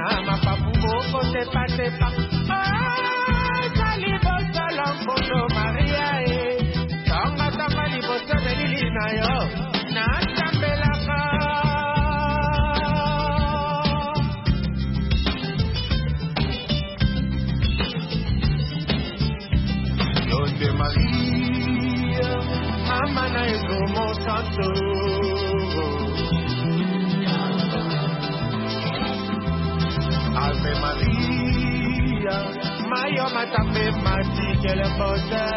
ma papu boko sepa sepa. Salibo salon kono Maria tonga tanga liboso belili na yo na chambelaka. Donde Maria mama na como santo. Ave Maria, Mayo matame mati que le posa.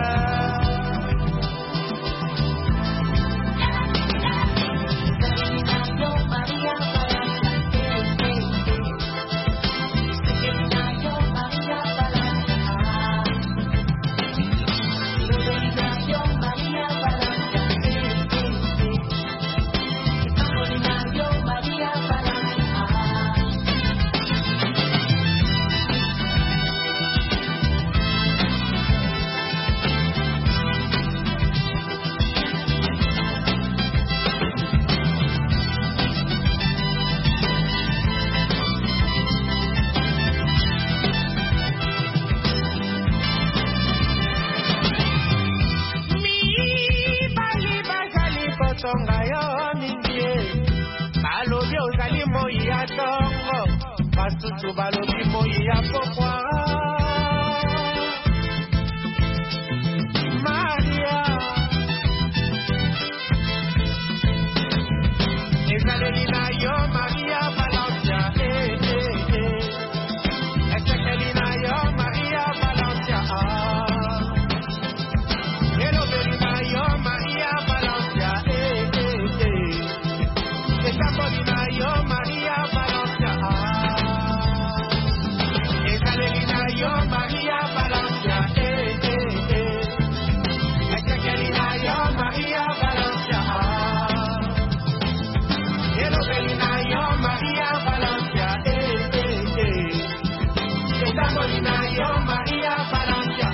Balobi moya pokwa Maria Esalina yo Maria Valencia Ezekelina yo Maria Valencia Elovelina yo Maria Valencia Esambolina yo Maria Valencia yo Maria Valencia, Ezekelina yo Maria Valencia, Elovelina yo Maria Valencia, Esambolina yo Maria Valencia,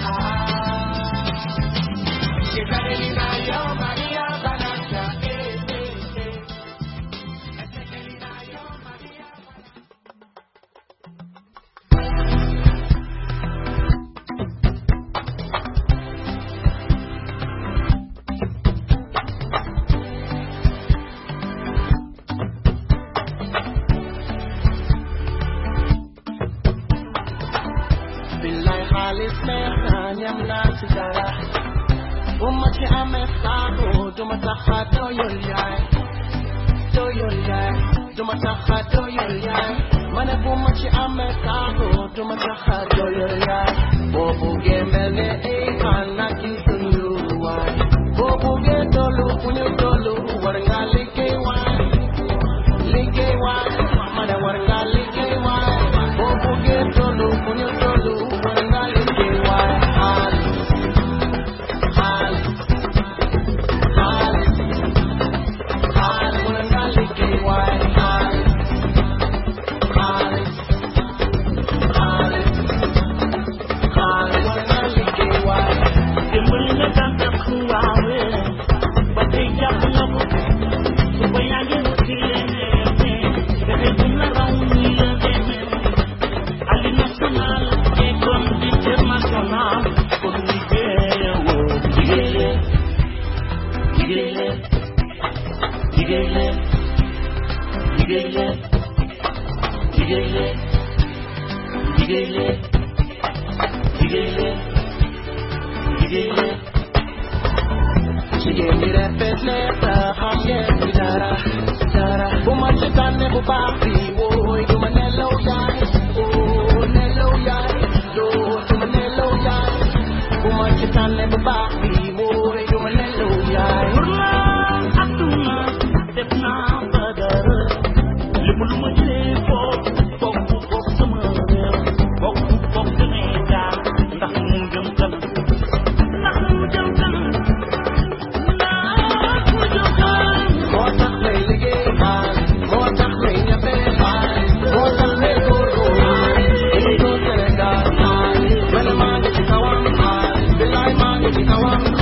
Ezekelina yo Maria Valencia, Ezekelina yo Maria. Kawan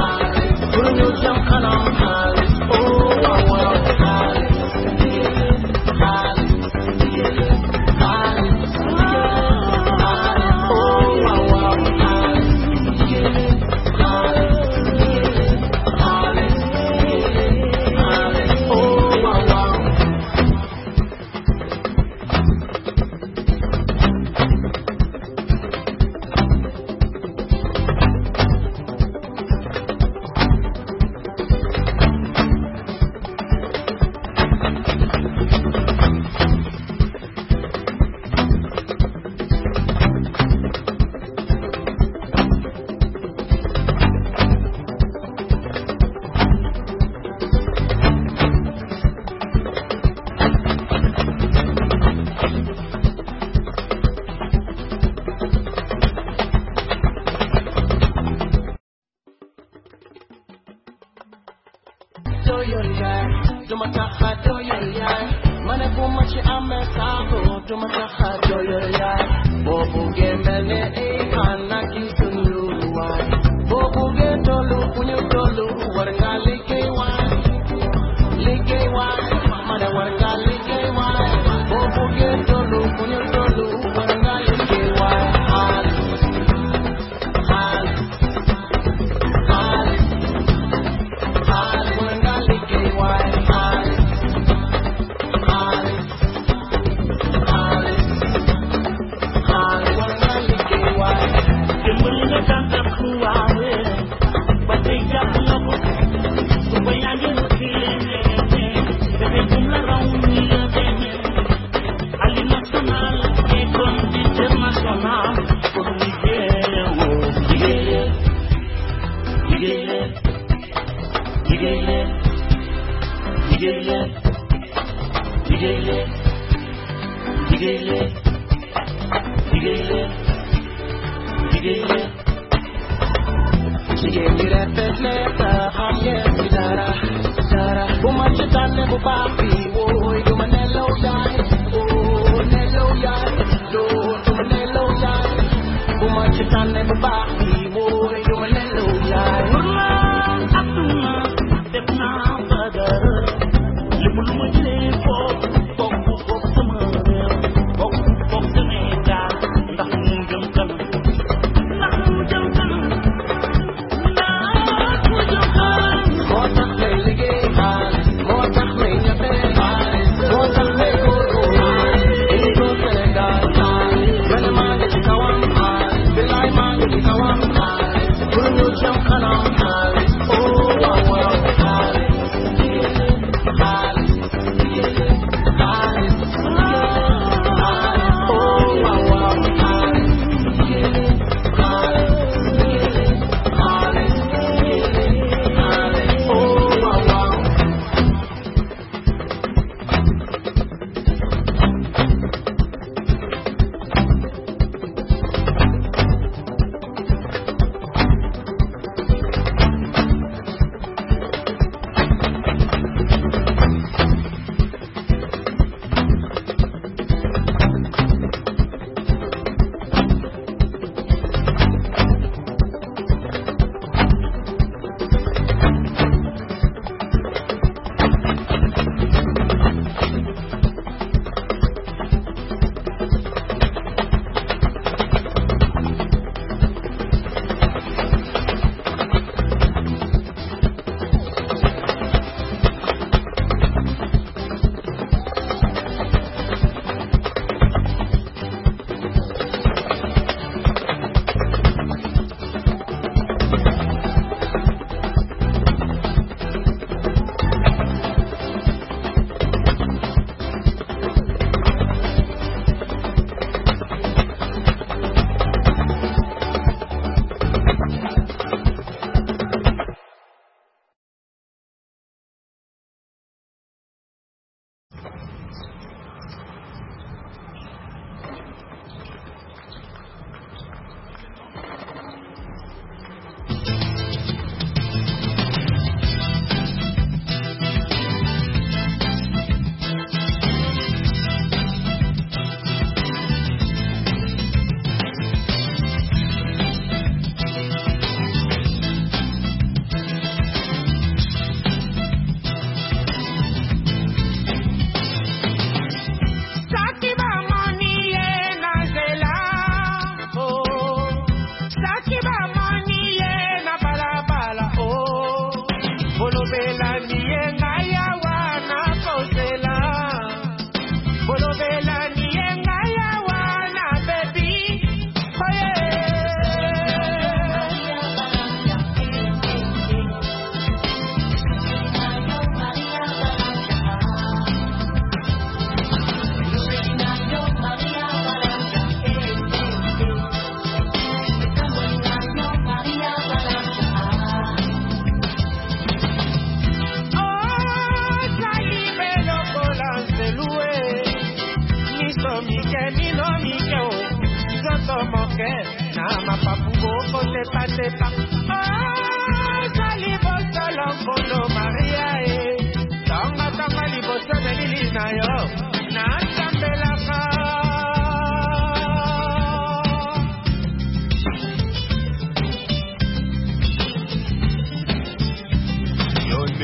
Maria,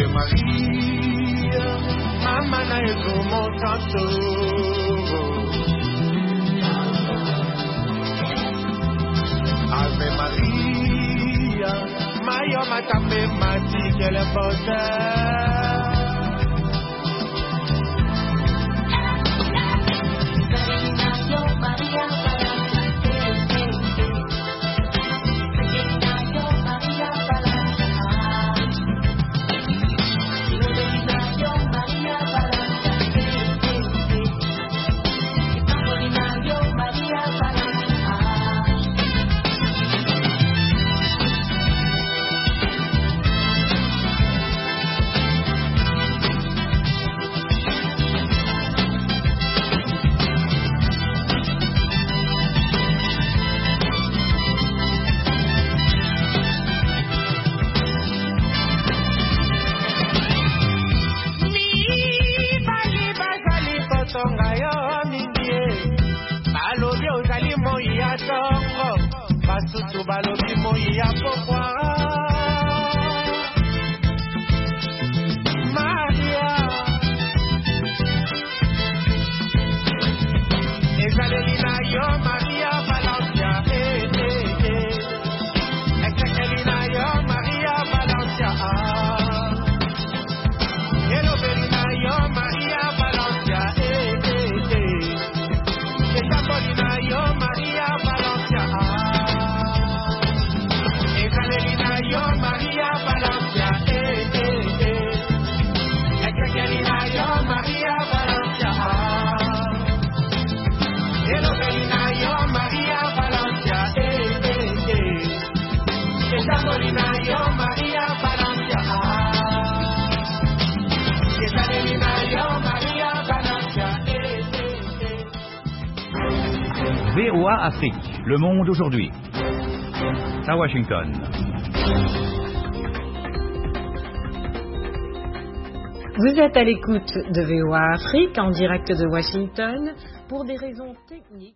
Maria, Mama na ezomo santo. Ave Maria, Mayo Matambe Mati Kele Bosa. Basutu balobi moi ya pokwa Maria ezaleli na yo Maria Valencia ekekeli na yo Maria Valencia elobeli na yo Maria Valencia etamboli na yo Maria Valencia yo Maria Valencia, Ekelina yo Maria Valencia, Elobelina yo Maria Valencia, Esamolina yo Maria Valencia, Esalina yo Maria Valencia. VOA Afrique, le monde aujourd'hui. À Washington. Vous êtes à l'écoute de VOA Afrique en direct de Washington pour des raisons techniques.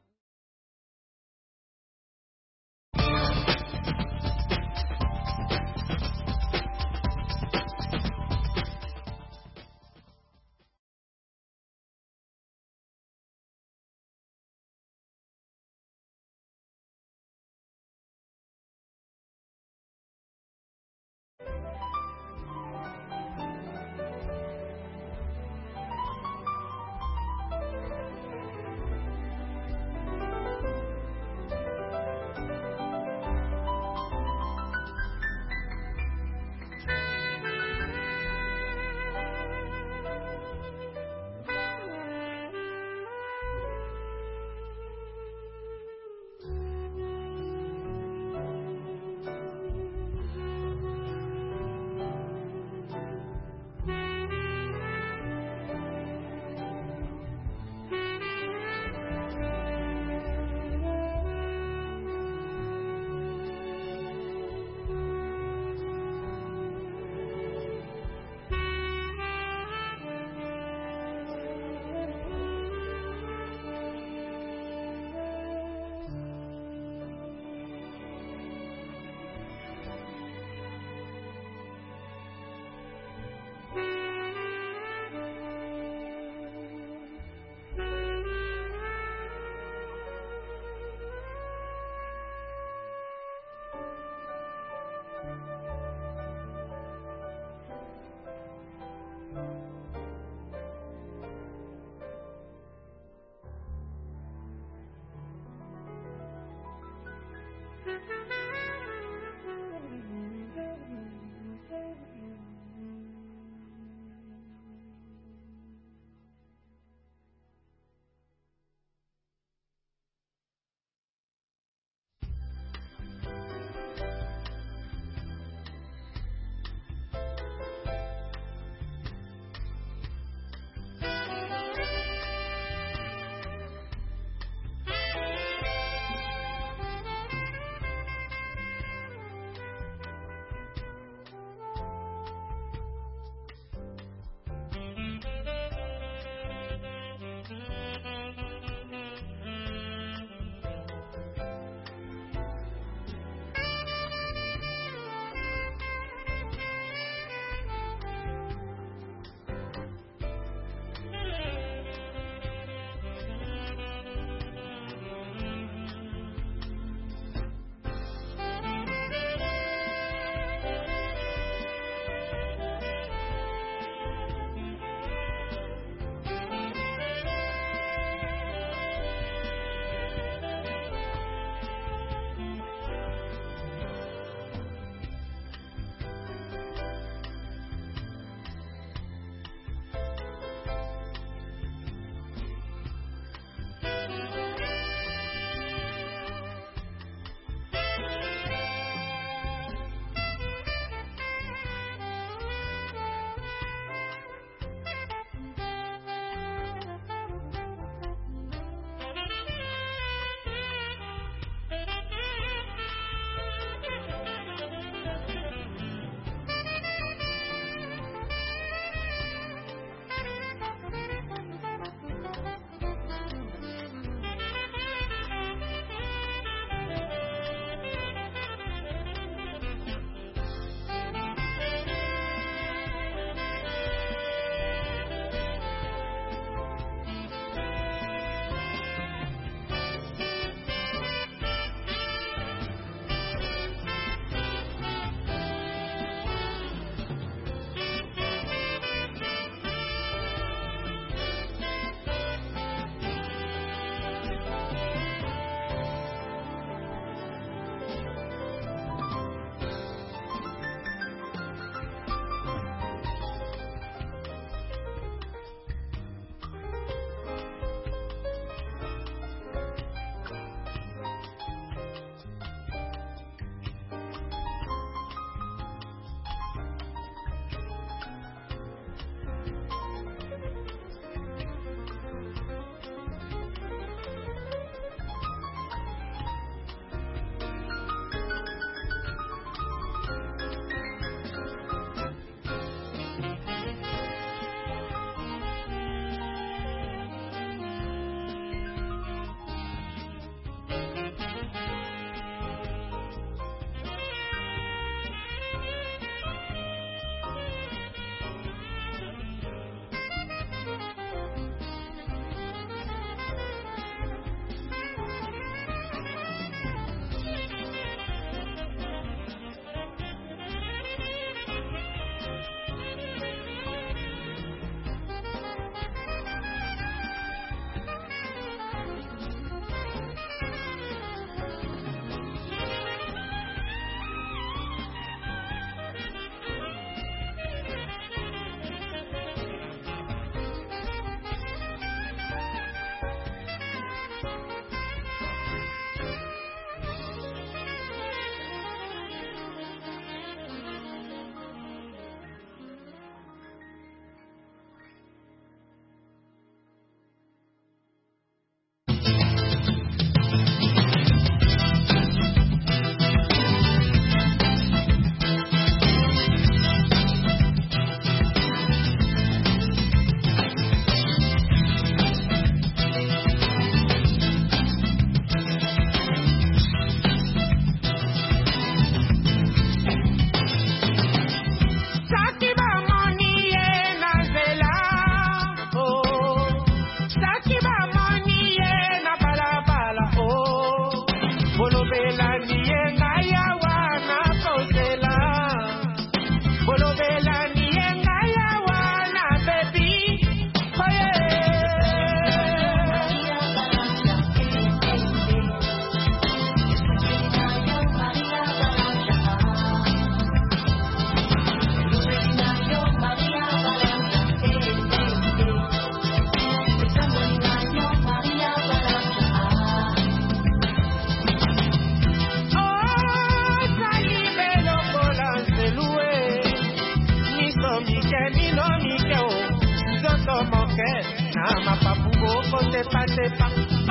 mino mikeo nzoto moke na mapapu bokotepatepa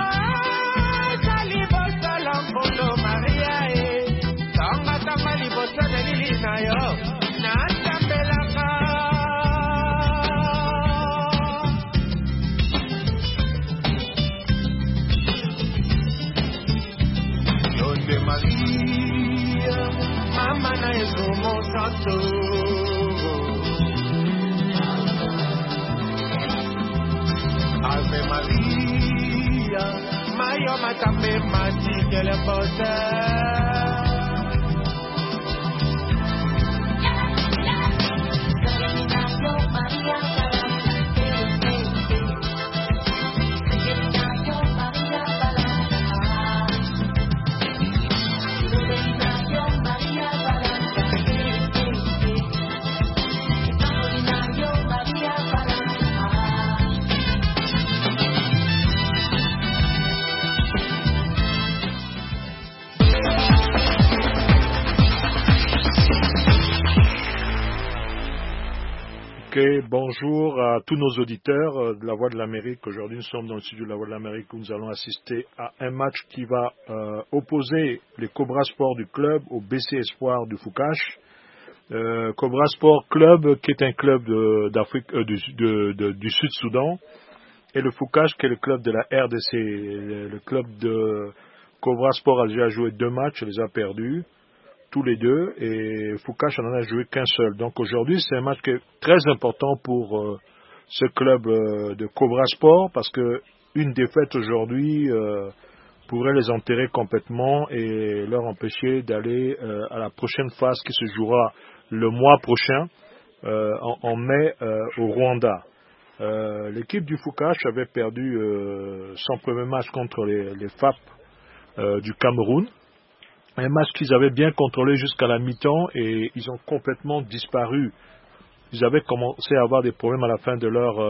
zali bosala nkondo maria tanga liboso na lili na yo nasambelaka yonde maria mama na yesu mosanto Ave Maria, Mayo Matambe Mati Kelebota. Okay, bonjour à tous nos auditeurs de la Voix de l'Amérique. Aujourd'hui, nous sommes dans le studio de la Voix de l'Amérique où nous allons assister à un match qui va opposer les Cobra Sport du club au BC Espoir du Foucache. Cobra Sport Club qui est un club d'Afrique, du Sud-Soudan, et le Foucache qui est le club de la RDC. Le club de Cobra Sport a déjà joué 2 matchs, les a perdus tous les deux, et Foucache en a joué qu'un seul. Donc aujourd'hui, c'est un match qui est très important pour ce club de Cobra Sport, parce que une défaite aujourd'hui pourrait les enterrer complètement et leur empêcher d'aller à la prochaine phase qui se jouera le mois prochain, en mai, au Rwanda. L'équipe du Foucache avait perdu son premier match contre les FAP du Cameroun. Un match qu'ils avaient bien contrôlé jusqu'à la mi-temps, et ils ont complètement disparu. Ils avaient commencé à avoir des problèmes à la fin du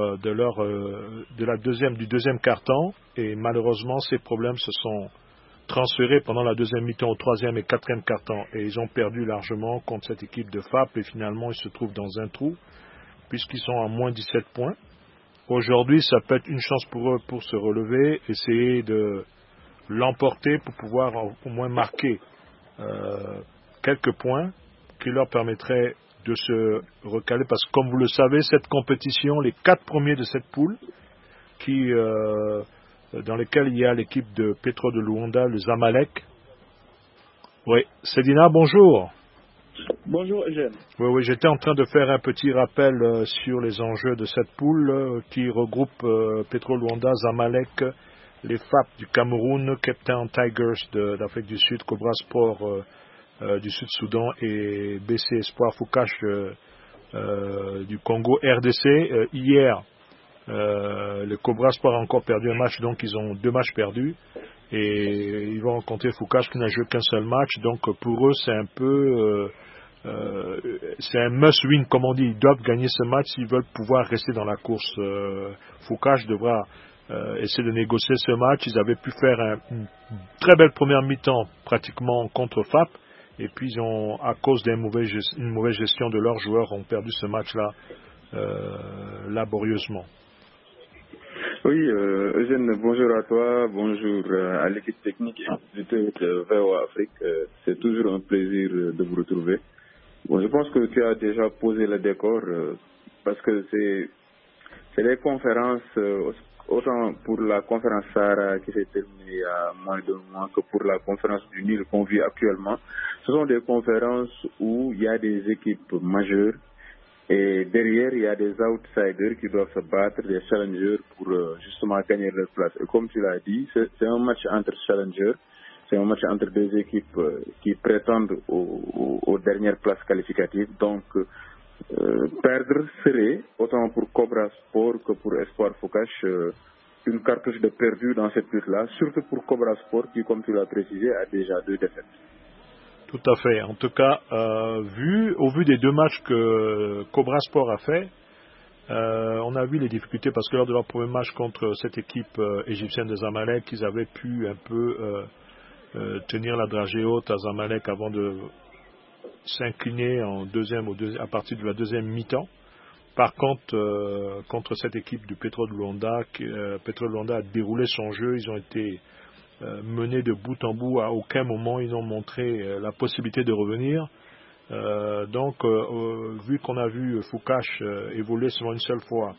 deuxième quart-temps, et malheureusement ces problèmes se sont transférés pendant la deuxième mi-temps au troisième et quatrième quart-temps, et ils ont perdu largement contre cette équipe de FAP, et finalement ils se trouvent dans un trou puisqu'ils sont à moins 17 points. Aujourd'hui, ça peut être une chance pour eux pour se relever, essayer de l'emporter pour pouvoir au moins marquer quelques points qui leur permettraient de se recaler, parce que comme vous le savez, cette compétition, les 4 premiers de cette poule dans lesquels il y a l'équipe de Petro de Luanda, le Zamalek. Oui, Cédina, bonjour. Bonjour Eugène. Oui, j'étais en train de faire un petit rappel sur les enjeux de cette poule qui regroupe Petro Luanda, Zamalek, les FAP du Cameroun, Cape Town Tigers d'Afrique du Sud, Cobra Sport du Sud-Soudan et BC Espoir Foucache du Congo, RDC. Hier, le Cobra Sport a encore perdu un match, donc ils ont 2 matchs perdus. Et ils vont rencontrer Foucache qui n'a joué qu'un seul match. Donc pour eux, c'est un peu... c'est un must-win, comme on dit. Ils doivent gagner ce match s'ils veulent pouvoir rester dans la course. Foucache devra... essayer de négocier ce match. Ils avaient pu faire une très belle première mi-temps pratiquement contre FAP, et puis ils ont, à cause d'une mauvaise gestion de leurs joueurs, ont perdu ce match-là laborieusement. Oui, Eugène, bonjour à toi, bonjour à l'équipe technique et de VOA Afrique. C'est toujours un plaisir de vous retrouver. Bon, je pense que tu as déjà posé le décor parce que c'est des conférences, autant pour la conférence Sahara qui s'est terminée il y a moins de mois que pour la conférence du Nil qu'on vit actuellement. Ce sont des conférences où il y a des équipes majeures et derrière il y a des outsiders qui doivent se battre, des challengers pour justement gagner leur place. Et comme tu l'as dit, c'est un match entre challengers, c'est un match entre 2 équipes qui prétendent aux dernières places qualificatives. Donc perdre serait, autant pour Cobra Sport que pour Espoir Foucache, une cartouche de perdu dans cette lutte-là, surtout pour Cobra Sport qui, comme tu l'as précisé, a déjà 2 défaites. Tout à fait. En tout cas, au vu des 2 matchs que Cobra Sport a fait, on a vu les difficultés, parce que lors de leur premier match contre cette équipe égyptienne de Zamalek, ils avaient pu un peu tenir la dragée haute à Zamalek avant de s'incliner à partir de la deuxième mi-temps. Par contre, contre cette équipe du Petro de Luanda, Petro de Luanda a déroulé son jeu. Ils ont été menés de bout en bout. À aucun moment ils ont montré la possibilité de revenir. Donc, vu qu'on a vu Foucache évoluer seulement une seule fois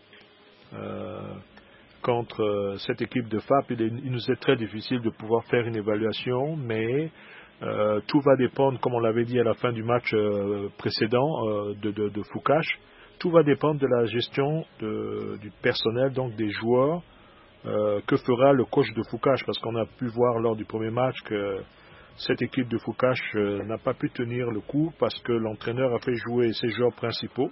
contre cette équipe de FAP, il nous est très difficile de pouvoir faire une évaluation, mais tout va dépendre, comme on l'avait dit à la fin du match précédent de Foucache, tout va dépendre de la gestion du personnel, donc des joueurs, que fera le coach de Foucache, parce qu'on a pu voir lors du premier match que cette équipe de Foucache n'a pas pu tenir le coup parce que l'entraîneur a fait jouer ses joueurs principaux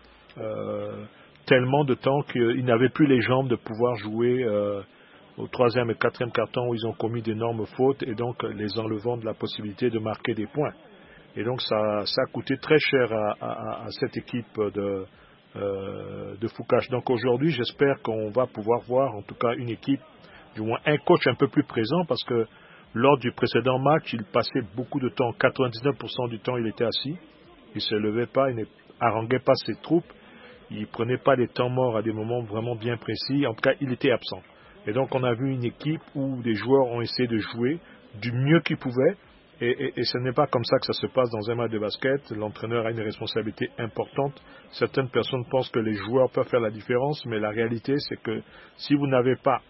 tellement de temps qu'ils n'avaient plus les jambes de pouvoir jouer au 3e et 4e quart-temps où ils ont commis d'énormes fautes et donc les enlevant de la possibilité de marquer des points. Et donc ça a coûté très cher à cette équipe de Foucache. Donc aujourd'hui, j'espère qu'on va pouvoir voir en tout cas une équipe, du moins un coach un peu plus présent, parce que lors du précédent match, il passait beaucoup de temps, 99% du temps il était assis, il ne se levait pas, il ne haranguait pas ses troupes, il ne prenait pas des temps morts à des moments vraiment bien précis, en tout cas il était absent. Et donc on a vu une équipe où des joueurs ont essayé de jouer du mieux qu'ils pouvaient, et ce n'est pas comme ça que ça se passe dans un match de basket. L'entraîneur a une responsabilité importante. Certaines personnes pensent que les joueurs peuvent faire la différence, mais la réalité c'est que si vous n'avez pas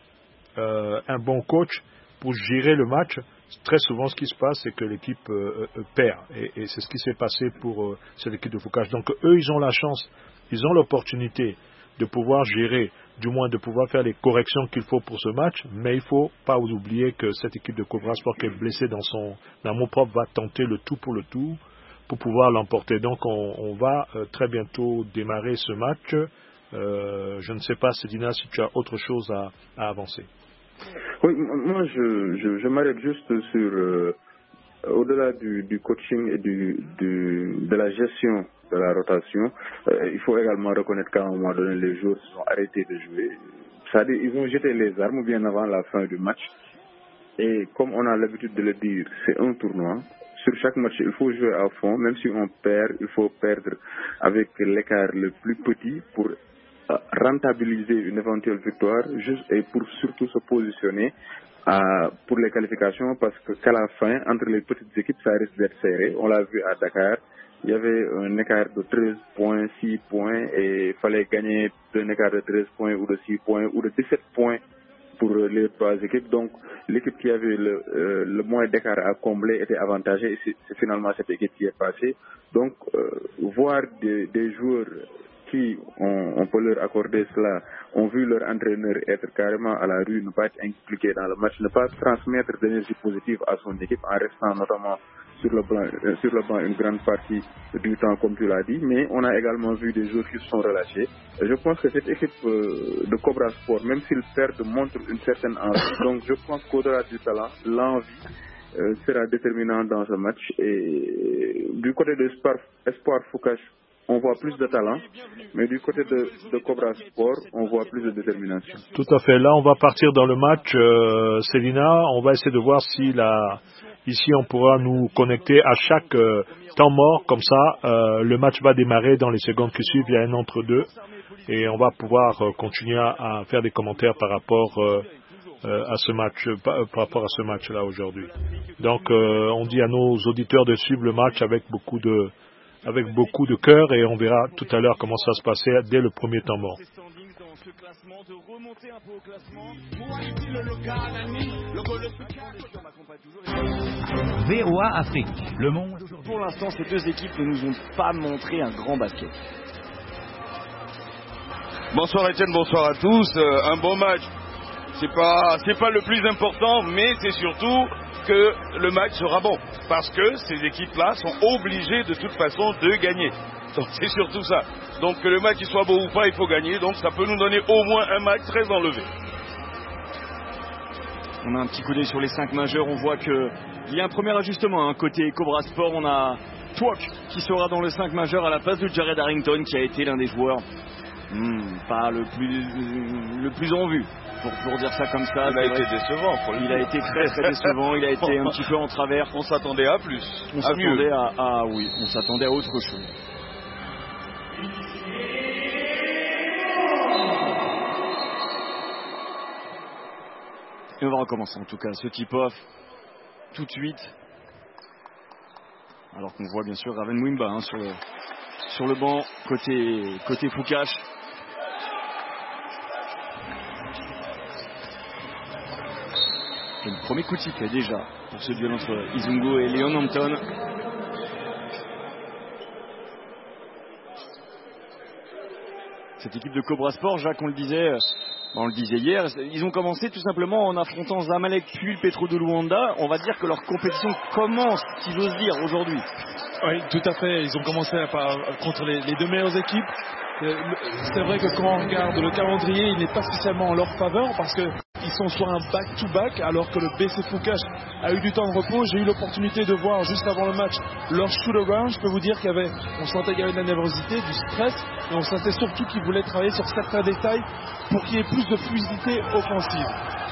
un bon coach pour gérer le match, très souvent ce qui se passe c'est que l'équipe perd, et c'est ce qui s'est passé pour cette équipe de Foucache. Donc eux ils ont la chance, ils ont l'opportunité de pouvoir gérer, du moins de pouvoir faire les corrections qu'il faut pour ce match, mais il ne faut pas oublier que cette équipe de Cobra Sport qui est blessée dans mot propre va tenter le tout pour pouvoir l'emporter. Donc on va très bientôt démarrer ce match. Je ne sais pas, Sedina, si tu as autre chose à avancer. Oui, moi je m'arrête juste sur au-delà du coaching et de la gestion de la rotation, il faut également reconnaître qu'à un moment donné les joueurs se sont arrêtés de jouer. C'est-à-dire ils ont jeté les armes bien avant la fin du match, et comme on a l'habitude de le dire, c'est un tournoi. Sur chaque match il faut jouer à fond, même si on perd, il faut perdre avec l'écart le plus petit pour rentabiliser une éventuelle victoire, juste et pour surtout se positionner pour les qualifications, parce qu'à la fin, entre les petites équipes, ça risque d'être serré. On l'a vu à Dakar, il y avait un écart de 13 points, 6 points, et il fallait gagner d'un écart de 13 points ou de 6 points ou de 17 points pour les trois équipes. Donc l'équipe qui avait le moins d'écart à combler était avantagée, et c'est finalement cette équipe qui est passée. Donc voir des joueurs qui, on peut leur accorder cela, ont vu leur entraîneur être carrément à la rue, ne pas être impliqué dans le match, ne pas transmettre d'énergie positive à son équipe en restant notamment sur le banc une grande partie du temps, comme tu l'as dit. Mais on a également vu des joueurs qui se sont relâchés. Et je pense que cette équipe de Cobra Sport, même s'ils perdent, montre une certaine envie. Donc je pense qu'au-delà du talent, l'envie sera déterminante dans ce match. Et du côté de Espoir Foucache, on voit plus de talent, mais du côté de Cobra Sport, on voit plus de détermination. Tout à fait. Là, on va partir dans le match, Célina. On va essayer de voir si ici, on pourra nous connecter à chaque temps mort. Comme ça, le match va démarrer dans les secondes qui suivent. Il y a un entre-deux. Et on va pouvoir continuer à faire des commentaires par rapport à ce match, par rapport à ce match-là aujourd'hui. Donc, on dit à nos auditeurs de suivre le match avec beaucoup de cœur, et on verra tout à l'heure comment ça se passait dès le premier temps mort. VOA Afrique, le monde. Pour l'instant, ces deux équipes ne nous ont pas montré un grand basket. Bonsoir Étienne, bonsoir à tous. Un bon match. C'est pas le plus important, mais c'est surtout que le match sera bon, parce que ces équipes-là sont obligées de toute façon de gagner. Donc c'est surtout ça. Donc que le match soit beau ou pas, il faut gagner. Donc ça peut nous donner au moins un match très enlevé. On a un petit coup d'œil sur les 5 majeurs. On voit qu'il y a un premier ajustement. Côté Cobra Sport, on a Twok qui sera dans le 5 majeur à la place de Jared Harrington, qui a été l'un des joueurs pas le plus en vue. Pour dire ça comme ça, il a été décevant. Il a été très très décevant. Il a été un petit peu en travers. On s'attendait à plus. On s'attendait à autre chose. Et on va recommencer en tout cas ce tip-off tout de suite. Alors qu'on voit bien sûr Raven Mwimba hein, sur le banc côté Foucache. C'est le premier coup de sifflet déjà pour ce duel entre Izungu et Leon Hampton. Cette équipe de Cobra Sport, Jacques, on le disait hier, ils ont commencé tout simplement en affrontant Zamalek puis le Petro de Luanda. On va dire que leur compétition commence, si j'ose dire, aujourd'hui. Oui, tout à fait. Ils ont commencé contre les deux meilleures équipes. C'est vrai que quand on regarde le calendrier, il n'est pas spécialement en leur faveur parce qu'ils sont sur un back-to-back alors que le BC Foucache a eu du temps de repos. J'ai eu l'opportunité de voir juste avant le match leur shoot-around. Je peux vous dire on sentait qu'il y avait de la nervosité, du stress, et on sentait surtout qu'ils voulaient travailler sur certains détails pour qu'il y ait plus de fluidité offensive.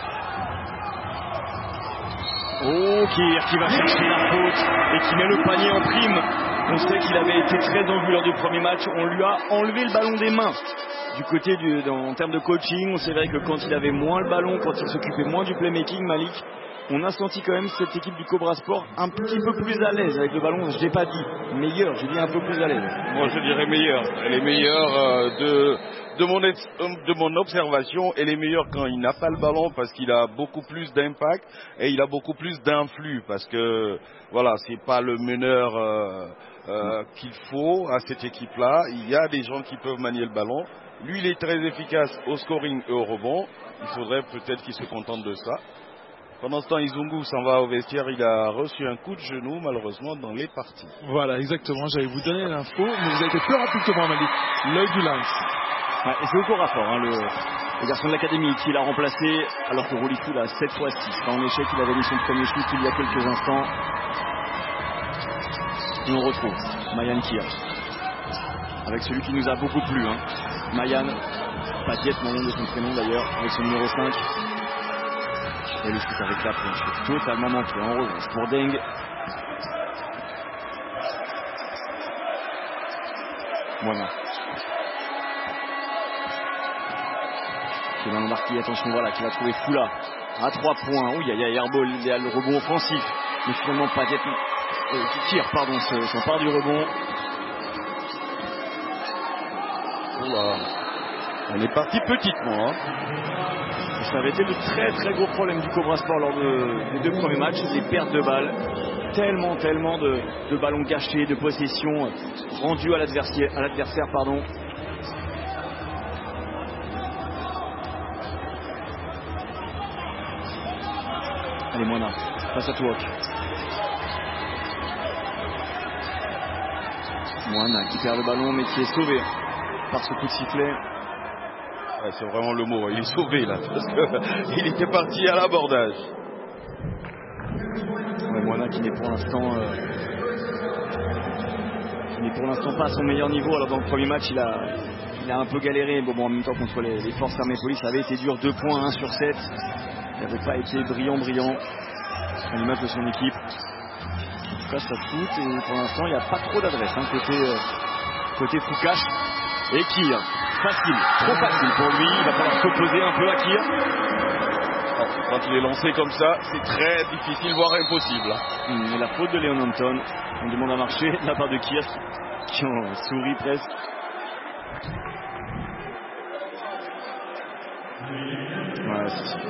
Oh, qui va chercher la faute et qui met le panier en prime. On sait qu'il avait été très en vue lors du premier match. On lui a enlevé le ballon des mains. Du côté en termes de coaching, c'est vrai que quand il avait moins le ballon, quand il s'occupait moins du playmaking, Malik, on a senti quand même cette équipe du Cobra Sport un petit peu plus à l'aise avec le ballon. Je n'ai pas dit meilleur, j'ai dit un peu plus à l'aise. Moi je dirais meilleure. Elle est meilleure de mon observation. Elle est meilleure quand il n'a pas le ballon parce qu'il a beaucoup plus d'impact et il a beaucoup plus d'influx parce que voilà, c'est pas le meneur qu'il faut à cette équipe-là. Il y a des gens qui peuvent manier le ballon. Lui, il est très efficace au scoring et au rebond. Il faudrait peut-être qu'il se contente de ça. Pendant ce temps, Izungu s'en va au vestiaire. Il a reçu un coup de genou, malheureusement, dans les parties. Voilà, exactement. J'allais vous donner l'info, mais vous avez été plus rapide que moi, Malik. L'œil du lynx. Ouais, et c'est au Corafor, hein, le garçon de l'académie qui l'a remplacé, alors que Rolifou l'a 7 fois 6. En échec, il avait mis son premier shoot il y a quelques instants. Et on retrouve Mayan Kia, avec celui qui nous a beaucoup plu. Hein. Mayan, Patiet, Mayan de son prénom d'ailleurs, avec son numéro 5. Et le shoot avec la planche est totalement manqué. En revanche, pour Deng. Voilà. Kevin Lombardi, attention, voilà, qui va trouver Foula à 3 points. Oui, il y a airball, idéal, le rebond offensif. Mais finalement, Patiet qui tire, s'empare du rebond. Oula. Elle est partie petitement. Hein. Ça avait été de très très gros problèmes du Cobra Sport lors des 2 premiers matchs, des pertes de balles, tellement de ballons gâchés, de possessions rendues à l'adversaire. Allez, Moana, face à Tuok. Moana qui perd le ballon mais qui est sauvé par ce coup de sifflet. Ouais, c'est vraiment le mot, il est sauvé là, parce qu'il était parti à l'abordage. Ouais, Moana qui n'est pour l'instant pas à son meilleur niveau. Alors dans le premier match il a un peu galéré, bon, en même temps contre les forces armées police ça avait été dur, 2 points, 1 sur 7. Il n'avait pas été brillant à l'image de son équipe. En tout cas ça shoot et pour l'instant il n'y a pas trop d'adresse côté Foucache. Et Kir, facile, trop facile pour lui, il va falloir s'opposer un peu à Kir. Quand il est lancé comme ça, c'est très difficile, voire impossible. Et la faute de Leon Hampton, on demande à marcher de la part de Kir, qui en sourit presque. Ouais, c'est...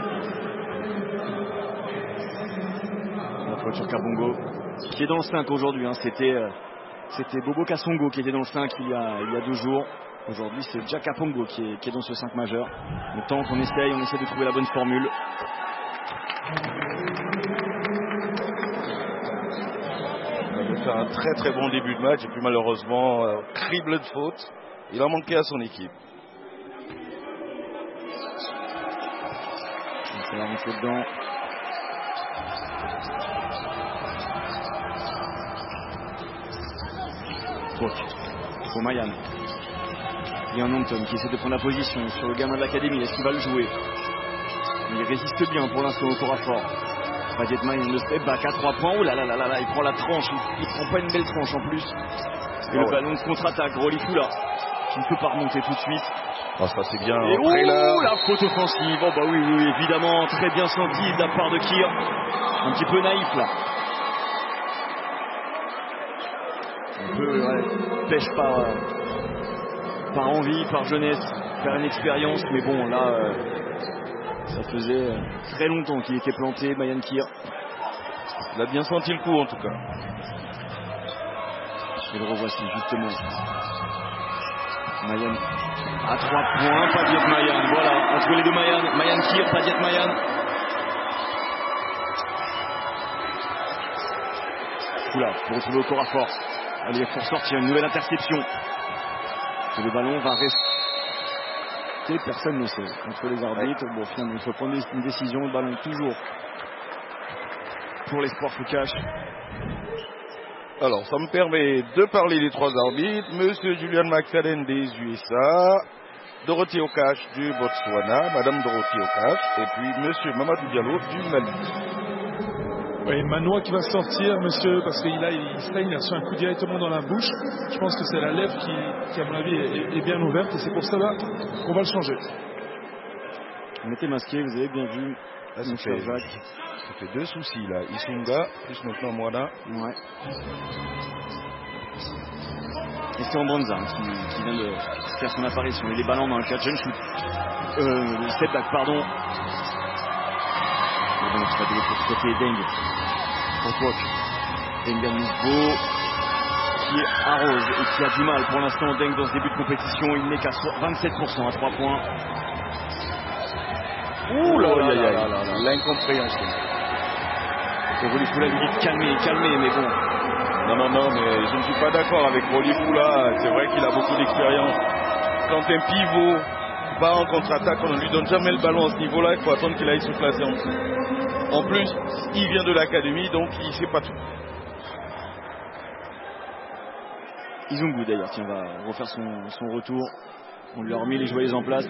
La faute sur Kabongo, qui est dans le 5 aujourd'hui, hein. C'était Bobo Kassongo qui était dans le 5 il y a 2 jours. Aujourd'hui, c'est Jack Kapongo qui est dans ce 5 majeur. On tente, on essaie de trouver la bonne formule. Il a fait un très très bon début de match et puis malheureusement, crible de fautes. Il a manqué à son équipe. Ça va rentrer dedans. Pour Mayan. Et un Hampton qui essaie de prendre la position sur le gamin de l'académie. Est-ce qu'il va le jouer? Il résiste bien pour l'instant au Corafor. Patiet Mayan le step back à 3 points. Oh là là là là, il prend la tranche. Il prend pas une belle tranche en plus. Et le ballon de contre-attaque. Rolifou là, qui ne peut pas remonter tout de suite. Oh, ça c'est bien. Et la faute offensive. Oh bah oui, évidemment, très bien senti de la part de Kir. Un petit peu naïf là. Un peu pêche par envie, par jeunesse, faire une expérience, mais bon là ça faisait très longtemps qu'il était planté, Mayan Kir. Il a bien senti le coup en tout cas. Et le revoici justement. Mayan à 3 points, Padiet Mayan, voilà, entre les deux Mayan Kir, Padiet Mayan. Oula, pour retrouver au corps à force. Allez, pour sortir une nouvelle interception. Et le ballon va rester. Personne ne sait. Entre les arbitres, bon, finalement, il faut prendre une décision. Le ballon toujours pour l'Espoir Foucache. Alors, ça me permet de parler des 3 arbitres. Monsieur Julian McFadden des USA, Dorothy Okash du Botswana, Madame Dorothy Okash, et puis Monsieur Mamadou Diallo du Mali. Oui, Manoa qui va sortir, monsieur, parce qu'il saigne, il a reçu un coup directement dans la bouche. Je pense que c'est la lèvre qui à mon avis, est bien ouverte, et c'est pour cela qu'on va le changer. On était masqué, vous avez bien vu. Là, ça fait 2 soucis là. Isunga, plus maintenant Moana. Ouais. Et c'est Ambranza qui vient de faire son apparition. Il est ballon dans le catch and shoot. Le setback, pardon. Et donc, ça va de l'autre côté Deng. Pour Twok. Deng à nouveau. Qui arrose et qui a du mal pour l'instant. Deng dans ce début de compétition. Il n'est qu'à 27% à 3 points. Ouh là là, l'incompréhension. Rolifou lui dit calmez, mais bon. Non, mais je ne suis pas d'accord avec Rolifou là. C'est vrai qu'il a beaucoup d'expérience. Quand un pivot va en contre-attaque, on ne lui donne jamais le ballon à ce niveau-là. Il faut attendre qu'il aille se placer en dessous. En plus, il vient de l'académie, donc il ne sait pas tout. Izungu d'ailleurs, tiens, va refaire son retour. On lui a remis les joyeuses en place.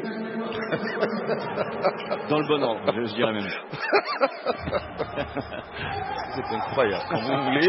Dans le bon ordre, je dirais même. C'est incroyable, comme vous voulez.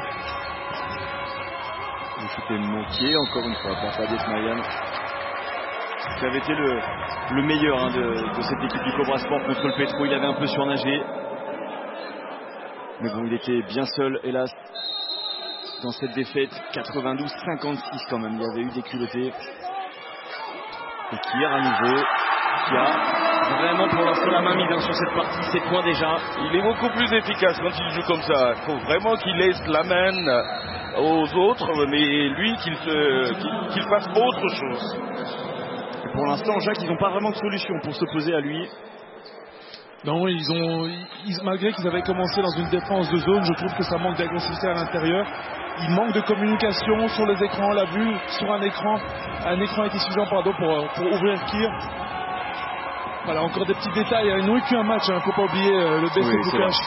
C'était moqué encore une fois par Padiet Mayan, qui avait été le meilleur de cette équipe du Cobra Sport contre le Petro. Il avait un peu surnagé. Mais bon, il était bien seul, hélas, dans cette défaite. 92-56 quand même. Il y avait eu des culottés. Et Kir à nouveau, qui a vraiment pour l'instant la main mise sur cette partie, 7 points déjà. Il est beaucoup plus efficace quand il joue comme ça. Il faut vraiment qu'il laisse la main aux autres, mais lui qu'il fasse autre chose. Et pour l'instant, Jacques, ils n'ont pas vraiment de solution pour s'opposer à lui. Non, malgré qu'ils avaient commencé dans une défense de zone, je trouve que ça manque d'agressivité à l'intérieur. Il manque de communication sur les écrans. On l'a vu sur un écran était suffisant pour ouvrir Kir. Voilà, encore des petits détails. Ils n'ont eu qu'un match, il ne faut pas oublier le BC Foucache.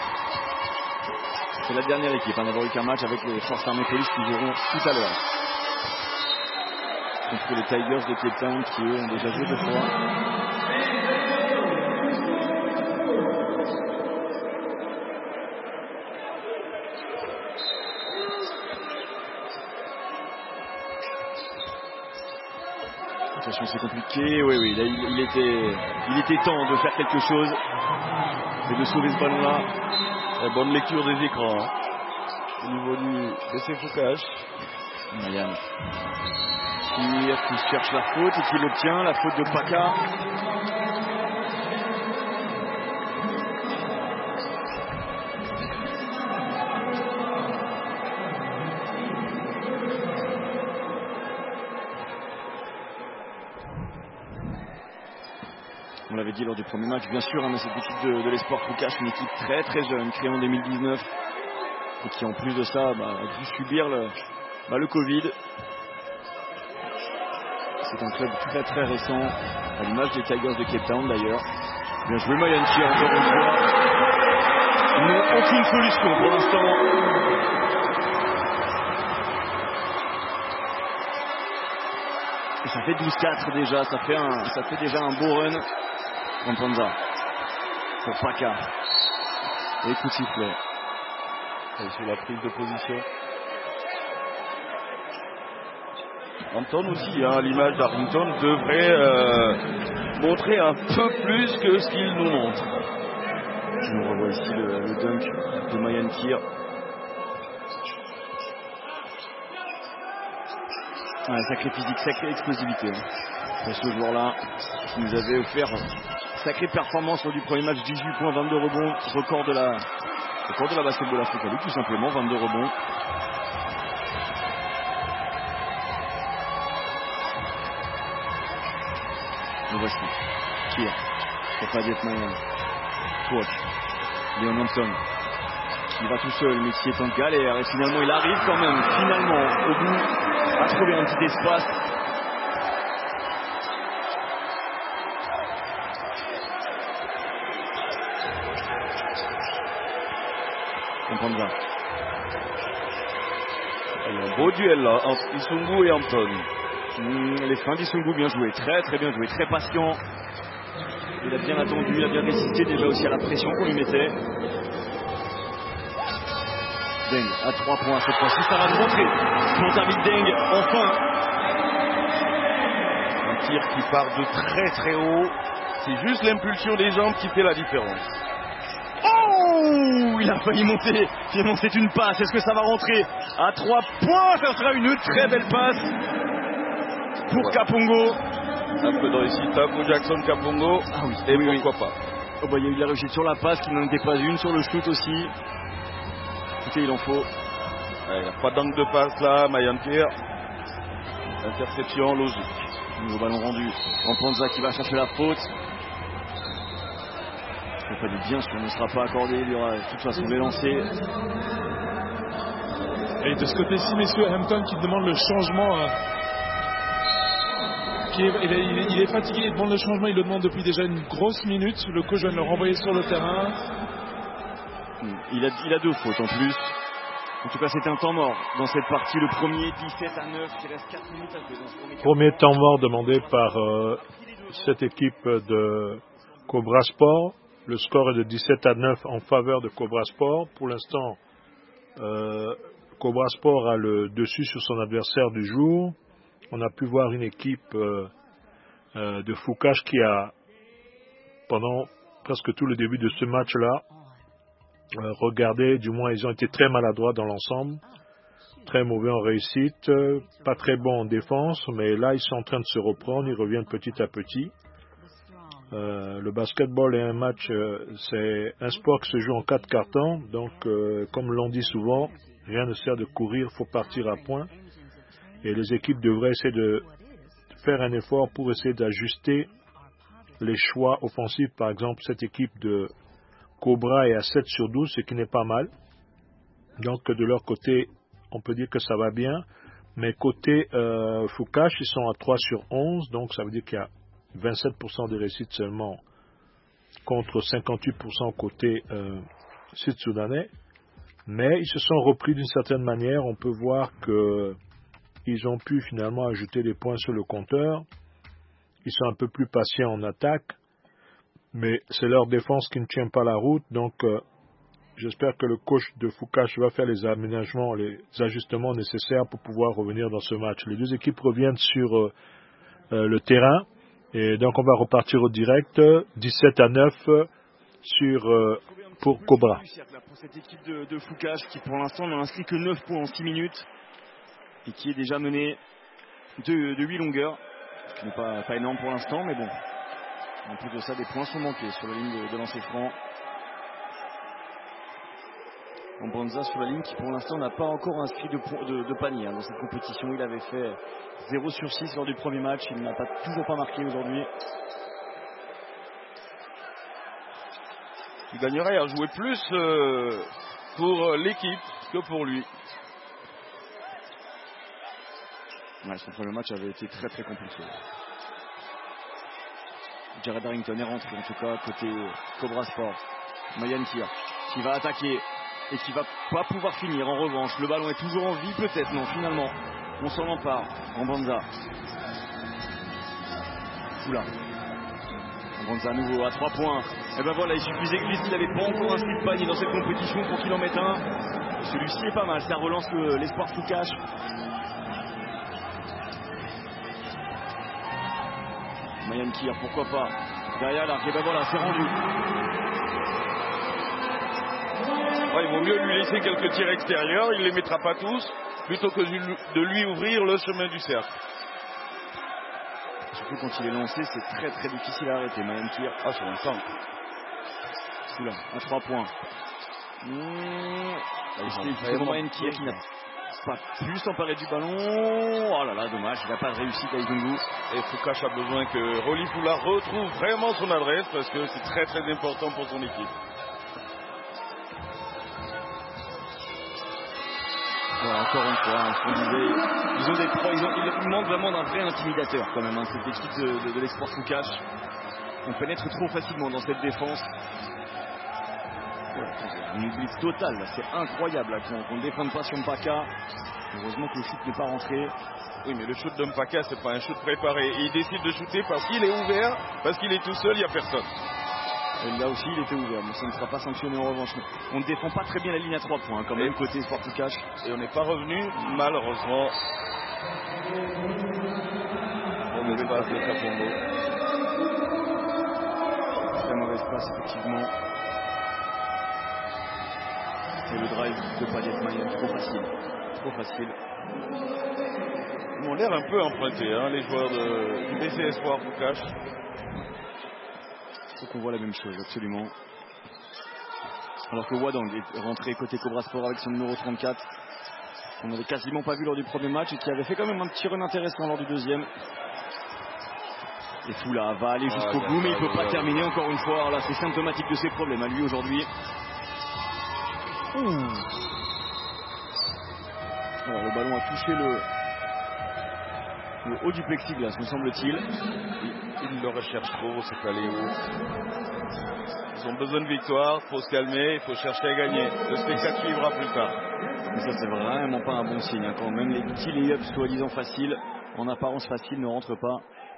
C'est la dernière équipe à n'avoir eu qu'un match avec les forces armées police qui joueront tout à l'heure. Contre les Tigers de Cape Town qui eux ont déjà joué 2 fois. Attention, c'est compliqué. Oui, là, il était temps de faire quelque chose et de sauver ce ballon-là. La bonne lecture des écrans au niveau du BC Foucache. Mayan qui cherche la faute et qui l'obtient, la faute de Paka. On l'avait dit lors du premier match, bien sûr, mais cette équipe de l'Espoir Foucache, une équipe très très jeune, créée en 2019, et qui en plus de ça a dû subir le Covid. C'est un club très très récent, à l'image des Tigers de Cape Town d'ailleurs. Bien joué Mayan Kir encore une fois. Ils n'ont aucune solution pour l'instant. Et ça fait 12-4 déjà, ça fait déjà un beau run. Rampanza pour Paka. Et coup de sifflet. Et sur la prise de position. Hampton aussi, à l'image d'Arrington, devrait montrer un peu plus que ce qu'il nous montre. Je nous revois ici le dunk de Mayan Kir. Sacré physique, sacrée explosivité. Pour ce joueur-là, qui nous avait offert sacrée performance lors du premier match, 18 points, 22 rebonds, record de la Basketball Africa League, tout simplement, 22 rebonds. Le voici. Kir. Fadiet Mayan. Twok. Leon Hampton. Qui va tout seul, mais qui est en galère. Et finalement, il arrive quand même, au bout, à trouver un petit espace. Comprendre ça. Un beau duel là, entre Isungu et Hampton. Les freins d'Isungu bien joués, très bien joués, très patient. Il a bien attendu, il a bien résisté déjà aussi à la pression qu'on lui mettait. Deng à 3 points cette fois-ci, ça va nous rentrer. Pour David Deng, enfin. Un tir qui part de très haut. C'est juste l'impulsion des jambes qui fait la différence. Oh, il a failli monter. Finalement, c'est une passe. Est-ce que ça va rentrer à 3 points? Ça sera une très belle passe pour Kapongo. Un peu de réussite pour Jackson Kapongo. Ah oui, et oui, pourquoi pas. Oh bah, il y a eu de la réussite sur la passe qui n'en était pas une, sur le shoot aussi. Écoutez, il en faut. Il n'y a pas d'angle de passe là, Mayan Kir. Interception logique. Nouveau ballon rendu. Mpanza qui va chercher la faute. Il faut pas dire bien, ce qu'on ne sera pas accordé. Il y aura de toute façon des lancers. Et de ce côté-ci, messieurs, Hampton qui demande le changement. Il est fatigué, il demande le changement, il le demande depuis déjà une grosse minute. Le coach vient de le renvoyer sur le terrain. Il a 2 fautes en plus. En tout cas, c'était un temps mort dans cette partie. Le premier 17-9, il reste 4 minutes à jouer dans ce premier temps mort demandé par cette équipe de Cobra Sport. Le score est de 17-9 en faveur de Cobra Sport. Pour l'instant, Cobra Sport a le dessus sur son adversaire du jour. On a pu voir une équipe de Foucache qui a, pendant presque tout le début de ce match-là, regardé, du moins ils ont été très maladroits dans l'ensemble, très mauvais en réussite, pas très bons en défense, mais là ils sont en train de se reprendre, ils reviennent petit à petit. Le basketball est un match, c'est un sport qui se joue en 4 cartons, donc comme l'on dit souvent, rien ne sert de courir, il faut partir à point. Et les équipes devraient essayer de faire un effort pour essayer d'ajuster les choix offensifs. Par exemple, cette équipe de Cobra est à 7 sur 12, ce qui n'est pas mal. Donc de leur côté, on peut dire que ça va bien. Mais côté Foucache, ils sont à 3 sur 11, donc ça veut dire qu'il y a 27% de réussite seulement contre 58% côté sud-soudanais. Mais ils se sont repris d'une certaine manière. On peut voir qu'ils ont pu finalement ajouter des points sur le compteur. Ils sont un peu plus patients en attaque. Mais c'est leur défense qui ne tient pas la route. Donc j'espère que le coach de Foucache va faire les aménagements, les ajustements nécessaires pour pouvoir revenir dans ce match. Les deux équipes reviennent sur le terrain. Et donc on va repartir au direct. 17-9 pour Cobra. Pour cette équipe de Foucache qui pour l'instant n'a inscrit que 9 points en 6 minutes. Et qui est déjà menée de 8 longueurs. Ce qui n'est pas énorme pour l'instant, mais bon. En plus de ça, des points sont manqués sur la ligne de lancer franc. Mpanza sur la ligne qui pour l'instant n'a pas encore inscrit de panier dans cette compétition. Il avait fait 0 sur 6 lors du premier match. Il n'a toujours pas marqué aujourd'hui. Il gagnerait à jouer plus pour l'équipe que pour lui. Ouais, son premier match avait été très très compliqué. Jared Harrington est rentré en tout cas côté Cobra Sport. Mayan Kir qui va attaquer et qui va pas pouvoir finir. En revanche, le ballon est toujours en vie, peut-être non, finalement on s'en empare. Mpanza. Oula. Mpanza à nouveau à 3 points. Et ben voilà, il suffisait que Christy n'avait pas encore inscrit de panier dans cette compétition pour qu'il en mette un. Celui-ci est pas mal, ça relance l'espoir Foucache. Mayan Kir, pourquoi pas. Derrière l'arc, et ben voilà, c'est rendu. Ouais, il vaut mieux lui laisser quelques tirs extérieurs, il ne les mettra pas tous, plutôt que de lui ouvrir le chemin du cercle. Surtout quand il est lancé, c'est très très difficile à arrêter. Mayan Kir, Sur le centre. Oula, à 3 points. C'est Mayan Kir qui n'a pas pu s'emparer du ballon. Oh là là, dommage, il n'a pas de réussite à Izungu. Et Foucache a besoin que Rolly Foula retrouve vraiment son adresse parce que c'est très très important pour son équipe. Voilà, encore une fois, ce qu'on disait, ils ont des pros, il manque vraiment d'un vrai intimidateur quand même, cette équipe de l'Espoir Foucache. On pénètre trop facilement dans cette défense. Une blitz totale, c'est incroyable qu'on ne défende pas sur Mpaka. Heureusement que le shoot n'est pas rentré. Oui, mais le shoot de Mpaka, c'est pas un shoot préparé. Et il décide de shooter parce qu'il est ouvert, parce qu'il est tout seul, il n'y a personne. Et là aussi, il était ouvert, mais ça ne sera pas sanctionné en revanche. On ne défend pas très bien la ligne à 3 points, quand même, côté Espoir Foucache. Et on n'est pas revenu, malheureusement. On ne passe de Kapongo. Très mauvaise passe, effectivement. C'est le drive de Payet Mayen, trop facile. Trop facile. Ils ont l'air un peu empruntés, les joueurs du BC Espoir Foucache. Il faut qu'on voit la même chose, absolument. Alors que Wadang est rentré côté Cobra Sport avec son numéro 34. On n'avait quasiment pas vu lors du premier match et qui avait fait quand même un petit run intéressant lors du deuxième. Et Foula va aller jusqu'au bout, mais il ne peut pas terminer encore une fois. Alors là, c'est symptomatique de ses problèmes à lui aujourd'hui. Alors le ballon a touché le haut du plexiglas, me semble-t-il. Il le recherche trop, c'est allé haut. Ils ont besoin de victoire, il faut se calmer, il faut chercher à gagner. Le spectacle suivra plus tard. Mais ça, c'est vraiment pas un bon signe. Quand même les petits lay-ups soi-disant faciles, en apparence faciles, ne rentrent pas.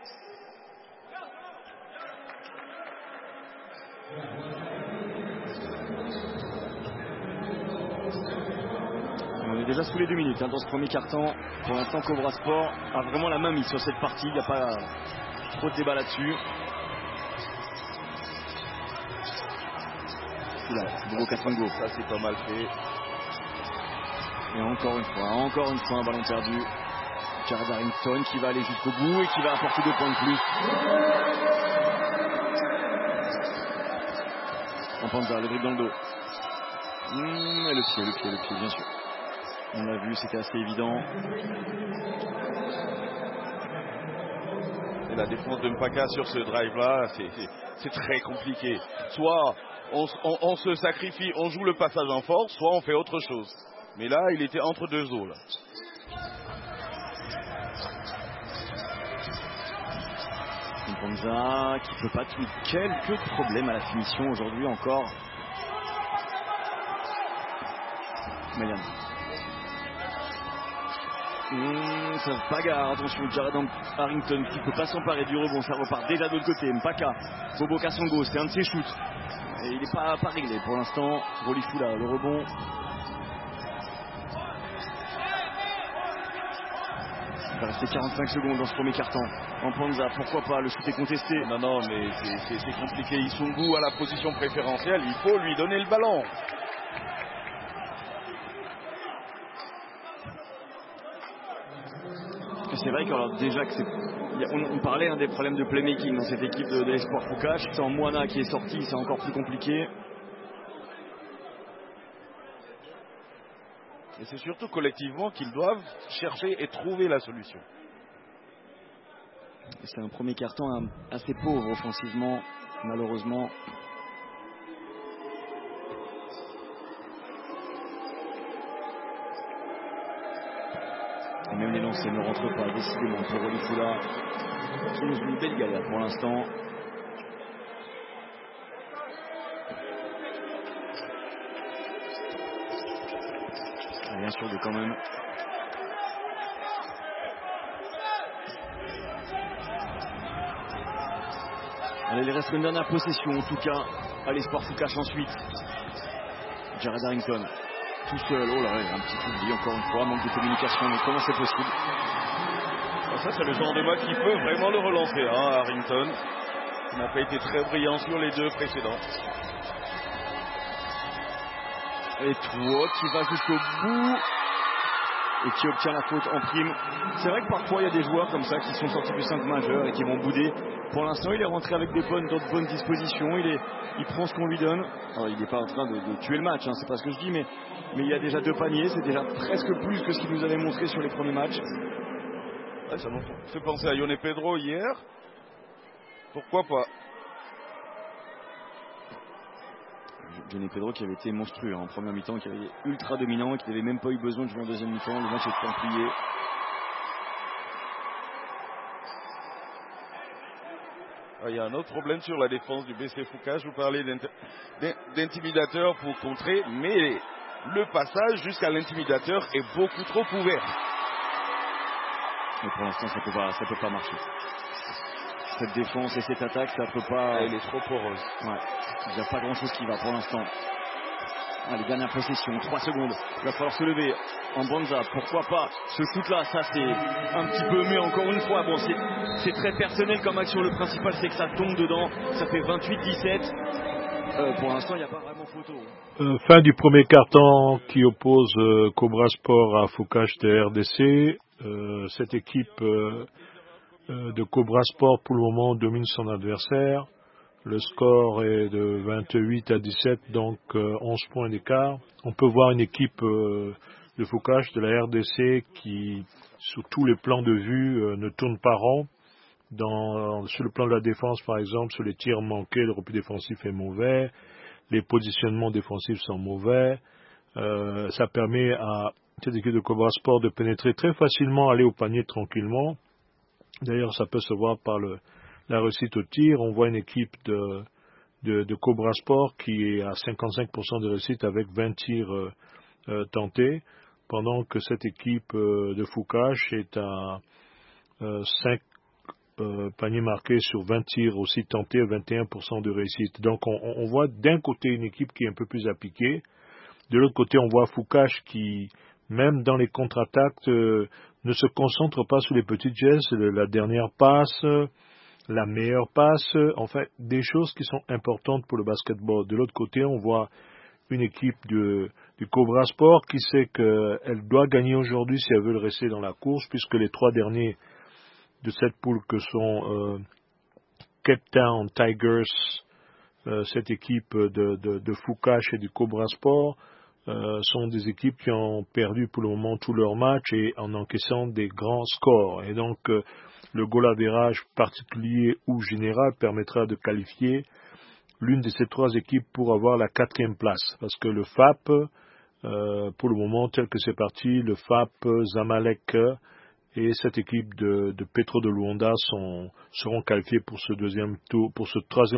On est déjà sous les 2 minutes dans ce premier quart-temps. Pour l'instant, Cobra Sport a vraiment la main mise sur cette partie. Il n'y a pas trop de débat là-dessus. Là, Bobo Kassango. Ça, c'est pas mal fait. Et encore une fois, un ballon perdu. Jared Harrington qui va aller jusqu'au bout et qui va apporter 2 points de plus. En Panza, le dribble dans le dos. Et le pied, bien sûr. On l'a vu, c'était assez évident. Et la défense de Mpaka sur ce drive-là, c'est très compliqué. Soit on se sacrifie, on joue le passage en force, soit on fait autre chose. Mais là, il était entre deux eaux. Là. Mpanza qui peut pas tout. Quelques problèmes à la finition aujourd'hui encore. Melian. Ça se bagarre, attention, Jared Harrington qui peut pas s'emparer du rebond, ça repart déjà de l'autre côté. Mpaka, Bobo Kassango, c'était un de ses shoots. Et il n'est pas réglé pour l'instant. Rolly Foula, le rebond. Il va rester 45 secondes dans ce premier carton. En Panza, pourquoi pas, le shoot est contesté. Non, mais c'est compliqué. Izungu à la position préférentielle, il faut lui donner le ballon. C'est vrai que alors, déjà que on parlait des problèmes de playmaking dans cette équipe de l'Espoir Foucache. Sans Moana qui est sorti, c'est encore plus compliqué. Et c'est surtout collectivement qu'ils doivent chercher et trouver la solution. C'est un premier carton assez pauvre offensivement, malheureusement. Et même les lancers ne rentrent pas, décidément, pour Rolly Foula, qui nous une belle galère pour l'instant. Bien sûr, de quand même. Allez, il reste une dernière possession, en tout cas, à l'Espoir Foucache ensuite. Jared Harrington. Tout seul, oh là là, un petit oubli encore une fois, manque de communication, mais comment c'est possible? Ça, c'est le genre de match qui peut vraiment le relancer, hein, Harrington. Il n'a pas été très brillant sur les deux précédents. Et toi qui va jusqu'au bout et qui obtient la faute en prime. C'est vrai que parfois il y a des joueurs comme ça qui sont sortis du 5 majeur et qui vont bouder. Pour l'instant, il est rentré avec d'autres bonnes dispositions. Il prend ce qu'on lui donne. Alors, il n'est pas en train de tuer le match, hein, c'est pas ce que je dis, mais il y a déjà 2 paniers. C'est déjà presque plus que ce qu'il nous avait montré sur les premiers matchs. Ouais, ça me fait penser à Yone Pedro hier. Pourquoi pas? Johnny Pedro qui avait été monstrueux en première mi-temps, qui avait été ultra dominant et qui n'avait même pas eu besoin de jouer en deuxième mi-temps. Le match est plié. Il y a un autre problème sur la défense du BC Foucault. Je vous parlais d'intimidateur pour contrer, mais le passage jusqu'à l'intimidateur est beaucoup trop ouvert. Mais pour l'instant, ça peut pas marcher. Cette défense et cette attaque, ça peut pas. Elle est trop poreuse. Ouais. Il n'y a pas grand chose qui va pour l'instant. Allez, dernière possession, 3 secondes. Il va falloir se lever. En Banza, pourquoi pas ce shoot-là, ça c'est un petit peu mieux encore une fois. Bon, c'est très personnel comme action. Le principal, c'est que ça tombe dedans. Ça fait 28-17. Pour l'instant, il n'y a pas vraiment photo. Fin du premier quart-temps qui oppose Cobra Sport à Foucault de RDC. Cette équipe de Cobra Sport, pour le moment, domine son adversaire. Le score est de 28-17, donc 11 points d'écart. On peut voir une équipe de Foucault de la RDC qui, sur tous les plans de vue, ne tourne pas rond. Sur le plan de la défense, par exemple, sur les tirs manqués, le repli défensif est mauvais. Les positionnements défensifs sont mauvais. Ça permet à cette équipe de Cobra Sport de pénétrer très facilement, aller au panier tranquillement. D'ailleurs, ça peut se voir par la réussite au tir. On voit une équipe de Cobra Sport qui est à 55% de réussite avec 20 tirs tentés, pendant que cette équipe de Foucault est à 5 paniers marqués sur 20 tirs aussi tentés à 21% de réussite. Donc on voit d'un côté une équipe qui est un peu plus appliquée, de l'autre côté on voit Foucault qui, même dans les contre-attaques, ne se concentre pas sur les petites gestes, la dernière passe, la meilleure passe, enfin des choses qui sont importantes pour le basketball. De l'autre côté, on voit une équipe du Cobra Sport qui sait qu'elle doit gagner aujourd'hui si elle veut rester dans la course, puisque les 3 derniers de cette poule que sont Cape Town Tigers, cette équipe de Foucault et du Cobra Sport, sont des équipes qui ont perdu pour le moment tous leurs matchs et en encaissant des grands scores. Et donc, le goal average particulier ou général permettra de qualifier l'une de ces 3 équipes pour avoir la 4e place. Parce que le FAP, pour le moment, tel que c'est parti, le FAP, Zamalek et cette équipe de Petro de Luanda seront qualifiés pour ce 2e tour, pour ce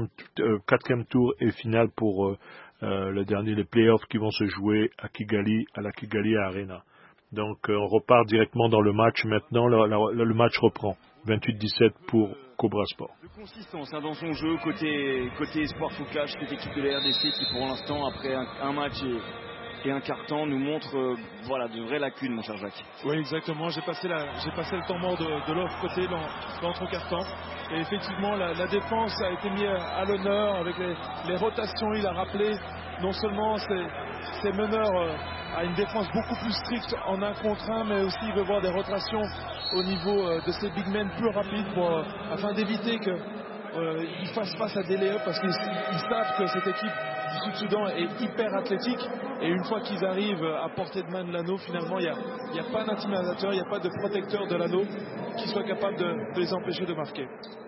4e tour et final pour le dernier, les playoffs qui vont se jouer à Kigali, à la Kigali Arena. Donc on repart directement dans le match maintenant, le match reprend. 28-17 pour Cobra Sport. De consistance dans son jeu, côté Espoir Foucault, cette équipe de la RDC qui pour l'instant, après un match et un quart-temps, nous montre de vraies lacunes, mon cher Jacques. Oui, exactement. J'ai passé le temps mort de l'autre côté dans l'autre quart-temps. Et effectivement, la défense a été mise à l'honneur avec les rotations. Il a rappelé non seulement ses meneurs à une défense beaucoup plus stricte en 1 contre 1, mais aussi il veut voir des rotations au niveau de ses big men plus rapides afin d'éviter qu'ils fassent face à des lay-ups, parce qu'ils savent que cette équipe du Sud-Soudan est hyper athlétique, et une fois qu'ils arrivent à portée de main de l'anneau, finalement il n'y a pas d'intimidateur, il n'y a pas de protecteur de l'anneau qui soit capable de les empêcher de marquer.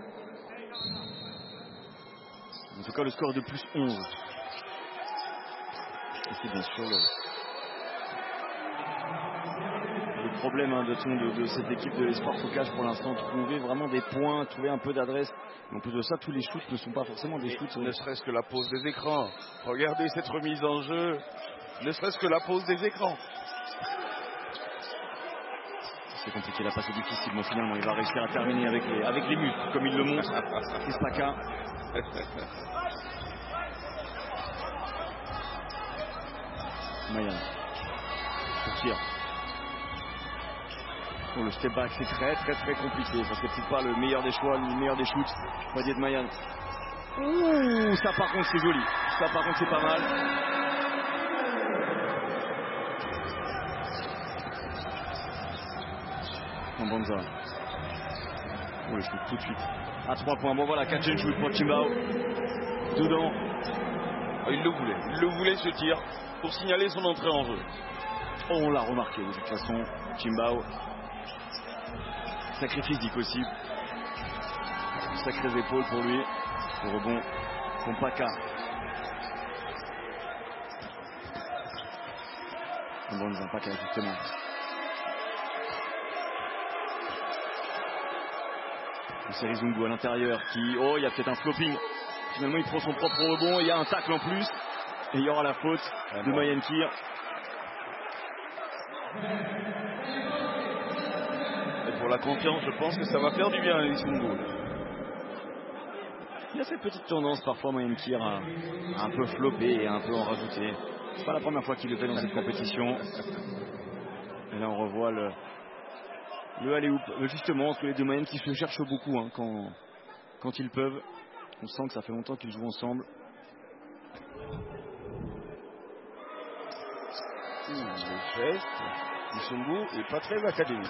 En tout cas, le score est de plus 11. Et c'est bien sûr le problème de cette équipe de l'Espoir Foucault pour l'instant, trouver vraiment des points, trouver un peu d'adresse. En plus de ça, tous les shoots ne sont pas forcément des shoots. Ne serait-ce que la pose des écrans. Regardez cette remise en jeu. Ne serait-ce que la pose des écrans. C'est compliqué, la passe est difficile, mais finalement il va réussir à terminer avec les muscles, comme il le montre. C'est Spaka. Mayan. Pour tir. Bon, le step back c'est très compliqué. Ça c'est peut-être pas le meilleur des choix, le meilleur des shoots. Paddy Edmayan. Ouh, ça par contre c'est joli. Ça par contre c'est pas mal. Bonza. Oh, le shoot tout de suite. À 3 points. Bon voilà, catch and shoot pour Chimbao. Dedans. Il le voulait ce tir pour signaler son entrée en jeu. Oh, on l'a remarqué de toute façon. Chimbao. Sacré physique aussi. Sacrées épaules pour lui. Le rebond. Kompaka. Bonza, Paka justement. C'est Zungu à l'intérieur qui... Oh, il y a peut-être un flopping. Finalement, il prend son propre rebond. Il y a un tacle en plus. Et il y aura la faute de Mayan Kir. Et pour la confiance, je pense que ça va faire du bien à Zungu. Il a cette petite tendance parfois, Mayan Kir, à un peu flopper et à un peu en rajouter. C'est pas la première fois qu'il le fait dans cette compétition. Et là, on revoit le alley-oop. Justement, entre les deux Mayan qui se cherchent beaucoup hein, quand ils peuvent. On sent que ça fait longtemps qu'ils jouent ensemble. Le geste du Zungu est pas très académique.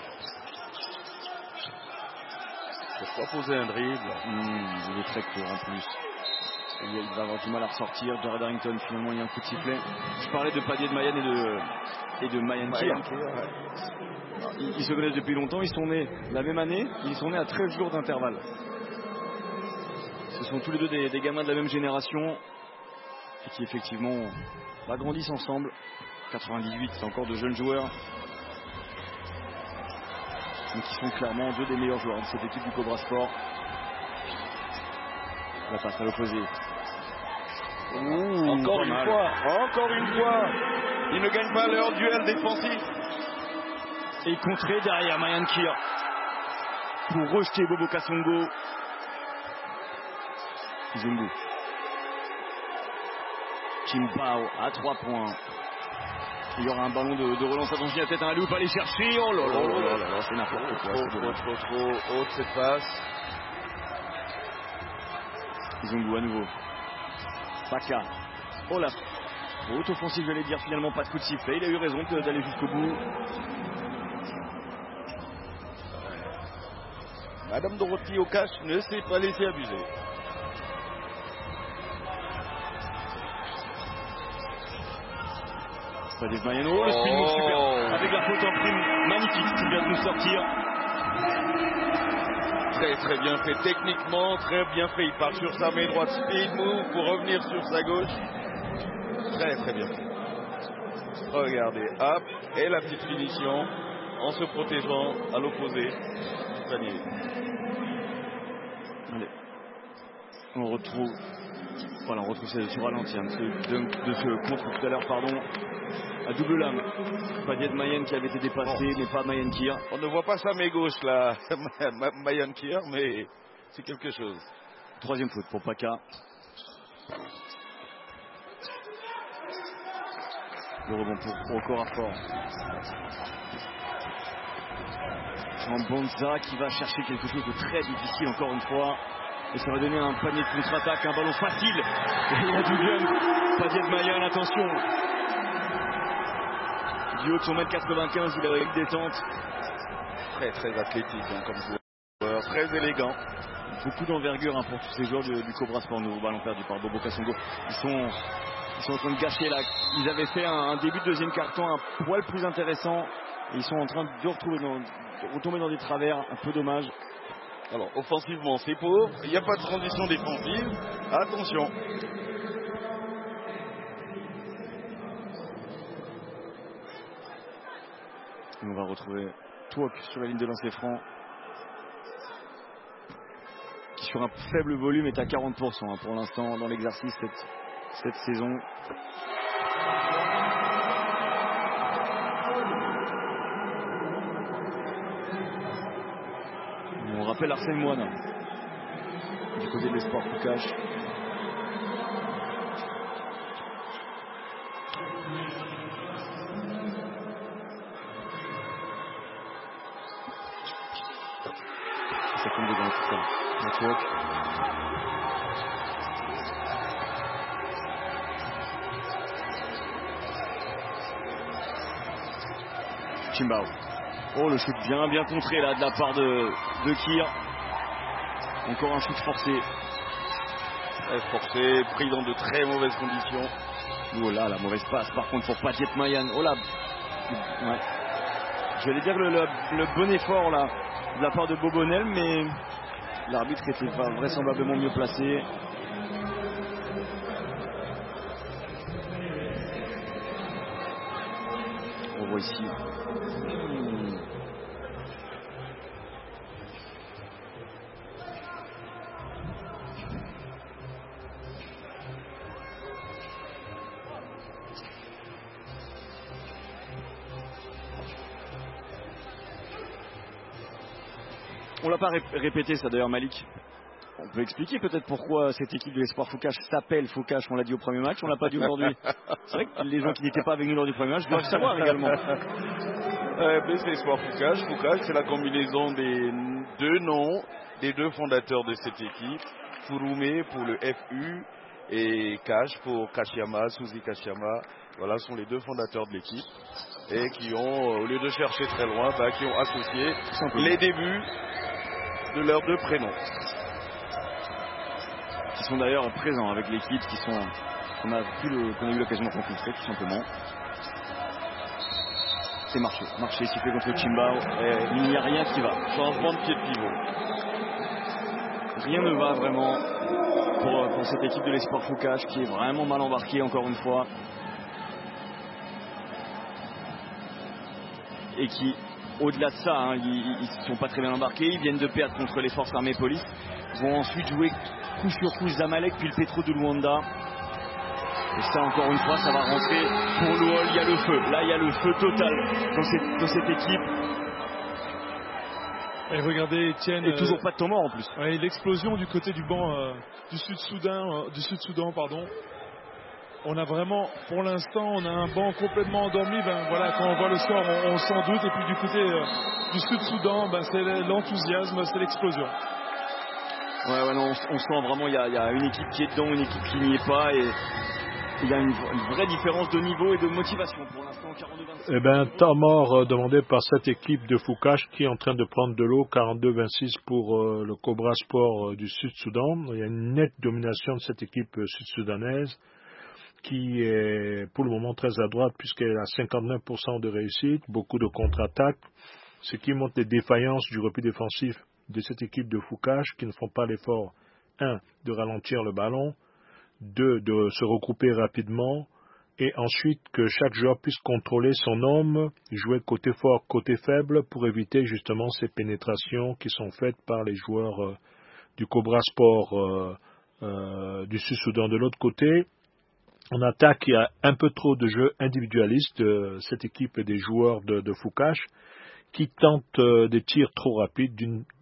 Pourquoi poser un dribble? Il est très court en plus. Il va avoir du mal à ressortir. Jared Harrington, finalement, il y a un coup de sifflet. Je parlais de Paddy Edmayan et de Mayan Kir. Ils se connaissent depuis longtemps. Ils sont nés la même année. Ils sont nés à 13 jours d'intervalle. Ce sont tous les deux des gamins de la même génération et qui effectivement grandissent ensemble. 98, c'est encore de jeunes joueurs, mais qui sont clairement deux des meilleurs joueurs de cette équipe du Cobra Sport. La passe à l'opposé. Encore une fois, ils ne gagnent pas leur duel défensif. Et contré derrière Mayan Kir pour rejeter Bobo Kasongo. Zungu. Chimbao à 3 points. Il y aura un ballon de relance. Attention, il y a peut-être un loup à aller chercher. Oh là là, c'est n'importe quoi. Trop haute cette passe. Zungu à nouveau. Paka. Oh là. Haute offensive, j'allais dire, finalement pas de coup de sifflet. Il a eu raison d'aller jusqu'au bout. Madame Dorothy Okash ne s'est pas laissée abuser. Paddy Edmayan, le spin move super, avec la faute en prime, magnifique, qui vient de nous sortir. Très bien fait, techniquement, très bien fait. Il part sur sa main droite, speed move pour revenir sur sa gauche. Très bien fait. Regardez, hop, et la petite finition en se protégeant à l'opposé du panier. Allez, on retrouve ce ralenti de ce contre tout à l'heure, pardon. À double lame. Paddy Edmayan qui avait été dépassé, mais pas Mayan Kir. On ne voit pas sa main gauche là, Mayan Kir, mais c'est quelque chose. Troisième faute pour Paka. Le rebond pour Okorafor. Jean Bonza qui va chercher quelque chose de très difficile encore une fois. Et ça va donner un panier de contre-attaque, un ballon facile. Et il y a du gun. Paddy Edmayan, attention. Du haut de son 1m95, il a une détente. Très athlétique hein, comme joueur, très élégant. Beaucoup d'envergure hein, pour tous ces joueurs du Cobra Sport. Nouveau ballon perdu par Bobo Kasongo. Ils sont en train de gâcher là. Ils avaient fait un début de deuxième quart-temps un poil plus intéressant. Et ils sont en train de retomber dans des travers. Un peu dommage. Alors offensivement c'est pauvre. Il n'y a pas de transition défensive. Attention. Et on va retrouver Twok sur la ligne de lancer franc. Qui sur un faible volume est à 40% hein, pour l'instant dans l'exercice cette saison. On rappelle Arsène Moine du côté de l'Espoir Poucache. Ça tombe dedans tout ça. Network. Chimbao. Oh, le shoot bien contré là de la part de Kir. Encore un shoot forcé. Forcé, pris dans de très mauvaises conditions. Oh là, la mauvaise passe par contre pour Padjet Mayan. Oh là. Ouais. J'allais dire le bon effort là de la part de Bobonel, mais l'arbitre était vraisemblablement mieux placé. On voit ici. On l'a pas répété ça d'ailleurs, Malik. On peut expliquer peut-être pourquoi cette équipe de l'Espoir Foucache s'appelle Foucache. On l'a dit au premier match, on l'a pas dit aujourd'hui. C'est vrai que les gens qui n'étaient pas avec nous lors du premier match doivent savoir également. Mais c'est l'Espoir Foucache. Foucache, c'est la combinaison des deux noms des deux fondateurs de cette équipe. Furume pour le FU et Cash pour Kashiyama, Suzy Kashiyama. Voilà, sont les deux fondateurs de l'équipe et qui ont, au lieu de chercher très loin, qui ont associé les débuts de leurs deux prénoms. Qui sont d'ailleurs présents avec l'équipe, qu'on a eu l'occasion de rencontrer tout simplement. C'est marché sifflé contre Chimbao et il n'y a rien qui va. Changement de pied de pivot. Rien ne va vraiment pour cette équipe de l'Espoir Foucache qui est vraiment mal embarquée encore une fois. Et qui, au-delà de ça, ils ne sont pas très bien embarqués. Ils viennent de perdre contre les forces armées police. Ils vont ensuite jouer coup sur coup Zamalek puis le Petro de Luanda. Et ça encore une fois ça va rentrer pour l'OL. Il y a le feu. Là il y a le feu total dans cette équipe. Et regardez Etienne. Et toujours pas de temps mort en plus. Ouais, l'explosion du côté du banc du Sud-Soudan, pardon. On a vraiment, pour l'instant, on a un banc complètement endormi. Voilà, quand on voit le score, on s'en doute. Et puis du côté du Sud-Soudan, c'est l'enthousiasme, c'est l'explosion. Ouais, non, on sent vraiment il y a une équipe qui est dedans, une équipe qui n'y est pas, et il y a une vraie différence de niveau et de motivation pour l'instant. 42-26. Temps mort demandé par cette équipe de Foucache qui est en train de prendre de l'eau. 42-26 pour le Cobra Sport du Sud-Soudan. Il y a une nette domination de cette équipe sud-soudanaise qui est pour le moment très à droite puisqu'elle a 59% de réussite, beaucoup de contre-attaques, ce qui montre les défaillances du repli défensif de cette équipe de Foucache qui ne font pas l'effort, 1, de ralentir le ballon, 2, de se regrouper rapidement, et ensuite que chaque joueur puisse contrôler son homme, jouer côté fort, côté faible, pour éviter justement ces pénétrations qui sont faites par les joueurs du Cobra Sport du Sud-Soudan. De l'autre côté, on attaque, il y a un peu trop de jeux individualistes de cette équipe et des joueurs de Foucache, qui tentent des tirs trop rapides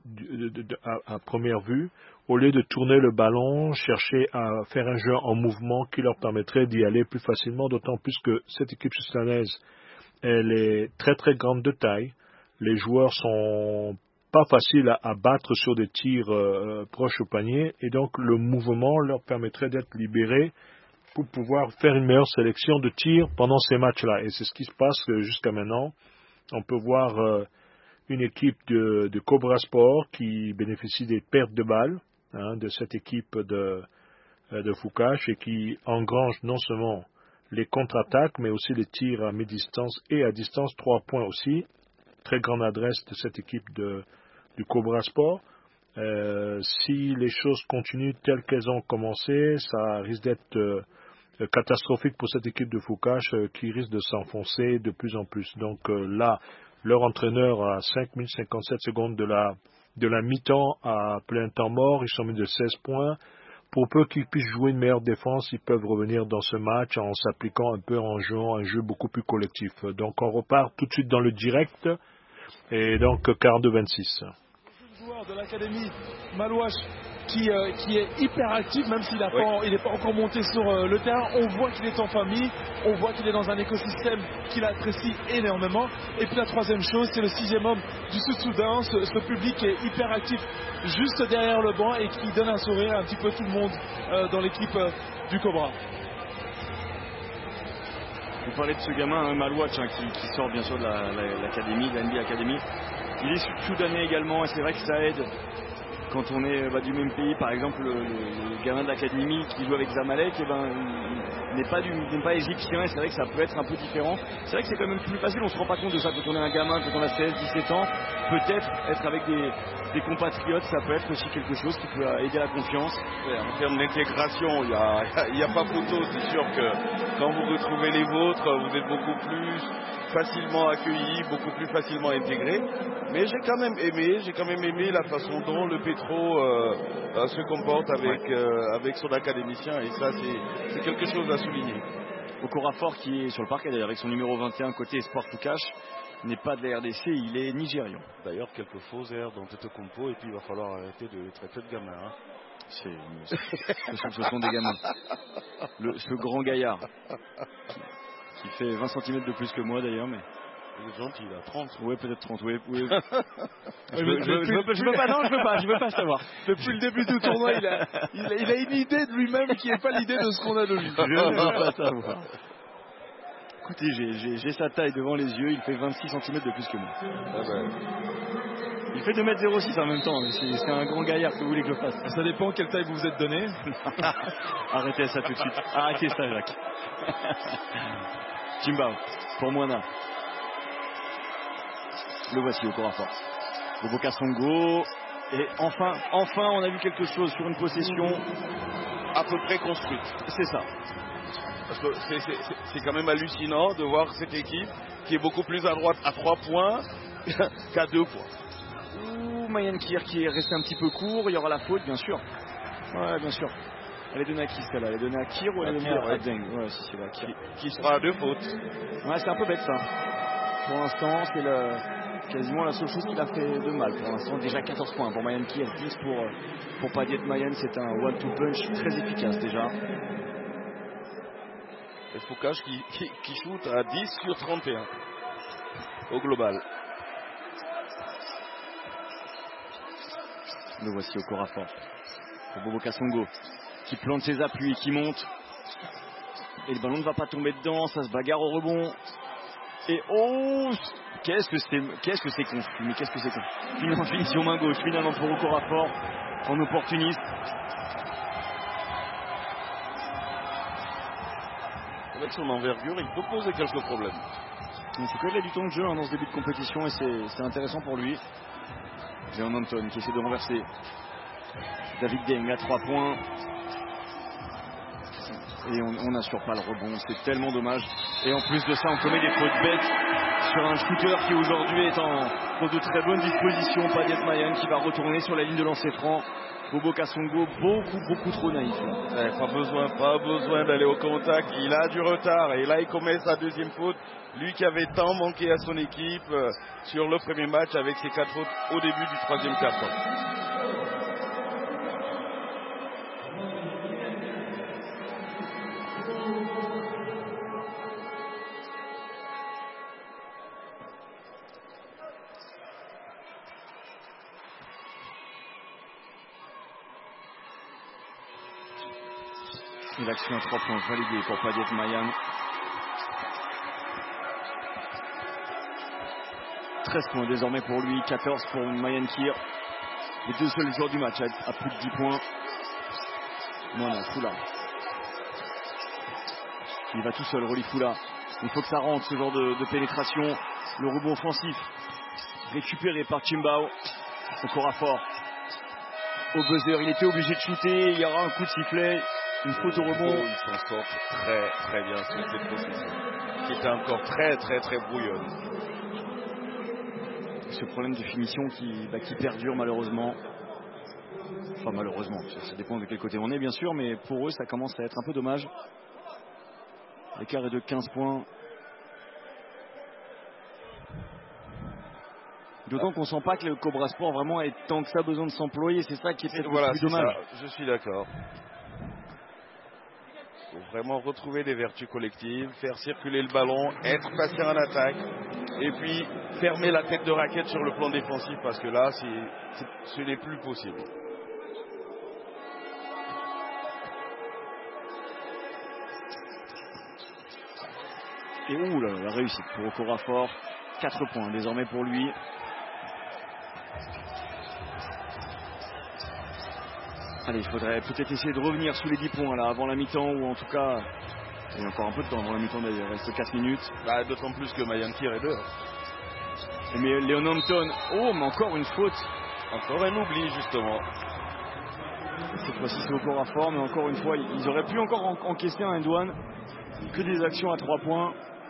à première vue, au lieu de tourner le ballon, chercher à faire un jeu en mouvement qui leur permettrait d'y aller plus facilement, d'autant plus que cette équipe sud-soudanaise, elle est très très grande de taille. Les joueurs sont pas faciles à battre sur des tirs proches au panier, et donc le mouvement leur permettrait d'être libérés pour pouvoir faire une meilleure sélection de tirs pendant ces matchs-là. Et c'est ce qui se passe jusqu'à maintenant. On peut voir une équipe de Cobra Sport qui bénéficie des pertes de balles de cette équipe de Foucache et qui engrange non seulement les contre-attaques, mais aussi les tirs à mi-distance et à distance, 3 points aussi. Très grande adresse de cette équipe du Cobra Sport. Si les choses continuent telles qu'elles ont commencé, ça risque d'être catastrophique pour cette équipe de Foucache qui risque de s'enfoncer de plus en plus. Donc là, leur entraîneur à 5 minutes 57 secondes de la mi-temps a plein temps mort, ils sont mis de 16 points. Pour peu qu'ils puissent jouer une meilleure défense, ils peuvent revenir dans ce match en s'appliquant un peu, en jouant un jeu beaucoup plus collectif. Donc on repart tout de suite dans le direct, et donc 42-26. Joueur de l'académie Malouache qui est hyper actif, même s'il n'est pas encore monté sur le terrain. On voit qu'il est en famille, on voit qu'il est dans un écosystème qu'il apprécie énormément. Et puis la troisième chose, c'est le 6e homme du Sud-Soudan, ce public qui est hyper actif juste derrière le banc et qui donne un sourire à un petit peu tout le monde dans l'équipe du Cobra. Vous parlez de ce gamin, Malouach, qui sort bien sûr de l'académie, de la NBA Academy. Il est soudanais également et c'est vrai que ça aide quand on est du même pays. Par exemple, le gamin de l'académie qui joue avec Zamalek, il n'est pas égyptien et c'est vrai que ça peut être un peu différent. C'est vrai que c'est quand même plus facile, on ne se rend pas compte de ça quand on est un gamin, quand on a 16, 17 ans. Peut-être être avec des compatriotes, ça peut être aussi quelque chose qui peut aider la confiance. En termes d'intégration, il n'y a pas photo. C'est sûr que quand vous retrouvez les vôtres, vous êtes beaucoup plus facilement accueillis, beaucoup plus facilement intégrés. Mais j'ai quand même aimé la façon dont le Petro se comporte avec son académicien. Et ça, c'est quelque chose à souligner. Okorafor qui est sur le parquet d'ailleurs avec son numéro 21 côté Espoir Foucache n'est pas de la RDC, il est nigérian. D'ailleurs quelques faux airs dans Tetecompo et puis il va falloir arrêter de traiter de gamin. Hein. Ce sont des gamins. Ce grand gaillard qui fait 20 cm de plus que moi d'ailleurs, mais il est gentil, il a 30. Oui, peut-être 30, oui. Je veux pas savoir. Depuis le début du tournoi, il a une idée de lui-même qui n'est pas l'idée de ce qu'on a de lui. Je ne veux pas savoir. Écoutez, j'ai sa taille devant les yeux, il fait 26 cm de plus que moi. Ah ben. Il fait 2m06 en même temps, c'est un grand gaillard que vous voulez que je fasse. Ça dépend quelle taille vous vous êtes donné. Arrêtez ça tout de suite. Arrêtez ça, Jacques. Chimbao, pour Moana. Le voici au Okorafor. Boboka Songo. Et enfin, on a vu quelque chose sur une possession à peu près construite. C'est ça. Parce que c'est quand même hallucinant de voir cette équipe qui est beaucoup plus à droite à 3 points qu'à 2 points. Ouh, Mayan Kir qui est resté un petit peu court. Il y aura la faute, bien sûr. Ouais, bien sûr. Elle est donnée à qui celle-là? Elle est donnée à Kir ou elle est donnée à Deng? Ouais, si c'est là. Qui sera à 2 fautes. Ouais, c'est un peu bête ça. Pour l'instant, c'est quasiment la seule chose qui l'a fait de mal. Pour l'instant, déjà 14 points pour Mayan Kir, 10 pour Padiet Mayan. C'est un one-two punch très efficace déjà. Et Foucache qui shoot à 10 sur 31 au global. Le voici au Okorafor. Pour Boboka Songo qui plante ses appuis, qui monte. Et le ballon ne va pas tomber dedans, ça se bagarre au rebond. Et oh, qu'est-ce que c'est con. Mais qu'est-ce que c'est con. Finition main gauche, finalement pour Okorafor en opportuniste. Avec son envergure, il peut poser quelques problèmes. Il faut qu'il ait du temps de jeu dans ce début de compétition et c'est intéressant pour lui. Léon Anton qui essaie de renverser. David Deng à 3 points. Et on n'assure pas le rebond, c'est tellement dommage. Et en plus de ça, on commet des fautes bêtes sur un shooter qui aujourd'hui est en de très bonne disposition. Padiet Mayan qui va retourner sur la ligne de lancer franc. Boboka Songo beaucoup trop naïf. Pas besoin d'aller au contact. Il a du retard et là il commet sa deuxième faute. Lui qui avait tant manqué à son équipe sur le premier match avec ses 4 fautes au début du troisième quart-temps. Et l'action à 3 points validée pour Padiet Mayan. 13 points désormais pour lui, 14 pour Mayan Kir. Les deux seuls joueurs du match à plus de 10 points. Non, Foula. Il va tout seul, Rolly Foula. Il faut que ça rentre, ce genre de pénétration. Le rebond offensif récupéré par Chimbao. Okorafor. Au buzzer, il était obligé de shooter. Il y aura un coup de sifflet. Une faute au rebond. Il s'en sort très bien sur cette position. Qui était encore très brouillonne. Ce problème de finition qui perdure malheureusement. Enfin malheureusement, ça dépend de quel côté on est bien sûr, mais pour eux ça commence à être un peu dommage. L'écart est de 15 points. D'autant qu'on sent pas que le Cobra Sport vraiment ait tant que ça besoin de s'employer. C'est ça qui est peut-être le plus dommage. Ça, je suis d'accord. Il faut vraiment retrouver des vertus collectives, faire circuler le ballon, être patient en attaque, et puis fermer la tête de raquette sur le plan défensif, parce que là, ce n'est plus possible. Et ouh là, la réussite pour Okorafor. 4 points désormais pour lui. Allez, il faudrait peut-être essayer de revenir sous les 10 points là avant la mi-temps, ou en tout cas, il y a encore un peu de temps avant la mi-temps d'ailleurs, il reste 4 minutes. Bah, d'autant plus que Mayankir est dehors. Mais Léon Hampton, oh mais encore une faute. Encore un oubli justement. Cette fois-ci c'est Okorafor, mais encore une fois, ils auraient pu encore encaisser un end-one. Que des actions à 3 points.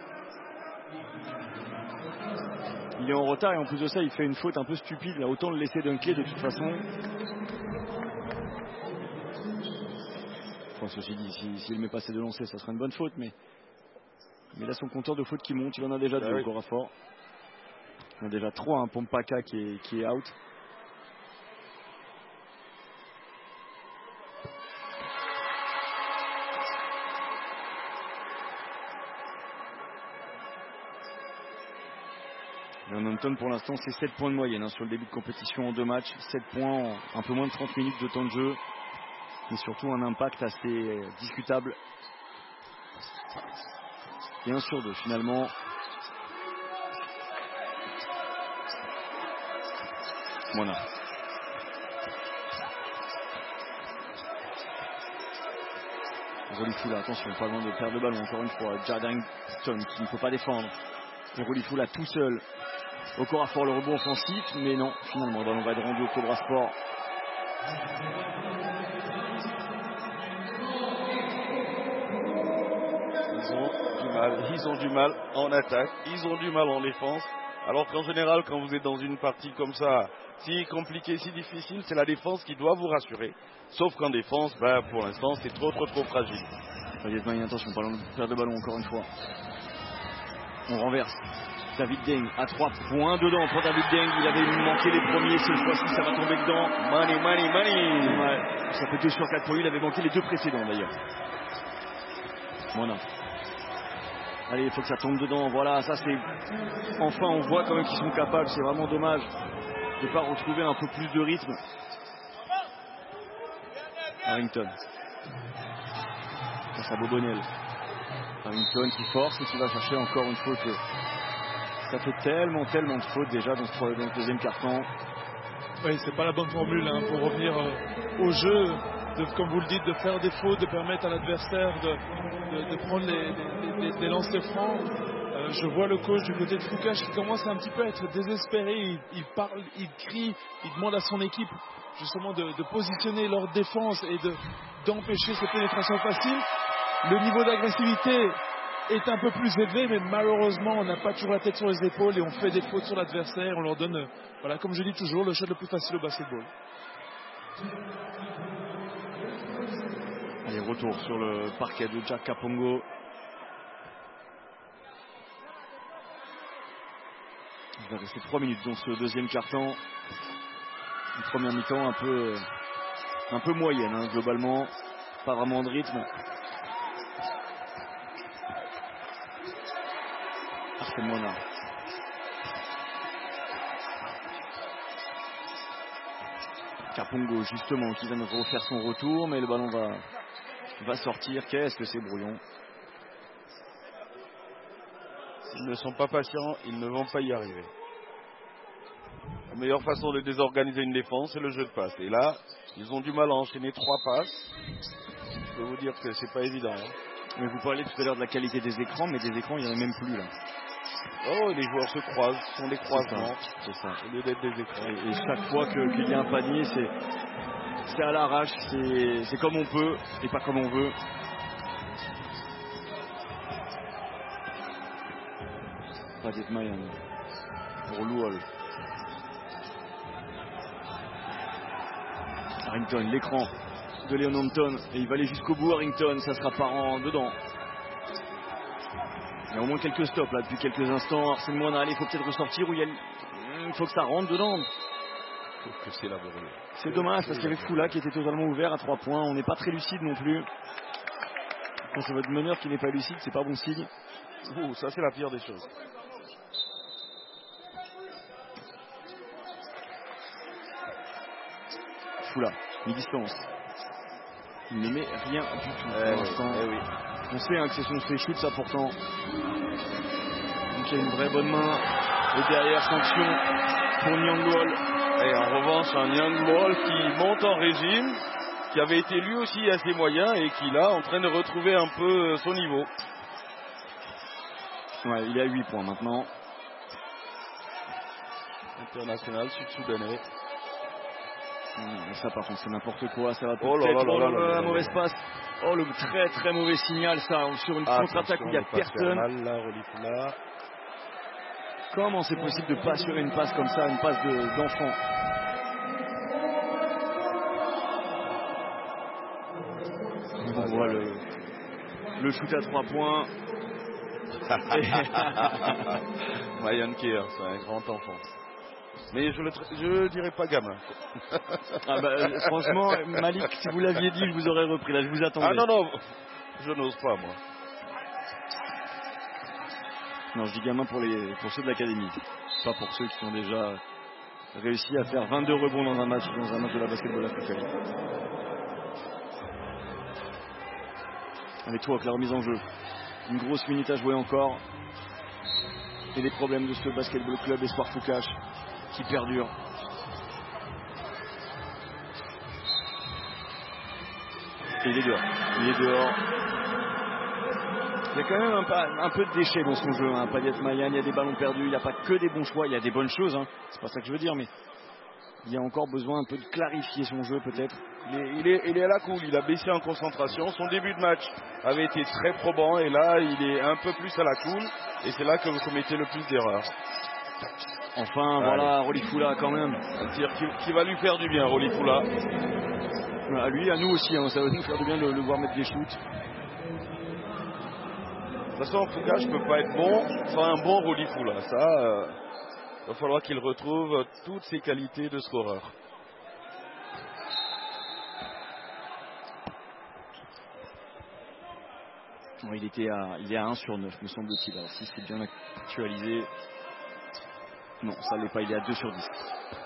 Il est en retard et en plus de ça il fait une faute un peu stupide, là autant le laisser dunker de toute façon. Enfin, ceci dit, s'il ne met pas ses 2 lancers, ça serait une bonne faute, mais là son compteur de faute qui monte, il en a déjà 2 Okorafor. Il en a déjà 3, un Pompaka qui est out. Léon Hampton pour l'instant c'est 7 points de moyenne sur le début de compétition en 2 matchs. 7 points en un peu moins de 30 minutes de temps de jeu. Mais surtout un impact assez discutable. Et 1 sur 2 finalement. Voilà. Rolifula, attention, pas loin de perdre le ballon encore une fois. Jared Harrington qui ne peut pas défendre. Et Rolifula tout seul. Okorafor le rebond offensif, mais non, finalement le ballon va être rendu au Cobra Sport. Ils ont du mal en attaque, ils ont du mal en défense. Alors qu'en général, quand vous êtes dans une partie comme ça, si compliquée, si difficile, c'est la défense qui doit vous rassurer. Sauf qu'en défense, pour l'instant, c'est trop fragile. Attention, perdre le ballon encore une fois. On renverse. David Deng à 3 points dedans pour David Deng. Il avait manqué les premiers, cette fois-ci ça va tomber dedans. Money. Ouais, ça fait 2 sur 4 pour lui, il avait manqué les 2 précédents d'ailleurs. Voilà. Allez, il faut que ça tombe dedans. Voilà, ça c'est... Enfin, on voit quand même qu'ils sont capables. C'est vraiment dommage de ne pas retrouver un peu plus de rythme. Harrington. Face à Bobonel. Harrington qui force et qui va chercher encore une faute. Ça fait tellement de fautes déjà dans ce deuxième quart-temps. Oui, c'est pas la bonne formule pour revenir au jeu. Comme vous le dites, de faire des fautes, de permettre à l'adversaire de prendre des lancers francs. Je vois le coach du côté de Foucache qui commence un petit peu à être désespéré. Il parle, il crie, il demande à son équipe justement de positionner leur défense et d'empêcher ces pénétrations faciles. Le niveau d'agressivité est un peu plus élevé, mais malheureusement on n'a pas toujours la tête sur les épaules et on fait des fautes sur l'adversaire. On leur donne, voilà, comme je dis toujours, le shot le plus facile au basketball. Allez, retour sur le parquet de Jack Kapongo. Il va rester 3 minutes dans ce deuxième quart-temps. Une première mi-temps un peu moyenne, globalement. Pas vraiment de rythme. Arsène Mona. Kapongo justement qui vient de refaire son retour, mais le ballon va sortir. Qu'est-ce que c'est brouillon. S'ils ne sont pas patients, ils ne vont pas y arriver. La meilleure façon de désorganiser une défense, c'est le jeu de passe. Et là, ils ont du mal à enchaîner 3 passes. Je peux vous dire que c'est pas évident. Mais vous parliez tout à l'heure de la qualité des écrans, mais des écrans, il n'y en a même plus là. Oh, les joueurs se croisent, ce sont des croisements. C'est ça. Au lieu d'être des écrans. Et chaque fois qu'il y a un panier, c'est à l'arrache, c'est comme on peut et pas comme on veut. Pas d'être Mayan pour Louhol. Harrington, l'écran de Léon Hampton, et il va aller jusqu'au bout. Harrington, ça sera par en dedans. Il y a au moins quelques stops là depuis quelques instants. Arsène Mona, il faut peut-être ressortir, où il y a faut que ça rentre dedans. Que c'est laborieux. C'est dommage parce qu'il y avait Foula qui était totalement ouvert à 3 points. On n'est pas très lucide non plus. Quand c'est votre meneur qui n'est pas lucide, c'est pas bon signe. Ouh, ça c'est la pire des choses. Foula, mi-distance. Il ne met rien du tout pour l'instant. Oui. On sait que c'est son fait shoot ça pourtant. Donc il y a une vraie bonne main. Et derrière, sanction pour Niang Wall. Et en revanche, un Niang Wall qui monte en régime, qui avait été lui aussi assez moyen et qui là en train de retrouver un peu son niveau. Ouais, il est à 8 points maintenant. International sud-soudanais. Ça par contre c'est n'importe quoi, ça va Oh là là là là la mauvaise passe. Oh le très très mauvais signal ça sur une contre-attaque où il n'y a personne. Là. Comment c'est possible de pas assurer une passe comme ça, une passe d'enfant? On voit le shoot à 3 points. Mayan Kier, c'est un grand enfant. Mais je dirais pas gamin. Franchement, Malik, si vous l'aviez dit, je vous aurais repris. Là, je vous attendais. Ah non, je n'ose pas, moi. Non, je dis gamin pour ceux de l'académie. Pas pour ceux qui ont déjà réussi à faire 22 rebonds dans un match de la Basketball Africa League. Avec toi, avec la remise en jeu. Une grosse minute à jouer encore. Et les problèmes de ce Basketball Club Espoir Foucache qui perdure. Et il est dehors. Il y a quand même un peu de déchets dans son jeu. Padiat Mayan, il y a des ballons perdus, il n'y a pas que des bons choix, il y a des bonnes choses. C'est pas ça que je veux dire, mais il y a encore besoin un peu de clarifier son jeu peut-être. Il est à la cool, il a baissé en concentration. Son début de match avait été très probant et là il est un peu plus à la cool. Et c'est là que vous commettez le plus d'erreurs. Enfin, voilà, Rolly Foula quand même. Un tir qui va lui faire du bien, Rolly Foula. À lui, à nous aussi, ça va nous faire du bien de le voir mettre des shoots. De toute façon, Foucache ne peut pas être bon sans un bon Rolly Foula. Ça, il va falloir qu'il retrouve toutes ses qualités de scoreur. Il est à 1 sur 9, me semble-t-il. Alors si c'est bien actualisé. Non, ça l'est pas, il est à 2 sur 10.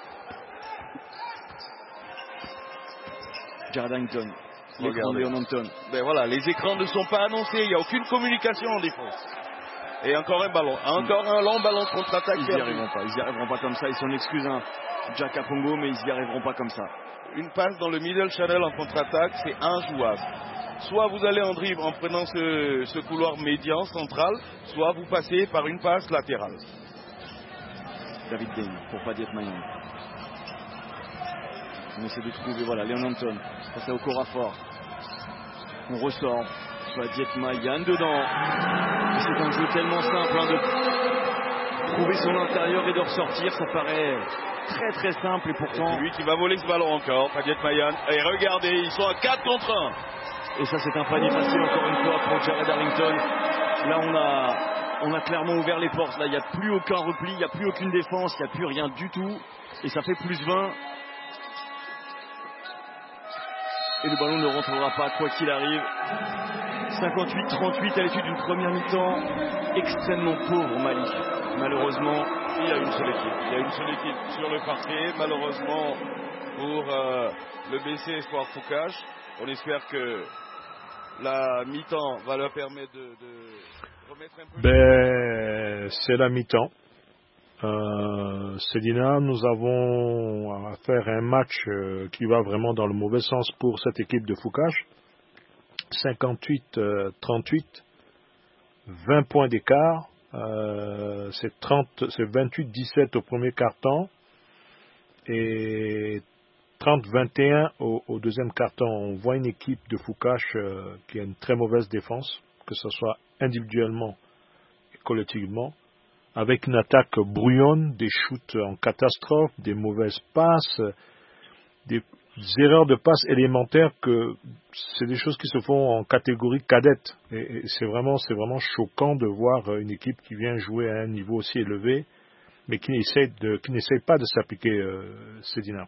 Jared Harrington. L'écran de Leonanton. Ben voilà, les écrans ne sont pas annoncés, il n'y a aucune communication en défense. Et encore un ballon, encore un long ballon de contre-attaque. Ils n'y arriveront pas comme ça, ils s'en excusent Jack Apongo, mais ils n'y arriveront pas comme ça. Une passe dans le middle channel en contre-attaque, c'est injouable. Soit vous allez en dribble en prenant ce couloir médian central, soit vous passez par une passe latérale. David Dane pour Padiat Mayan. On essaie de trouver, voilà, Leonanton. Ça c'est au Corafor. On ressort. Padiat Mayan dedans. Et c'est un jeu tellement simple de trouver son intérieur et de ressortir. Ça paraît très très simple et pourtant. C'est lui qui va voler ce ballon encore, Padiat Mayan. Et regardez, ils sont à 4 contre 1. Et ça c'est un panier facile encore une fois pour Jared Harrington. Là on a clairement ouvert les portes. Là il n'y a plus aucun repli, il n'y a plus aucune défense, il n'y a plus rien du tout. Et ça fait plus 20. Et le ballon ne rentrera pas quoi qu'il arrive. 58-38 à l'issue d'une première mi-temps extrêmement pauvre Mali. Malheureusement, il y a une seule équipe. Il y a une seule équipe sur le parquet. Malheureusement pour le BC Espoir Foucache. On espère que la mi-temps va leur permettre de remettre un peu... C'est la mi-temps. Cédina, nous avons à faire un match qui va vraiment dans le mauvais sens pour cette équipe de Foucache. 58-38, 20 points d'écart. C'est 28-17 au premier quart-temps et 30-21 au deuxième quart-temps. On voit une équipe de Foucache qui a une très mauvaise défense, que ce soit individuellement et collectivement, avec une attaque brouillonne, des shoots en catastrophe, des mauvaises passes, des erreurs de passes élémentaires, que c'est des choses qui se font en catégorie cadette. Et c'est vraiment choquant de voir une équipe qui vient jouer à un niveau aussi élevé mais qui n'essaie pas de s'appliquer, Sedina.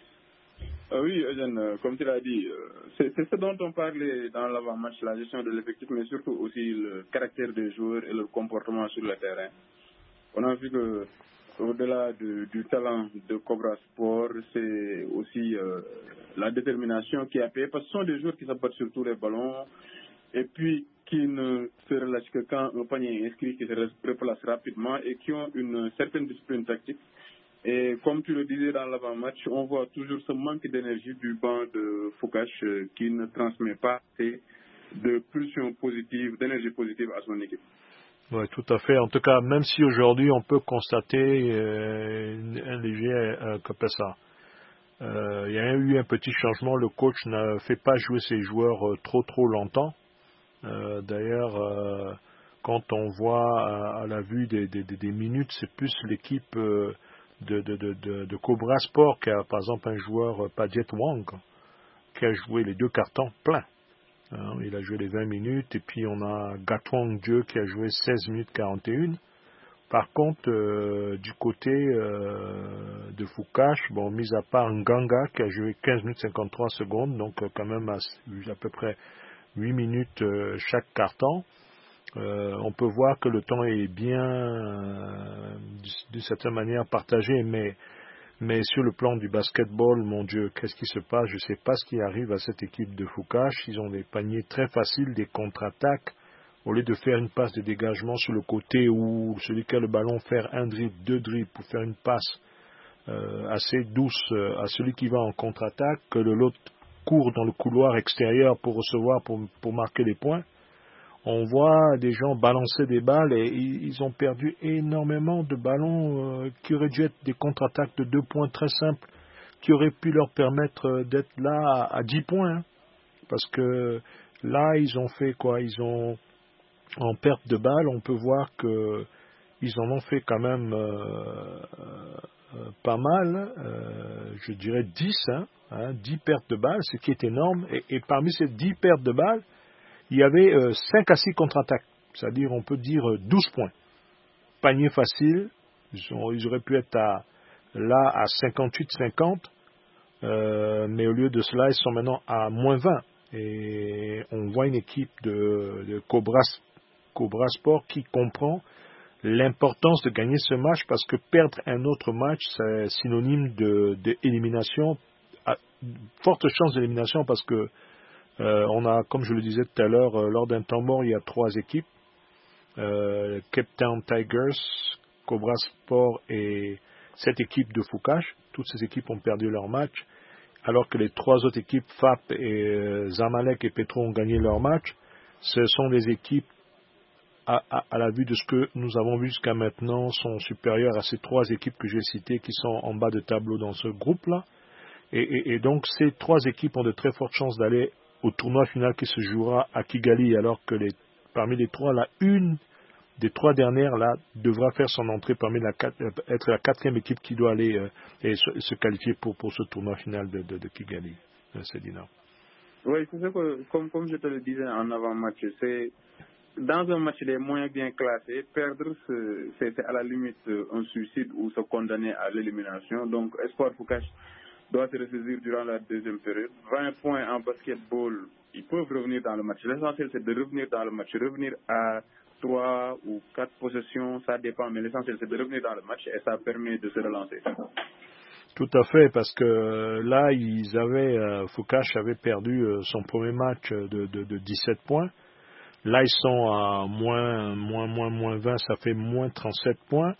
Oui, Eugène, comme tu l'as dit, c'est ce dont on parlait dans l'avant-match, la gestion de l'effectif, mais surtout aussi le caractère des joueurs et leur comportement sur le terrain. On a vu que au-delà du talent de Cobra Sport, c'est aussi la détermination qui a payé, parce que ce sont des joueurs qui s'abattent sur tous les ballons et puis qui ne se relâchent que quand un panier est inscrit, qui se replacent rapidement et qui ont une certaine discipline tactique. Et comme tu le disais dans l'avant-match, on voit toujours ce manque d'énergie du banc de Foucache qui ne transmet pas assez de pulsion positive, d'énergie positive à son équipe. Oui, tout à fait. En tout cas, même si aujourd'hui on peut constater un léger ça. Il y a eu un petit changement. Le coach ne fait pas jouer ses joueurs trop longtemps. D'ailleurs, quand on voit à la vue des minutes, c'est plus l'équipe de Cobra Sport qui a par exemple un joueur, Padjet Wang, qui a joué les 2 cartons pleins. Il a joué les 20 minutes, et puis on a Gatwang Dieu qui a joué 16 minutes 41. Par contre, du côté de Foucache, mis à part Nganga qui a joué 15 minutes 53 secondes, donc quand même à peu près 8 minutes chaque carton, on peut voir que le temps est bien, d'une certaine manière, partagé, mais sur le plan du basketball, mon Dieu, qu'est-ce qui se passe? Je ne sais pas ce qui arrive à cette équipe de Foucache. Ils ont des paniers très faciles, des contre-attaques. Au lieu de faire une passe de dégagement sur le côté où celui qui a le ballon faire un dribble, 2 dribbles pour faire une passe assez douce à celui qui va en contre-attaque, que l'autre court dans le couloir extérieur pour recevoir, pour marquer les points. On voit des gens balancer des balles et ils ont perdu énormément de ballons qui auraient dû être des contre-attaques de 2 points très simples, qui auraient pu leur permettre d'être là à 10 points. Hein. Parce que là, ils ont fait quoi? Ils ont, en perte de balles, on peut voir qu'ils en ont fait quand même pas mal, je dirais 10, 10 pertes de balles, ce qui est énorme. Et parmi ces 10 pertes de balles, il y avait 5 à 6 contre-attaques, c'est-à-dire on peut dire 12 points. Panier facile, ils auraient pu être à 58-50, mais au lieu de cela, ils sont maintenant à moins 20. Et on voit une équipe de Cobra Sport qui comprend l'importance de gagner ce match, parce que perdre un autre match, c'est synonyme d'élimination, forte chance d'élimination, parce que on a, comme je le disais tout à l'heure, lors d'un temps mort, il y a 3 équipes, Cape Town Tigers, Cobra Sport et cette équipe de Foucache. Toutes ces équipes ont perdu leur match, alors que les 3 autres équipes, FAP et Zamalek et Petro, ont gagné leur match. Ce sont des équipes, à la vue de ce que nous avons vu jusqu'à maintenant, sont supérieures à ces 3 équipes que j'ai citées, qui sont en bas de tableau dans ce groupe-là. Et donc ces 3 équipes ont de très fortes chances d'aller au tournoi final qui se jouera à Kigali, alors que parmi les 3, une des 3 dernières là devra faire son entrée être la 4e équipe qui doit aller et se qualifier pour ce tournoi final de Kigali. Sedina. Oui, c'est ça que, comme je te le disais en avant-match, c'est dans un match des moins bien classés, perdre, c'est à la limite un suicide ou se condamner à l'élimination. Donc, Espoir Foucache doit se ressaisir durant la 2e période. 20 points en basketball, ils peuvent revenir dans le match. L'essentiel, c'est de revenir dans le match. Revenir à 3 ou 4 possessions, ça dépend, mais l'essentiel, c'est de revenir dans le match et ça permet de se relancer. Tout à fait, parce que là, Foucache avait perdu son premier match de 17 points. Là, ils sont à moins 20, ça fait moins 37 points.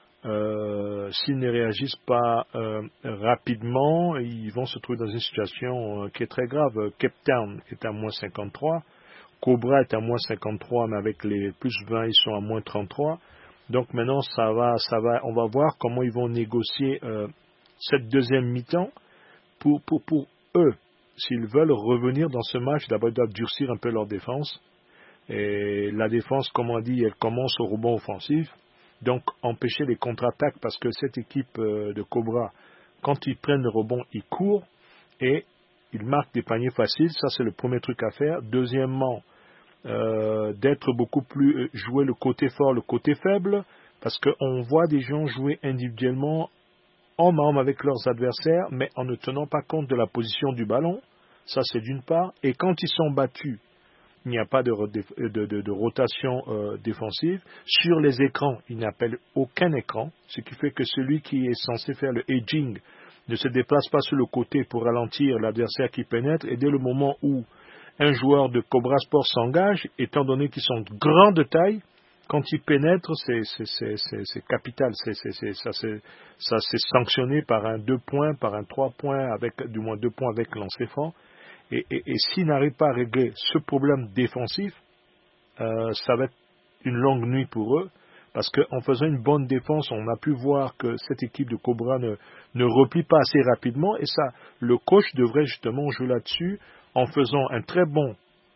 S'ils ne réagissent pas rapidement, ils vont se trouver dans une situation qui est très grave. Cape Town est à moins 53, Cobra est à moins 53, mais avec les plus 20, ils sont à moins 33. Donc maintenant, on va voir comment ils vont négocier cette 2e mi-temps pour eux. S'ils veulent revenir dans ce match, d'abord ils doivent durcir un peu leur défense. Et la défense, comme on dit, elle commence au rebond offensif. Donc, empêcher les contre-attaques, parce que cette équipe de Cobra, quand ils prennent le rebond, ils courent et ils marquent des paniers faciles. Ça, c'est le premier truc à faire. Deuxièmement, d'être beaucoup plus, jouer le côté fort, le côté faible, Parce qu'on voit des gens jouer individuellement en arme avec leurs adversaires, mais en ne tenant pas compte de la position du ballon. Ça, c'est d'une part. Et quand ils sont battus, il n'y a pas de rotation défensive. Sur les écrans, ils n'appellent aucun écran, ce qui fait que celui qui est censé faire le edging ne se déplace pas sur le côté pour ralentir l'adversaire qui pénètre. Et dès le moment où un joueur de Cobra Sport s'engage, étant donné qu'ils sont grands de taille, quand ils pénètrent, c'est capital. Ça c'est sanctionné par un 2 points, par un 3 points, avec du moins 2 points avec lancer franc. Et s'ils n'arrivent pas à régler ce problème défensif, ça va être une longue nuit pour eux, parce qu'en faisant une bonne défense, on a pu voir que cette équipe de Cobra ne replie pas assez rapidement, et ça, le coach devrait justement jouer là-dessus en faisant un très bon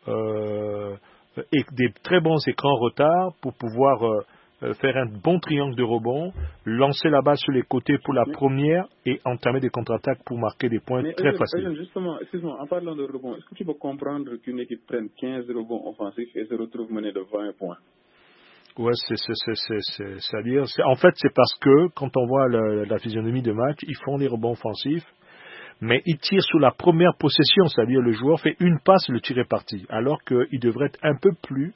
et des très bons écrans retard pour pouvoir faire un bon triangle de rebond, lancer la balle sur les côtés pour la première et entamer des contre-attaques pour marquer des points très faciles. Justement, excuse-moi, en parlant de rebond, est-ce que tu peux comprendre qu'une équipe prenne 15 rebonds offensifs et se retrouve menée de 20 points? Ouais, c'est-à-dire, en fait, c'est parce que quand on voit la physionomie de match, ils font des rebonds offensifs, mais ils tirent sur la première possession, c'est-à-dire le joueur fait une passe, le tir est parti, alors qu'il devrait être un peu plus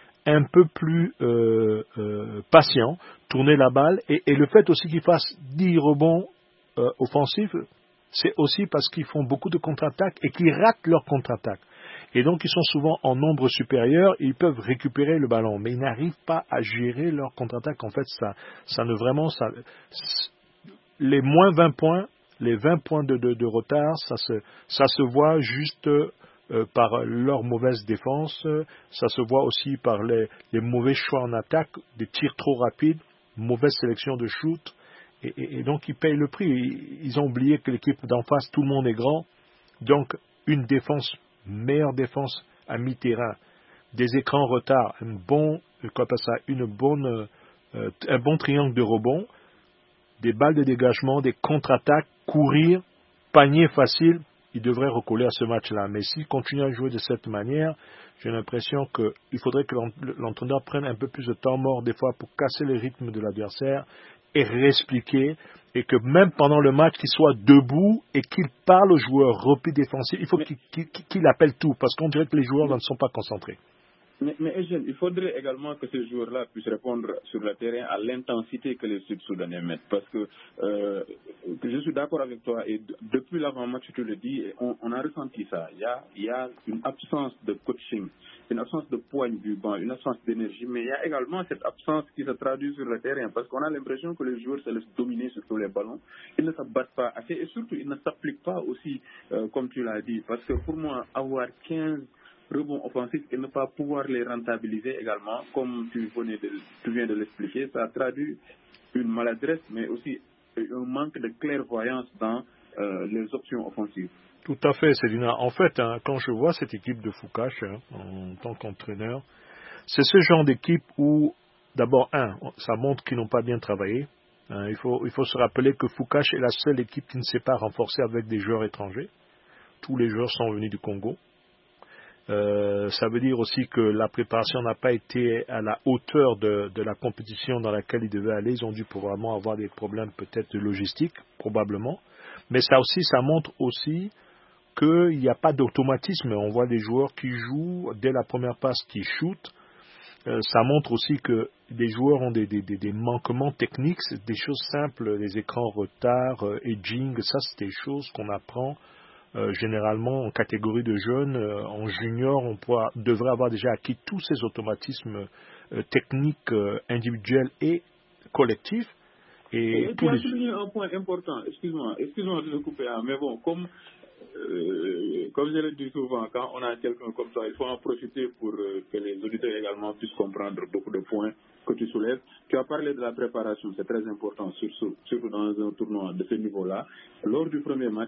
patient, tourner la balle, et le fait aussi qu'ils fassent 10 rebonds offensifs, c'est aussi parce qu'ils font beaucoup de contre-attaques et qu'ils ratent leurs contre-attaques. Et donc ils sont souvent en nombre supérieur, et ils peuvent récupérer le ballon, mais ils n'arrivent pas à gérer leurs contre-attaques. En fait, les moins 20 points, les 20 points de retard, ça se voit juste par leur mauvaise défense, ça se voit aussi par les mauvais choix en attaque, des tirs trop rapides, mauvaise sélection de shoot, et donc ils payent le prix. Ils ont oublié que l'équipe d'en face, tout le monde est grand, donc une meilleure défense à mi-terrain, des écrans retard, un bon triangle de rebond, des balles de dégagement, des contre-attaques, courir, panier facile, il devrait recoller à ce match-là. Mais s'il continue à jouer de cette manière, j'ai l'impression qu'il faudrait que l'entraîneur prenne un peu plus de temps mort des fois pour casser le rythme de l'adversaire et réexpliquer, et que même pendant le match, qu'il soit debout et qu'il parle aux joueurs repli défensifs. Il faut qu'il appelle tout, parce qu'on dirait que les joueurs ne sont pas concentrés. Mais Eugène, il faudrait également que ces joueurs-là puissent répondre sur le terrain à l'intensité que les Sud-Soudanais mettent. Parce que je suis d'accord avec toi, et depuis l'avant-match, tu le dis, on a ressenti ça. Il y a une absence de coaching, une absence de poigne du banc, une absence d'énergie, mais il y a également cette absence qui se traduit sur le terrain, parce qu'on a l'impression que les joueurs se laissent dominer sur tous les ballons, ils ne s'abattent pas assez, et surtout, ils ne s'appliquent pas aussi, comme tu l'as dit. Parce que pour moi, avoir 15 rebonds offensifs et ne pas pouvoir les rentabiliser également, comme tu viens de l'expliquer, ça traduit une maladresse, mais aussi un manque de clairvoyance dans les options offensives. Tout à fait, Célina. En fait, quand je vois cette équipe de Foucache en tant qu'entraîneur, c'est ce genre d'équipe où, d'abord, ça montre qu'ils n'ont pas bien travaillé. Il faut se rappeler que Foucache est la seule équipe qui ne s'est pas renforcée avec des joueurs étrangers. Tous les joueurs sont venus du Congo. Ça veut dire aussi que la préparation n'a pas été à la hauteur de la compétition dans laquelle ils devaient aller. Ils ont dû probablement avoir des problèmes peut-être de logistique, probablement. Mais ça montre aussi qu'il n'y a pas d'automatisme. On voit des joueurs qui jouent dès la première passe, qui shootent. Ça montre aussi que les joueurs ont des manquements techniques, c'est des choses simples, les écrans retard, edging, ça c'est des choses qu'on apprend généralement en catégorie de jeunes. En junior, on devrait avoir déjà acquis tous ces automatismes techniques, individuels et collectifs. Et tu as souligné un point important, excuse-moi de te couper, mais bon, comme je le dis souvent, quand on a quelqu'un comme ça, il faut en profiter pour que les auditeurs également puissent comprendre beaucoup de points que tu soulèves. Tu as parlé de la préparation, c'est très important, surtout dans un tournoi de ce niveau-là. Lors du premier match,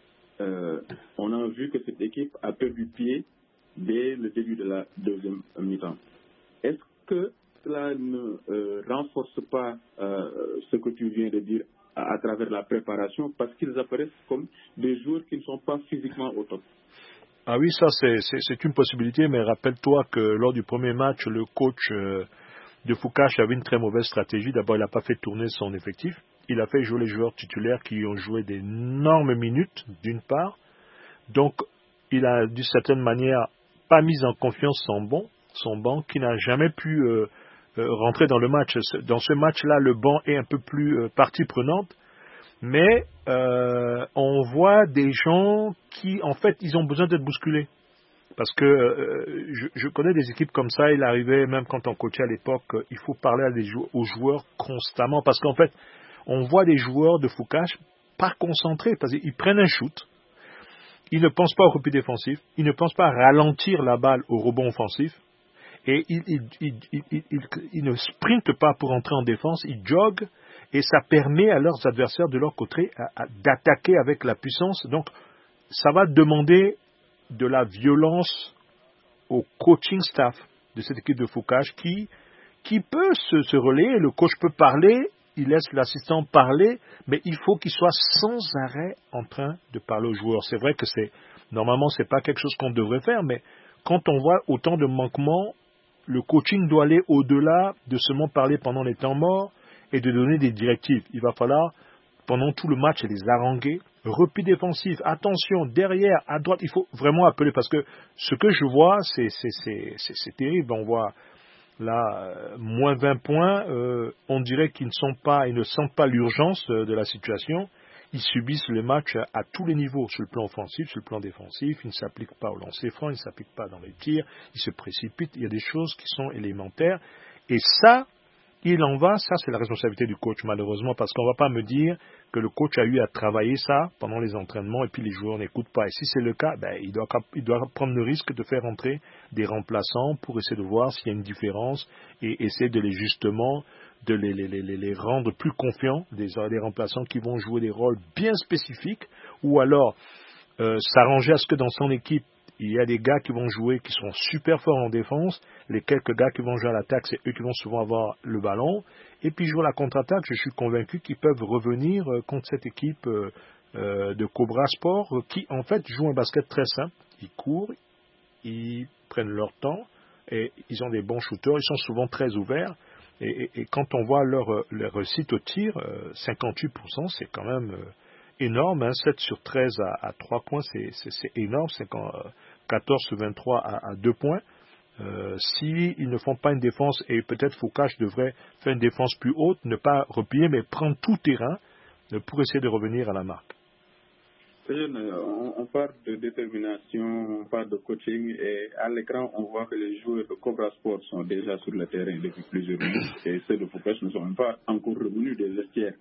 on a vu que cette équipe a perdu pied dès le début de la deuxième mi-temps. Est-ce que cela ne renforce pas ce que tu viens de dire à travers la préparation, parce qu'ils apparaissent comme des joueurs qui ne sont pas physiquement au top? Ah oui, ça c'est une possibilité, mais rappelle-toi que lors du premier match, le coach de Foucache avait une très mauvaise stratégie. D'abord, il n'a pas fait tourner son effectif. Il a fait jouer les joueurs titulaires qui ont joué d'énormes minutes, d'une part. Donc, il a, d'une certaine manière, pas mis en confiance son banc, qui n'a jamais pu rentrer dans le match. Dans ce match-là, le banc est un peu plus partie prenante. Mais on voit des gens qui, en fait, ils ont besoin d'être bousculés. Parce que je connais des équipes comme ça, il arrivait, même quand on coachait à l'époque, il faut parler aux joueurs constamment. Parce qu'en fait, on voit des joueurs de Foucache pas concentrés, parce qu'ils prennent un shoot, ils ne pensent pas au repli défensif, ils ne pensent pas à ralentir la balle au rebond offensif, et ils ne sprintent pas pour entrer en défense, ils joguent, et ça permet à leurs adversaires de leur côté d'attaquer avec la puissance. Donc, ça va demander de la violence au coaching staff de cette équipe de Foucache qui peut se relayer. Le coach peut parler, il laisse l'assistant parler, mais il faut qu'il soit sans arrêt en train de parler aux joueurs. C'est vrai que normalement, c'est pas quelque chose qu'on devrait faire, mais quand on voit autant de manquements, le coaching doit aller au-delà de seulement parler pendant les temps morts et de donner des directives. Il va falloir, pendant tout le match, les haranguer. Repli défensif, attention, derrière, à droite, il faut vraiment appeler, parce que ce que je vois, c'est terrible. On voit là, moins 20 points, on dirait qu'ils ne sentent pas l'urgence de la situation. Ils subissent le match à tous les niveaux, sur le plan offensif, sur le plan défensif. Ils ne s'appliquent pas au lancer franc, ils ne s'appliquent pas dans les tirs, ils se précipitent. Il y a des choses qui sont élémentaires. Et ça, c'est la responsabilité du coach, malheureusement, parce qu'on ne va pas me dire que le coach a eu à travailler ça pendant les entraînements et puis les joueurs n'écoutent pas. Et si c'est le cas, il doit prendre le risque de faire entrer des remplaçants pour essayer de voir s'il y a une différence et essayer de les rendre plus confiants, des remplaçants qui vont jouer des rôles bien spécifiques, ou alors s'arranger à ce que dans son équipe, il y a des gars qui vont jouer, qui sont super forts en défense. Les quelques gars qui vont jouer à l'attaque, c'est eux qui vont souvent avoir le ballon. Et puis jouer la contre-attaque, je suis convaincu qu'ils peuvent revenir contre cette équipe de Cobra Sport, qui en fait joue un basket très simple. Ils courent, ils prennent leur temps, et ils ont des bons shooters, ils sont souvent très ouverts. Et quand on voit leur réussite au tir, 58%, c'est quand même énorme, 7 sur 13 à 3 points, c'est énorme, 14 sur 23 à 2 points. S'ils ne font pas une défense, et peut-être Foucache devrait faire une défense plus haute, ne pas replier, mais prendre tout terrain pour essayer de revenir à la marque. On parle de détermination, on parle de coaching, et à l'écran, on voit que les joueurs de Cobra Sport sont déjà sur le terrain depuis plusieurs minutes, et ceux de Foucache ne sont même pas encore revenus des vestiaires.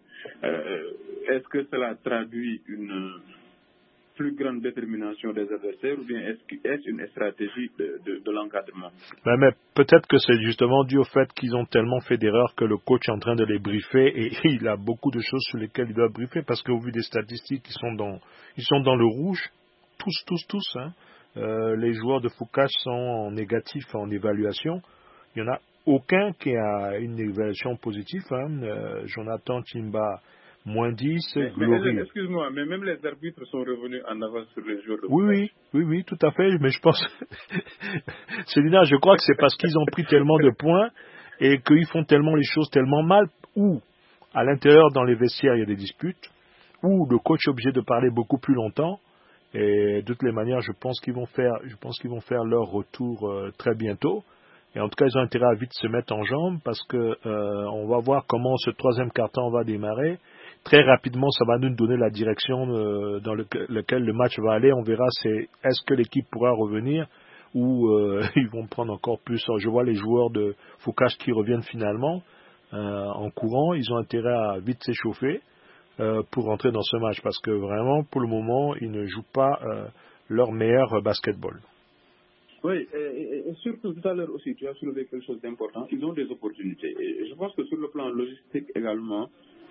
Est-ce que cela traduit une plus grande détermination des adversaires, ou bien est-ce une stratégie de l'encadrement? Mais peut-être que c'est justement dû au fait qu'ils ont tellement fait d'erreurs que le coach est en train de les briefer, et il a beaucoup de choses sur lesquelles il doit briefer, parce qu'au vu des statistiques, ils sont dans le rouge, tous. Les joueurs de Foucache sont en négatif en évaluation. Il n'y en a aucun qui a une évaluation positive. Jonathan Timba, moins 10, Glory. Excuse-moi, mais même les arbitres sont revenus en avance sur les joueurs de Foucache. Oui, tout à fait. Mais je pense, Célina, je crois que c'est parce qu'ils ont pris tellement de points et qu'ils font tellement les choses tellement mal, ou à l'intérieur, dans les vestiaires, il y a des disputes, ou le coach est obligé de parler beaucoup plus longtemps. Et de toutes les manières, je pense qu'ils vont faire leur retour très bientôt. Et en tout cas, ils ont intérêt à vite se mettre en jambes, parce que on va voir comment ce troisième quart-temps va démarrer. Très rapidement, ça va nous donner la direction dans laquelle le match va aller. On verra est-ce que l'équipe pourra revenir, ou ils vont prendre encore plus. Je vois les joueurs de Foucache qui reviennent finalement en courant. Ils ont intérêt à vite s'échauffer pour rentrer dans ce match, parce que vraiment, pour le moment, ils ne jouent pas leur meilleur basketball. Oui, et surtout tout à l'heure aussi, tu as soulevé quelque chose d'important. Ils ont des opportunités. Et je pense que sur le plan logistique également,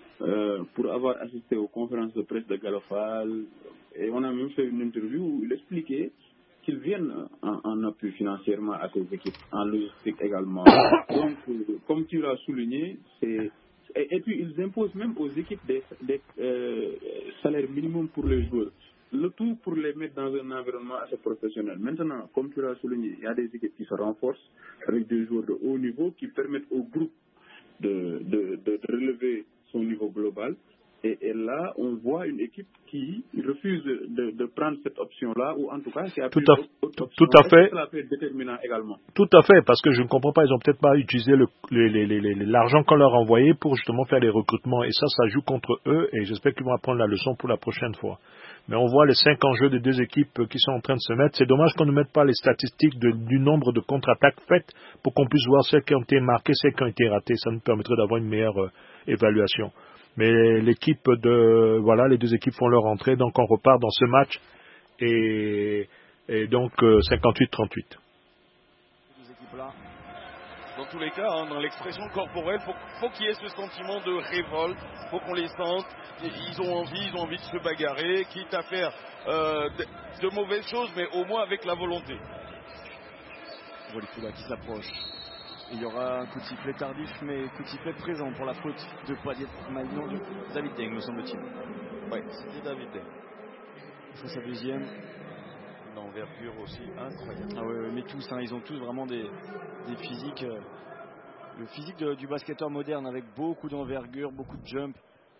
pour avoir assisté aux conférences de presse de Galofal, et on a même fait une interview où il expliquait qu'ils viennent en appui financièrement à ces équipes, en logistique également. Donc, comme tu l'as souligné, et puis ils imposent même aux équipes des salaires minimums pour les joueurs. le tout pour les mettre dans un environnement assez professionnel. Maintenant, comme tu l'as souligné, il y a des équipes qui se renforcent avec des joueurs de haut niveau qui permettent au groupe de relever son niveau global. Et là, on voit une équipe qui refuse de prendre cette option-là, ou en tout cas qui a pris autre option. Tout à fait. Cela peut être déterminant également. Tout à fait, parce que je ne comprends pas, ils n'ont peut-être pas utilisé l'argent qu'on leur a envoyé pour justement faire les recrutements, et ça joue contre eux, et j'espère qu'ils vont apprendre la leçon pour la prochaine fois. Mais on voit les 5 enjeux des deux équipes qui sont en train de se mettre. C'est dommage qu'on ne mette pas les statistiques du nombre de contre-attaques faites pour qu'on puisse voir celles qui ont été marquées, celles qui ont été ratées. Ça nous permettrait d'avoir une meilleure évaluation. Mais l'équipe les deux équipes font leur entrée, donc on repart dans ce match et donc 58-38. Ces équipes-là. Dans tous les cas, dans l'expression corporelle, faut qu'il y ait ce sentiment de révolte, faut qu'on les sente. Ils ont envie de se bagarrer, quitte à faire de mauvaises choses, mais au moins avec la volonté. Voilà qui s'approche. Il y aura un coup de sifflet tardif, mais coup de sifflet présent pour la faute de David Deng, me semble-t-il. Oui, c'était David Deng. C'est sa deuxième. L'envergure aussi incroyable. Ah ouais, mais tous, ils ont tous vraiment des physiques. Le physique du basketteur moderne avec beaucoup d'envergure, beaucoup de jump.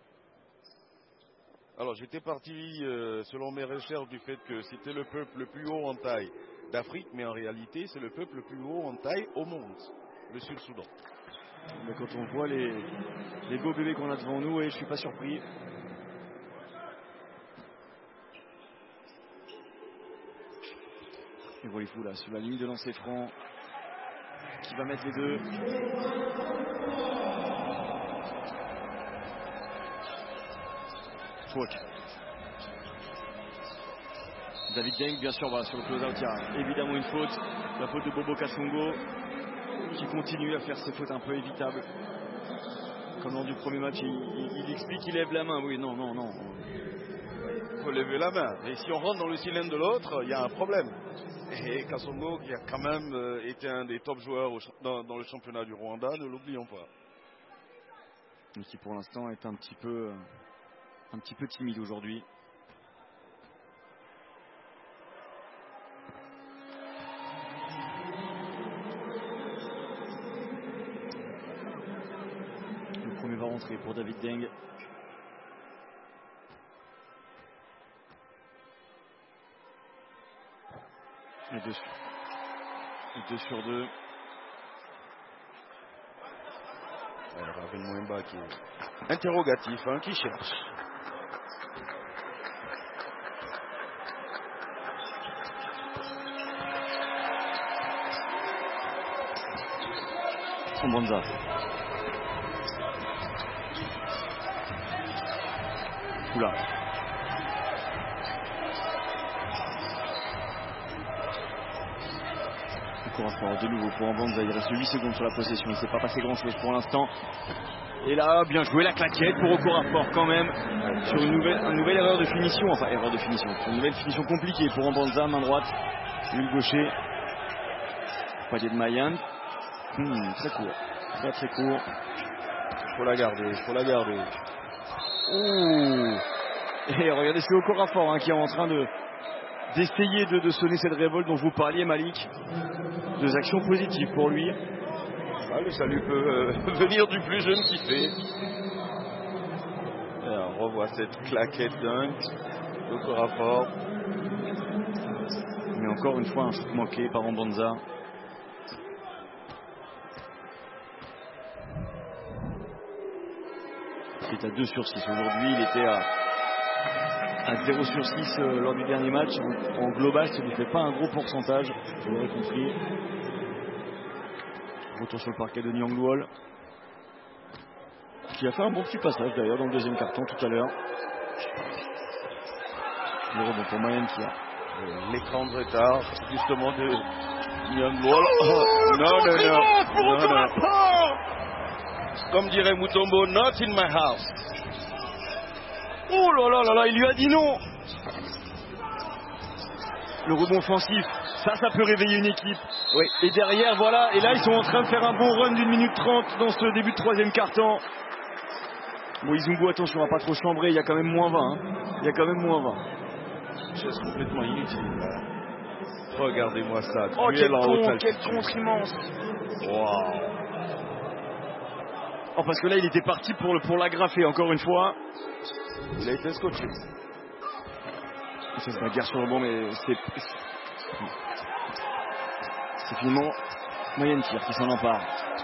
Alors j'étais parti, selon mes recherches, du fait que c'était le peuple le plus haut en taille d'Afrique, mais en réalité c'est le peuple le plus haut en taille au monde, le Sud-Soudan. Mais quand on voit les beaux bébés qu'on a devant nous, je suis pas surpris. Et voilà, là, sur la ligne de lancer franc, qui va mettre les deux. Faute. David Deng, bien sûr, sur le close-out, il y a évidemment une faute. La faute de Bobo Kasongo, qui continue à faire ses fautes un peu évitables. Comme lors du premier match, il explique, il lève la main. Oui, non. Il faut lever la main. Et si on rentre dans le cylindre de l'autre, il y a un problème. Et Kasongo, qui a quand même été un des top joueurs dans le championnat du Rwanda, ne l'oublions pas. Et qui pour l'instant est un petit peu timide aujourd'hui. Le premier va rentrer pour David Deng. Et 2 sur 2. Ravel Mouemba qui est interrogatif, qui cherche. Banza. Oula. Encore de nouveau pour Banza. Il reste 8 secondes sur la possession. Il ne s'est pas passé grand chose pour l'instant. Et là, bien joué la claquette pour Okorafor quand même. Sur une nouvelle erreur de finition. Enfin, erreur de finition. Sur une nouvelle finition compliquée pour Banza, main droite. Lui le gaucher. Palier de Mayan. Très court. Très court. Il faut la garder. Ouh. Et regardez, c'est Okorafor qui est en train d'essayer de sonner cette révolte dont vous parliez, Malik. 2 actions positives pour lui. Le salut peut venir du plus jeune qui fait. Et on revoit cette claquette dunk d'Okorafor. Mais encore une fois, un shoot manqué par Banza. Il est à 2 sur 6 aujourd'hui. Il était à 0 sur 6 lors du dernier match. En global, ça ne lui fait pas un gros pourcentage. Vous l'aurez compris. Retour sur le parquet de Nyang Luol, qui a fait un bon petit passage d'ailleurs dans le deuxième carton tout à l'heure. Le rebond pour Mayan qui a l'écran de retard justement de Nyang Luol. Non. Comme dirait Mutombo, not in my house. Oh là, il lui a dit non. Le rebond offensif, ça peut réveiller une équipe. Oui. Et derrière, voilà, et là ils sont en train de faire un bon run d'1 minute 30 dans ce début de 3e quart-temps. Bon, Izungu, attention, on va pas trop chambrer, il y a quand même moins 20. Il y a quand même moins 20. Geste complètement inutile. Là. Regardez-moi ça. Oh, Duel en haute quel altitude. contre immense. Waouh. Oh, parce que là, il était parti pour l'agrafer, encore une fois. Il a été scotché. Ça se bagarre sur le banc, mais c'est finalement Mayan Kir qui s'en empare.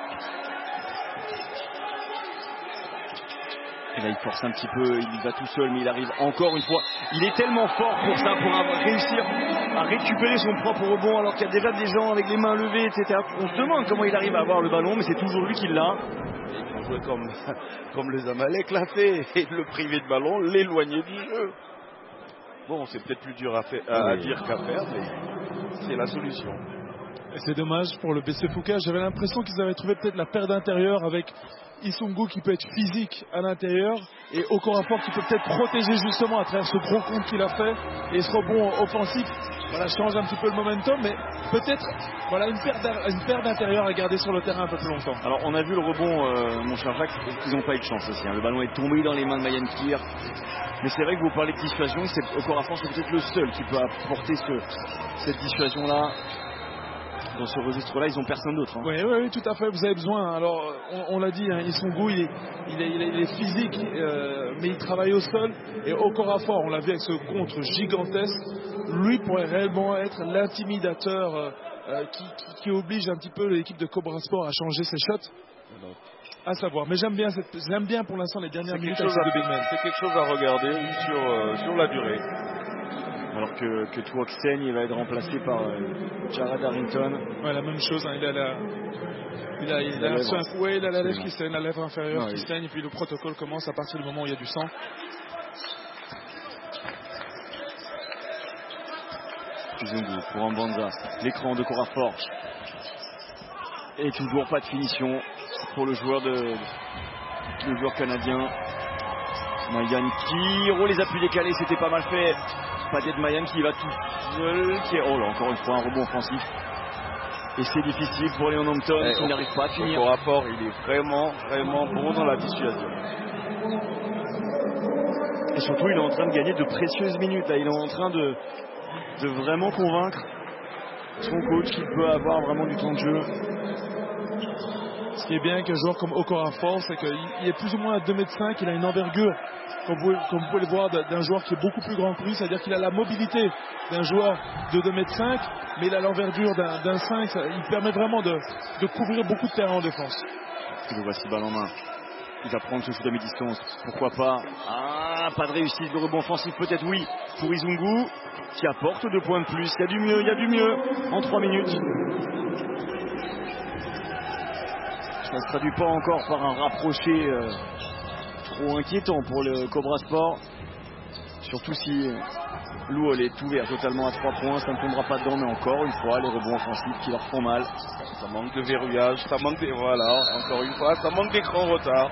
Et là, il force un petit peu, il va tout seul, mais il arrive encore une fois. Il est tellement fort pour ça, pour réussir à récupérer son propre rebond, alors qu'il y a déjà des gens avec les mains levées, etc. On se demande comment il arrive à avoir le ballon, mais c'est toujours lui qui l'a. Il faut jouer comme les Amalek l'a fait, et le priver de ballon, l'éloigner du jeu. Bon, c'est peut-être plus dur à dire qu'à faire, mais c'est la solution. Et c'est dommage pour le BC Foucault. J'avais l'impression qu'ils avaient trouvé peut-être la paire d'intérieur avec Isungu qui peut être physique à l'intérieur et Okorafor qui peut peut-être protéger justement à travers ce gros compte qu'il a fait et ce rebond offensif. Voilà, change un petit peu le momentum, mais peut-être voilà une paire d'intérieur à garder sur le terrain un peu plus longtemps. Alors on a vu le rebond, mon cher Jacques, ils n'ont pas eu de chance aussi. Hein. Le ballon est tombé dans les mains de Mayan Kir. Mais c'est vrai que vous parlez de dissuasion, Okorafor c'est peut-être le seul qui peut apporter cette dissuasion-là. Dans ce registre-là, ils n'ont personne d'autre. Hein. Oui, tout à fait. Vous avez besoin. Alors, on l'a dit, hein, Isungu, il est physique, mais il travaille au sol. Et Okorafor, on l'a vu avec ce contre gigantesque, lui pourrait réellement être l'intimidateur qui oblige un petit peu l'équipe de Cobra Sport à changer ses shots. À savoir. Mais j'aime bien pour l'instant les dernières minutes avec ces deux big men. C'est quelque chose à regarder sur la durée. Alors que Twok saigne, il va être remplacé par Jared Harrington. Ouais, la même chose, hein, il a la lèvre qui saigne, la lèvre inférieure qui saigne, et puis le protocole commence à partir du moment où il y a du sang. Zungu pour Ambanza, l'écran de Okorafor. Et toujours pas de finition pour le joueur canadien. Mayan Kir, les appuis décalés, c'était pas mal fait. Paddy de Mayan qui va tout seul, oh là, encore une fois un rebond offensif. Et c'est difficile pour Léon Hampton qui n'arrive pas à finir. Okorafor, il est vraiment bon dans la dissuasion. Et surtout, il est en train de gagner de précieuses minutes. Là. Il est en train de vraiment convaincre son coach qu'il peut avoir vraiment du temps de jeu. Ce qui est bien qu'un joueur comme Okorafor, c'est qu'il est plus ou moins à 2,5 m, il a une envergure, comme vous pouvez le voir, d'un joueur qui est beaucoup plus grand que lui, c'est-à-dire qu'il a la mobilité d'un joueur de 2,5 m, mais il a l'envergure d'un 5, il permet vraiment de couvrir beaucoup de terrain en défense. Le voici balle en main. Il va prendre ce shoot à mi-distance. Pourquoi pas? Ah, pas de réussite. Le rebond offensif, peut-être oui, pour Isungu, qui apporte 2 points de plus. Il y a du mieux en 3 minutes. Ça ne se traduit pas encore par un rapproché trop inquiétant pour le Cobra Sport. Surtout si Louol est ouvert totalement à 3 points. Ça ne tombera pas dedans, mais encore une fois, les rebonds offensifs qui leur font mal. Ça manque de verrouillage, voilà, encore une fois, ça manque d'écran retard.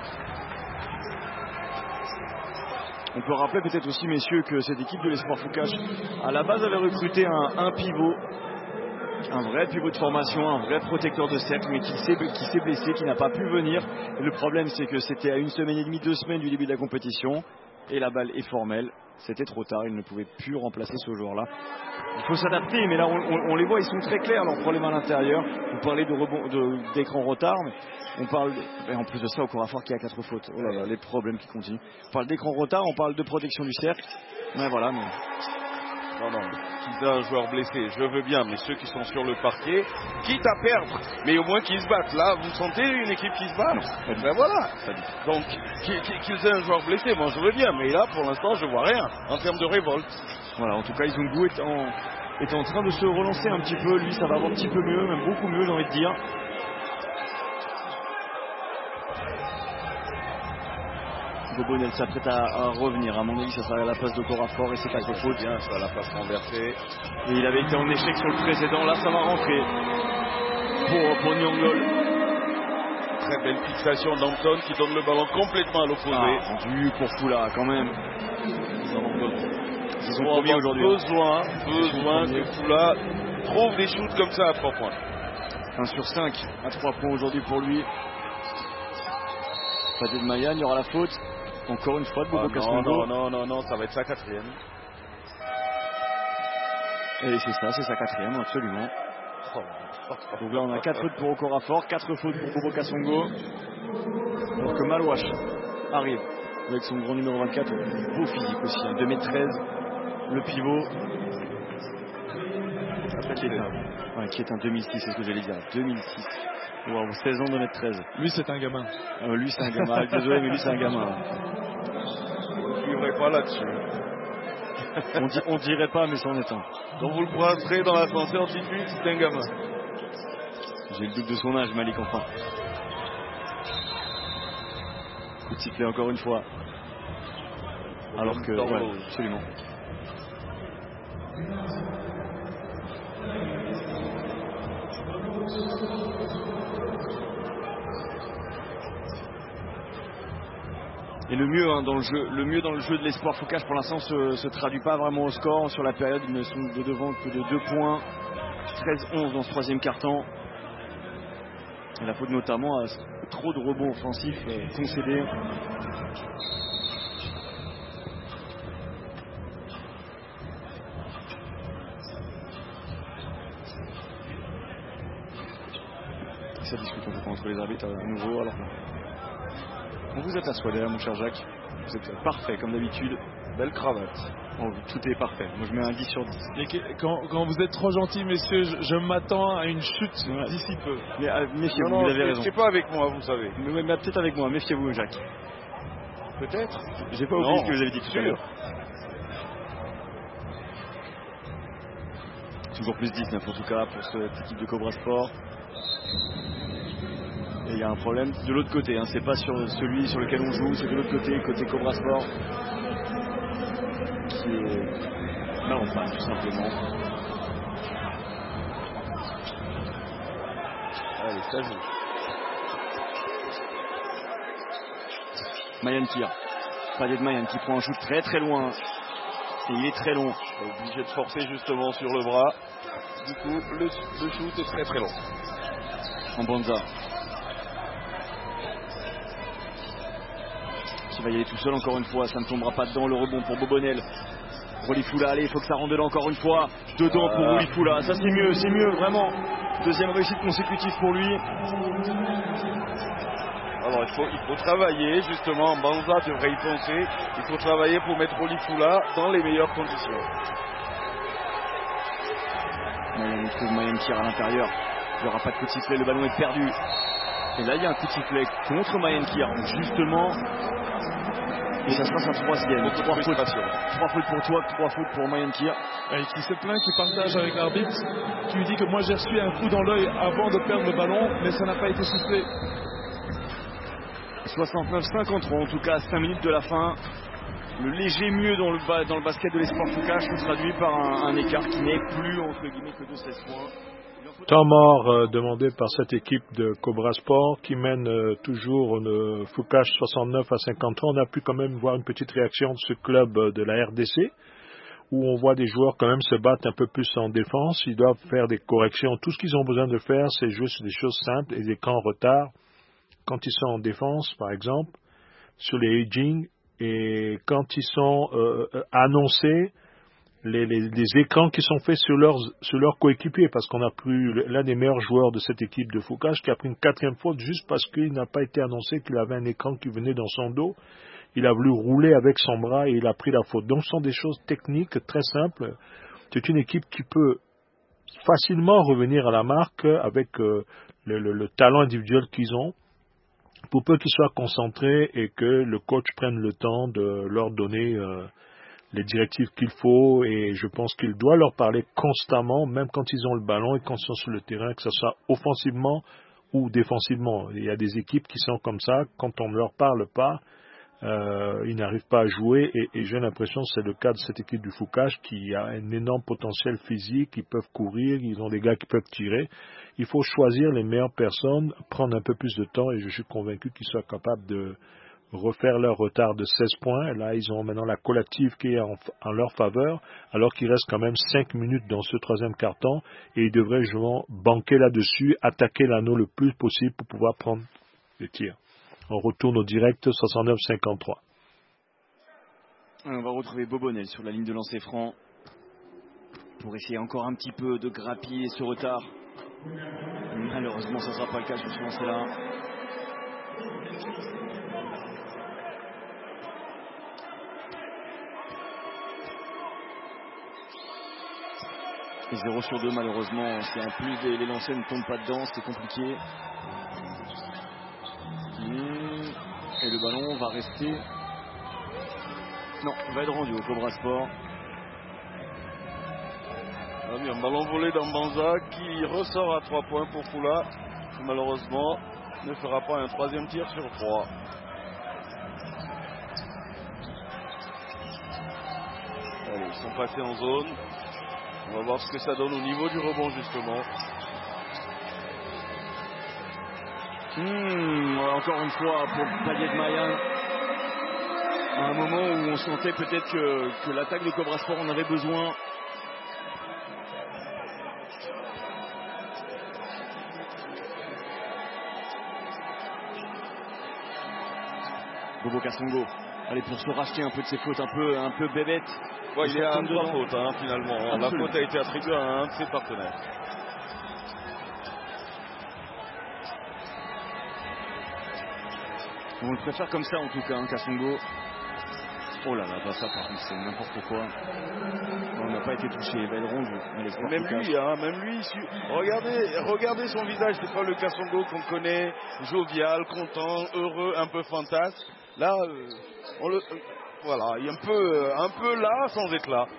On peut rappeler peut-être aussi, messieurs, que cette équipe de l'Espoir Foucache, à la base, avait recruté un pivot, un vrai pivot de formation, un vrai protecteur de cercle, mais qui s'est blessé, qui n'a pas pu venir. Et le problème, c'est que c'était à 1 semaine et demie, 2 semaines du début de la compétition, et la balle est formelle. C'était trop tard, il ne pouvait plus remplacer ce joueur-là. Il faut s'adapter, mais là on les voit, ils sont très clairs, leurs problèmes à l'intérieur. Vous parlez d'écran retard, mais on parle, et en plus de ça, Okorafor qui a 4 fautes. Oh là là, les problèmes qui continuent. On parle d'écran retard, on parle de protection du cercle. Mais voilà, mais... Non, qu'ils aient un joueur blessé, je veux bien, mais ceux qui sont sur le parquet, quitte à perdre, mais au moins qu'ils se battent. Là, vous sentez une équipe qui se bat? Ben voilà. Donc, qu'ils aient un joueur blessé, bon, je veux bien, mais là, pour l'instant, je vois rien en termes de révolte. Voilà, en tout cas, Isungu est en train de se relancer un petit peu. Lui, ça va un petit peu mieux, même beaucoup mieux, j'ai envie de dire. Bobonel s'apprête à revenir. À mon avis, ça sera à la place d'Okorafor et c'est pas faute. Bien, ça la passe renversée. Et il avait été en échec sur le précédent. Là, ça va rentrer pour Nyongol. Très belle fixation d'Hampton qui donne le ballon complètement à l'opposé. Rendu pour Foula quand même. Ils ont besoin que Foula trouve des shoots comme ça à 3 points. 1 sur 5 à 3 points aujourd'hui pour lui. Paddy de Mayan, il y aura la faute. Encore une fois de Bobo Kasongo. Non, ça va être sa 4e. Et c'est ça, c'est sa 4e, absolument. Donc là, on a 4 fautes pour Okorafor, 4 fautes pour Bobo Kassongo. Alors que Malouache arrive avec son grand numéro 24, beau physique aussi, 2m13, le pivot. Qui est un 2006, c'est ce que j'allais dire, 2006. Wow, 16 ans, 2m13. Lui, c'est un gamin. Lui, c'est un gamin. Désolé, mais lui, c'est un gamin. Je ne suivrai pas là-dessus. On dirait pas, mais c'en est un. Donc vous le croiserez dans l'ascenseur tout de suite, c'est un gamin. J'ai le doute de son âge, Malik, enfin. Coup de sifflet encore une fois. Alors que... Ouais, absolument. Et le mieux dans le jeu de l'Espoir Foucache pour l'instant se traduit pas vraiment au score. Sur la période, ils ne sont de devant que de 2 points. 13-11 dans ce 3e quart-temps. Et la faute notamment à trop de rebonds offensifs concédés. Ça discute entre les arbitres à nouveau. Alors, vous êtes à Swader, mon cher Jacques. Vous êtes parfait comme d'habitude. Belle cravate. Oh, tout est parfait. Moi je mets un 10 sur 10. Et quand vous êtes trop gentil, messieurs, je m'attends à une chute d'ici peu. Mais méfiez-vous, vous avez raison. C'est pas avec moi, vous savez. Mais peut-être avec moi, méfiez-vous, Jacques. Peut-être. J'ai pas oublié ce que vous avez dit tout à l'heure. Toujours plus 19 en tout cas pour cette équipe de Cobra Sport. Et il y a un problème de l'autre côté, c'est pas sur celui sur lequel on joue, c'est de l'autre côté, côté Cobra Sport, qui est mal en panne tout simplement. Allez, ça joue. Mayan tire. Padé de Mayan qui prend un shoot très très loin. Et il est très long. Obligé de forcer justement sur le bras. Du coup, le shoot est très très long. En Banza. Qui va y aller tout seul encore une fois, ça ne tombera pas dedans, le rebond pour Bobonel. Rolifoula, allez, il faut que ça rentre dedans encore une fois. Dedans pour Rolifoula, ça c'est mieux, vraiment. 2e réussite consécutive pour lui. Alors il faut travailler, justement, Banza devrait y penser. Il faut travailler pour mettre Rolifoula dans les meilleures conditions. On trouve Mayan qui tire à l'intérieur. Il n'y aura pas de coup de sifflet, le ballon est perdu. Et là il y a un coup de sifflet contre Mayan Kir, justement. Et ça sera sa 3e. 3 fautes pour toi, 3 fautes pour Mayan Kir. Et qui se plaint, qui partage avec l'arbitre, qui lui dit que moi j'ai reçu un coup dans l'œil avant de perdre le ballon, mais ça n'a pas été sifflé. 69-53 en tout cas, 5 minutes de la fin. Le léger mieux dans le basket de l'Espoir Foucache se traduit par un écart qui n'est plus entre guillemets que de 16 points. Temps mort demandé par cette équipe de Cobra Sport qui mène toujours Foucache 69 à 53. On a pu quand même voir une petite réaction de ce club de la RDC où on voit des joueurs quand même se battre un peu plus en défense. Ils doivent faire des corrections. Tout ce qu'ils ont besoin de faire, c'est jouer sur des choses simples et des camps en retard. Quand ils sont en défense, par exemple, sur les aging, et quand ils sont annoncés, les écrans qui sont faits sur leurs coéquipiers, parce qu'on a pris l'un des meilleurs joueurs de cette équipe de Foucache qui a pris une 4e faute juste parce qu'il n'a pas été annoncé qu'il avait un écran qui venait dans son dos. Il a voulu rouler avec son bras et il a pris la faute. Donc ce sont des choses techniques très simples. C'est une équipe qui peut facilement revenir à la marque avec le talent individuel qu'ils ont, pour peu qu'ils soient concentrés et que le coach prenne le temps de leur donner les directives qu'il faut, et je pense qu'il doit leur parler constamment, même quand ils ont le ballon et quand ils sont sur le terrain, que ce soit offensivement ou défensivement. Il y a des équipes qui sont comme ça, quand on ne leur parle pas, ils n'arrivent pas à jouer, et j'ai l'impression que c'est le cas de cette équipe du Foucache qui a un énorme potentiel physique, ils peuvent courir, ils ont des gars qui peuvent tirer. Il faut choisir les meilleures personnes, prendre un peu plus de temps, et je suis convaincu qu'ils soient capables de refaire leur retard de 16 points. Là, ils ont maintenant la collective qui est en leur faveur, alors qu'il reste quand même 5 minutes dans ce 3e quart-temps, et ils devraient justement banquer là-dessus, attaquer l'anneau le plus possible pour pouvoir prendre les tirs. On retourne au direct 69-53. On va retrouver Bobonel sur la ligne de lancer franc pour essayer encore un petit peu de grappiller ce retard. Malheureusement, ça ne sera pas le cas sur ce lancer-là. Et 0 sur 2 malheureusement, si en plus les lancers ne tombent pas dedans, c'est compliqué. Et le ballon va rester... Non, va être rendu au Cobra Sport. Un ballon volé d'Ambanza qui ressort à 3 points pour Foula, qui malheureusement ne fera pas un 3e tir sur 3. Allez, ils sont passés en zone. On va voir ce que ça donne au niveau du rebond justement. Encore une fois pour Payet de Mayan. À un moment où on sentait peut-être que l'attaque de Cobra Sport en avait besoin. Bobo Kassongo, allez, pour se racheter un peu de ses fautes un peu bébêtes. Ouais, il est à 3 fautes finalement. Absolument. La faute a été attribuée à un de ses partenaires. On le préfère comme ça en tout cas, Kassongo. Oh là là, ça par contre c'est n'importe quoi. On n'a pas été touché, il va être rendu. Même lui, regardez son visage, c'est pas le Kassongo qu'on connaît, jovial, content, heureux, un peu fantasme. Là, voilà, il est un peu là, sans être là.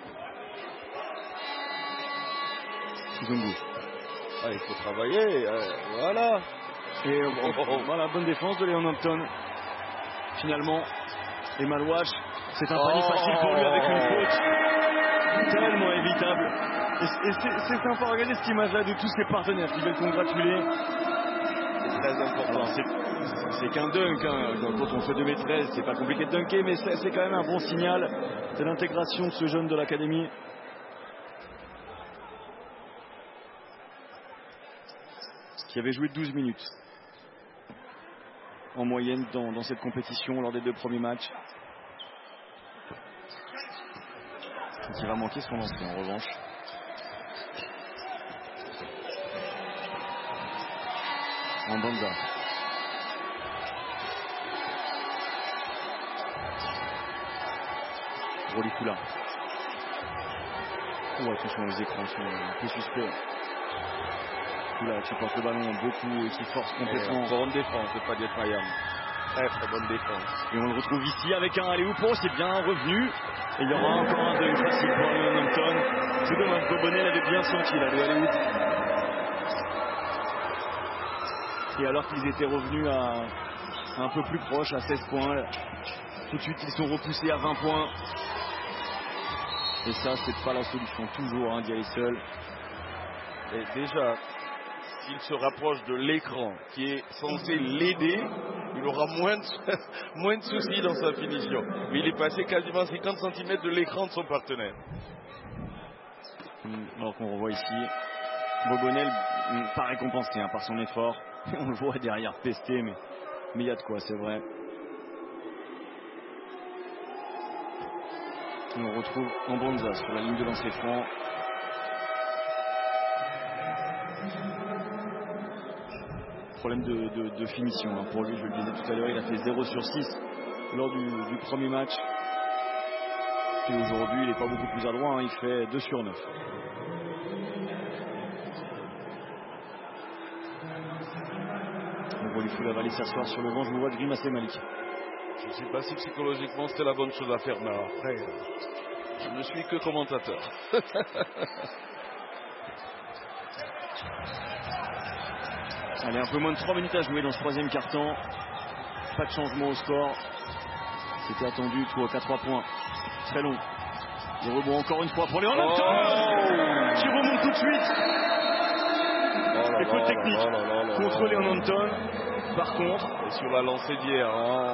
Ah, il faut travailler, voilà. Et voilà, bonne défense de Léon Hampton. Finalement, et Malouache, c'est un panier facile pour lui avec une faute tellement évitable. Et c'est sympa, regardez cette image-là de tous ses partenaires qui veulent congratuler. C'est très important. C'est qu'un dunk, quand on fait 2m13, c'est pas compliqué de dunker, mais c'est quand même un bon signal. C'est l'intégration de ce jeune de l'académie. Qui avait joué 12 minutes en moyenne dans cette compétition lors des 2 premiers matchs. Il va manquer son lancer en revanche. Ambanza. Rolifula. Oh, attention, les écrans sont un peu suspects. Là, qui porte le ballon beaucoup et qui force complètement. Bonne défense de Payet Mayan. Très bonne défense. Et on le retrouve ici avec un alley-oop, c'est bien revenu. Et il y aura encore un dunk facile pour Léon Hampton. C'est dommage, Bobonnet l'avait bien senti là, le alley-oop. Et alors qu'ils étaient revenus à un peu plus proche, à 16 points, tout de suite ils sont repoussés à 20 points. Et ça, c'est pas la solution, toujours, d'y aller seul. Et déjà, s'il se rapproche de l'écran qui est censé l'aider, il aura moins de soucis dans sa finition. Mais il est passé quasiment 50 cm de l'écran de son partenaire. Alors qu'on revoit ici, Bobonnet pas récompensé par son effort. On le voit derrière pester, mais il y a de quoi, c'est vrai. Et on retrouve Ambanza sur la ligne de lancer franc. Problème de finition pour lui, je le disais tout à l'heure, il a fait 0 sur 6 lors du premier match. Et aujourd'hui, il n'est pas beaucoup plus adroit, il fait 2 sur 9. Donc Rolifula va aller s'asseoir sur le banc, je me vois grimacer Malik. Je ne sais pas si psychologiquement c'était la bonne chose à faire, mais après, je ne suis que commentateur. Allez, un peu moins de 3 minutes à jouer dans ce 3e quart-temps. Pas de changement au score. C'était attendu, tout à 3 points. Très long. Le rebond encore une fois pour Léon Hampton qui remonte tout de suite. Et faute technique contre Léon Hampton. Par contre, et sur la lancée d'hier,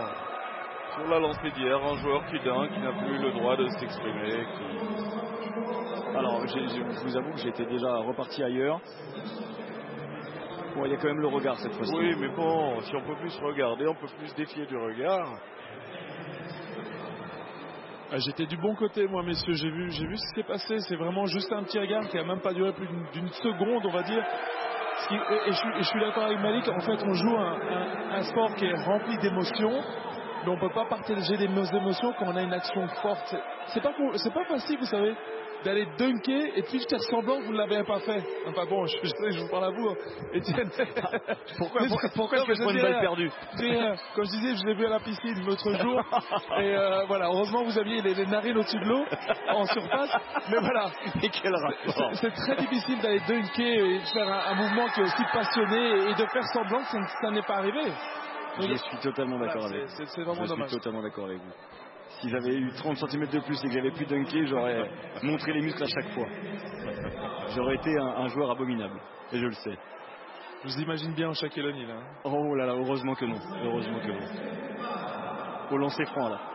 un joueur qui n'a plus le droit de s'exprimer. Alors, je vous avoue que j'étais déjà reparti ailleurs. Bon, il y a quand même le regard cette fois-ci. Oui, mais bon, si on peut plus regarder, on peut plus défier du regard. J'étais du bon côté, moi, messieurs. J'ai vu ce qui s'est passé. C'est vraiment juste un petit regard qui a même pas duré plus d'une seconde, on va dire. Et je suis d'accord avec Malik. En fait, on joue un sport qui est rempli d'émotions, mais on peut pas partager nos émotions quand on a une action forte. C'est pas facile, vous savez, d'aller dunker et puis faire semblant que vous ne l'avez pas fait. Enfin bon, je sais que je vous parle à vous, Étienne. Pourquoi est-ce que je prends une balle perdue? Comme je disais, je l'ai vu à la piscine l'autre jour. Et voilà, heureusement vous aviez les narines au-dessus de l'eau, en surface. Mais voilà. Et quel rapport? C'est très difficile d'aller dunker et de faire un mouvement qui est aussi passionné et de faire semblant que ça n'est pas arrivé. Je suis totalement d'accord avec vous. C'est vraiment dommage. Je suis totalement d'accord avec vous. Si j'avais eu 30 cm de plus et que j'avais pu dunker, j'aurais montré les muscles à chaque fois. J'aurais été un joueur abominable. Et je le sais. Je vous imagine bien en Shaquille O'Neal. Hein. Oh là là, heureusement que non. Heureusement que non. Au lancer franc là.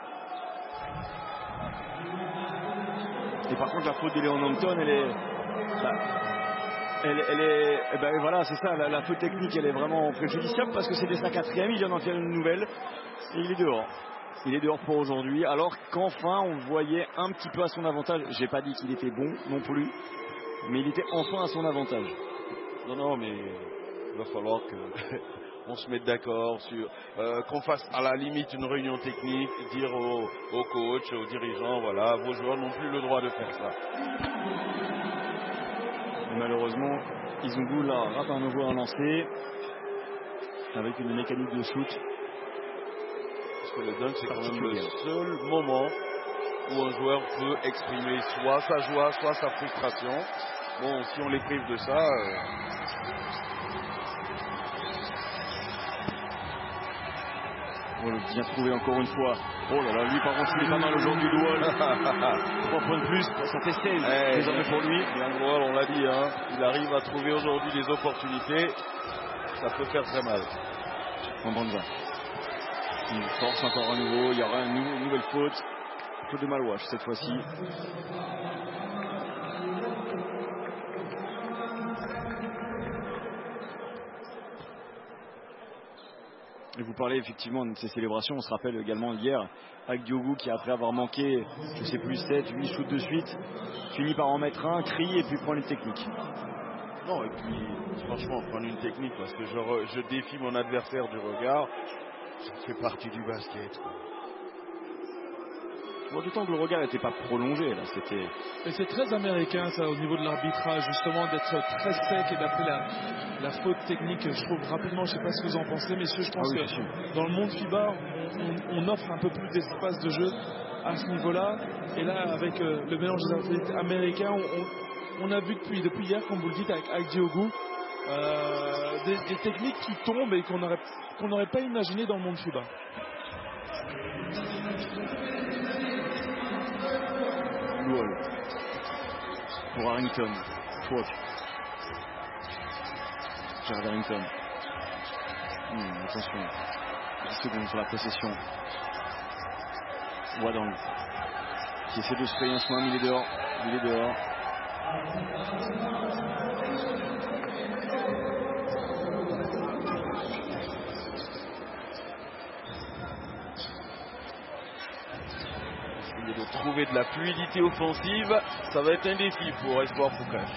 Et par contre, la faute de Léon Hampton, elle est... voilà, c'est ça, la faute technique, elle est vraiment préjudiciable parce que c'était sa 4e, il vient d'en faire une nouvelle et il est dehors. Il est dehors pour aujourd'hui, alors qu'enfin on voyait un petit peu à son avantage. J'ai pas dit qu'il était bon non plus, mais il était enfin à son avantage. Non, mais il va falloir qu'on se mette d'accord sur qu'on fasse à la limite une réunion technique, dire aux coachs, aux dirigeants, voilà, vos joueurs n'ont plus le droit de faire ça. Malheureusement, Izungu là rate à nouveau un lancer avec une mécanique de shoot. Parce que le dunk, c'est quand même le seul moment où un joueur peut exprimer soit sa joie, soit sa frustration. Bon, si on les prive de ça... Bien trouvé encore une fois. Oh là là, lui par contre il est pas mal aujourd'hui, Doual. 3 points de plus, ça fait 16 désormais pour lui. Bien Doual, on l'a dit, hein, il arrive à trouver aujourd'hui des opportunités. Ça peut faire très mal. Mbanda. Il force encore à nouveau, il y aura une nouvelle faute. Faute de Malouache cette fois-ci. Et vous parlez effectivement de ces célébrations. On se rappelle également hier avec Diogo qui, après avoir manqué, je sais plus, 7, 8 shoots de suite, finit par en mettre un, crie et puis prend une technique. Non, et puis franchement, prendre une technique parce que je défie mon adversaire du regard, ça fait partie du basket. D'autant que le regard n'était pas prolongé là, c'était. Et c'est très américain ça au niveau de l'arbitrage justement d'être très sec et d'appeler la faute technique. Je trouve rapidement, je ne sais pas ce que vous en pensez, messieurs, je pense que dans le monde FIBA, on offre un peu plus d'espace de jeu à ce niveau-là. Et là, avec le mélange des athlètes américains, on a vu depuis hier, comme vous le dites, avec Diogo, des techniques qui tombent et qu'on n'aurait pas imaginé dans le monde FIBA. Pour Harrington, Twok. Jared Harrington. Attention, 10 secondes sur la possession. Wadang qui essaie de se payer un soin, mais il est dehors. De trouver de la fluidité offensive, ça va être un défi pour Espoir Foucache.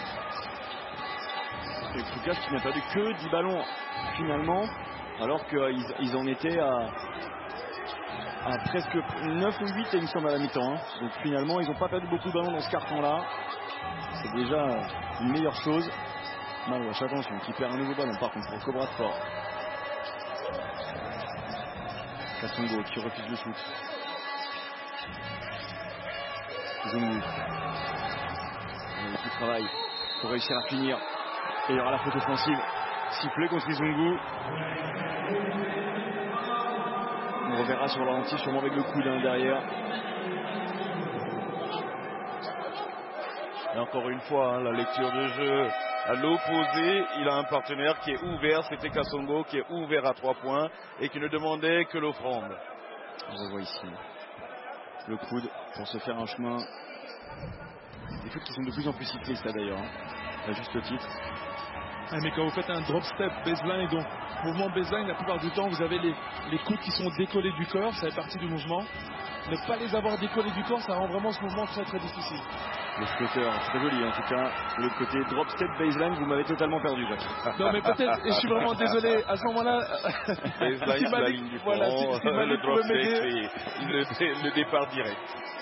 Et Foucache qui n'a perdu que 10 ballons finalement, alors qu'ils en étaient à presque 9 ou 8 il me semble à la mi-temps. Hein. Donc finalement ils n'ont pas perdu beaucoup de ballons dans ce carton-là. C'est déjà une meilleure chose. Malouache, attention, qui perd un nouveau ballon par contre pour Cobra Sport. Kassongo qui refuse le shoot. Zungu. Tout travail pour réussir à finir. Et il y aura la faute offensive. Sifflé contre Zungu. On reverra sur le ralenti, sûrement avec le coude derrière. Et encore une fois, la lecture de jeu à l'opposé, il a un partenaire qui est ouvert, c'était Kassongo, qui est ouvert à 3 points et qui ne demandait que l'offrande. On revoit ici le coude pour se faire un chemin. Des fautes qui sont de plus en plus cyclistes là d'ailleurs, à juste titre. Mais quand vous faites un drop step baseline, donc mouvement baseline, la plupart du temps vous avez les coudes qui sont décollés du corps, ça fait partie du mouvement. ne pas les avoir décollés du corps, ça rend vraiment ce mouvement très très difficile. Le flotteur, très joli en tout cas. De l'autre côté, drop step baseline, vous m'avez totalement perdu, Jacques. Non mais peut-être, et je suis vraiment désolé, à ce moment-là, baseline, la ligne du voilà, front, si Malik le drop pouvait step m'aider. et le départ direct.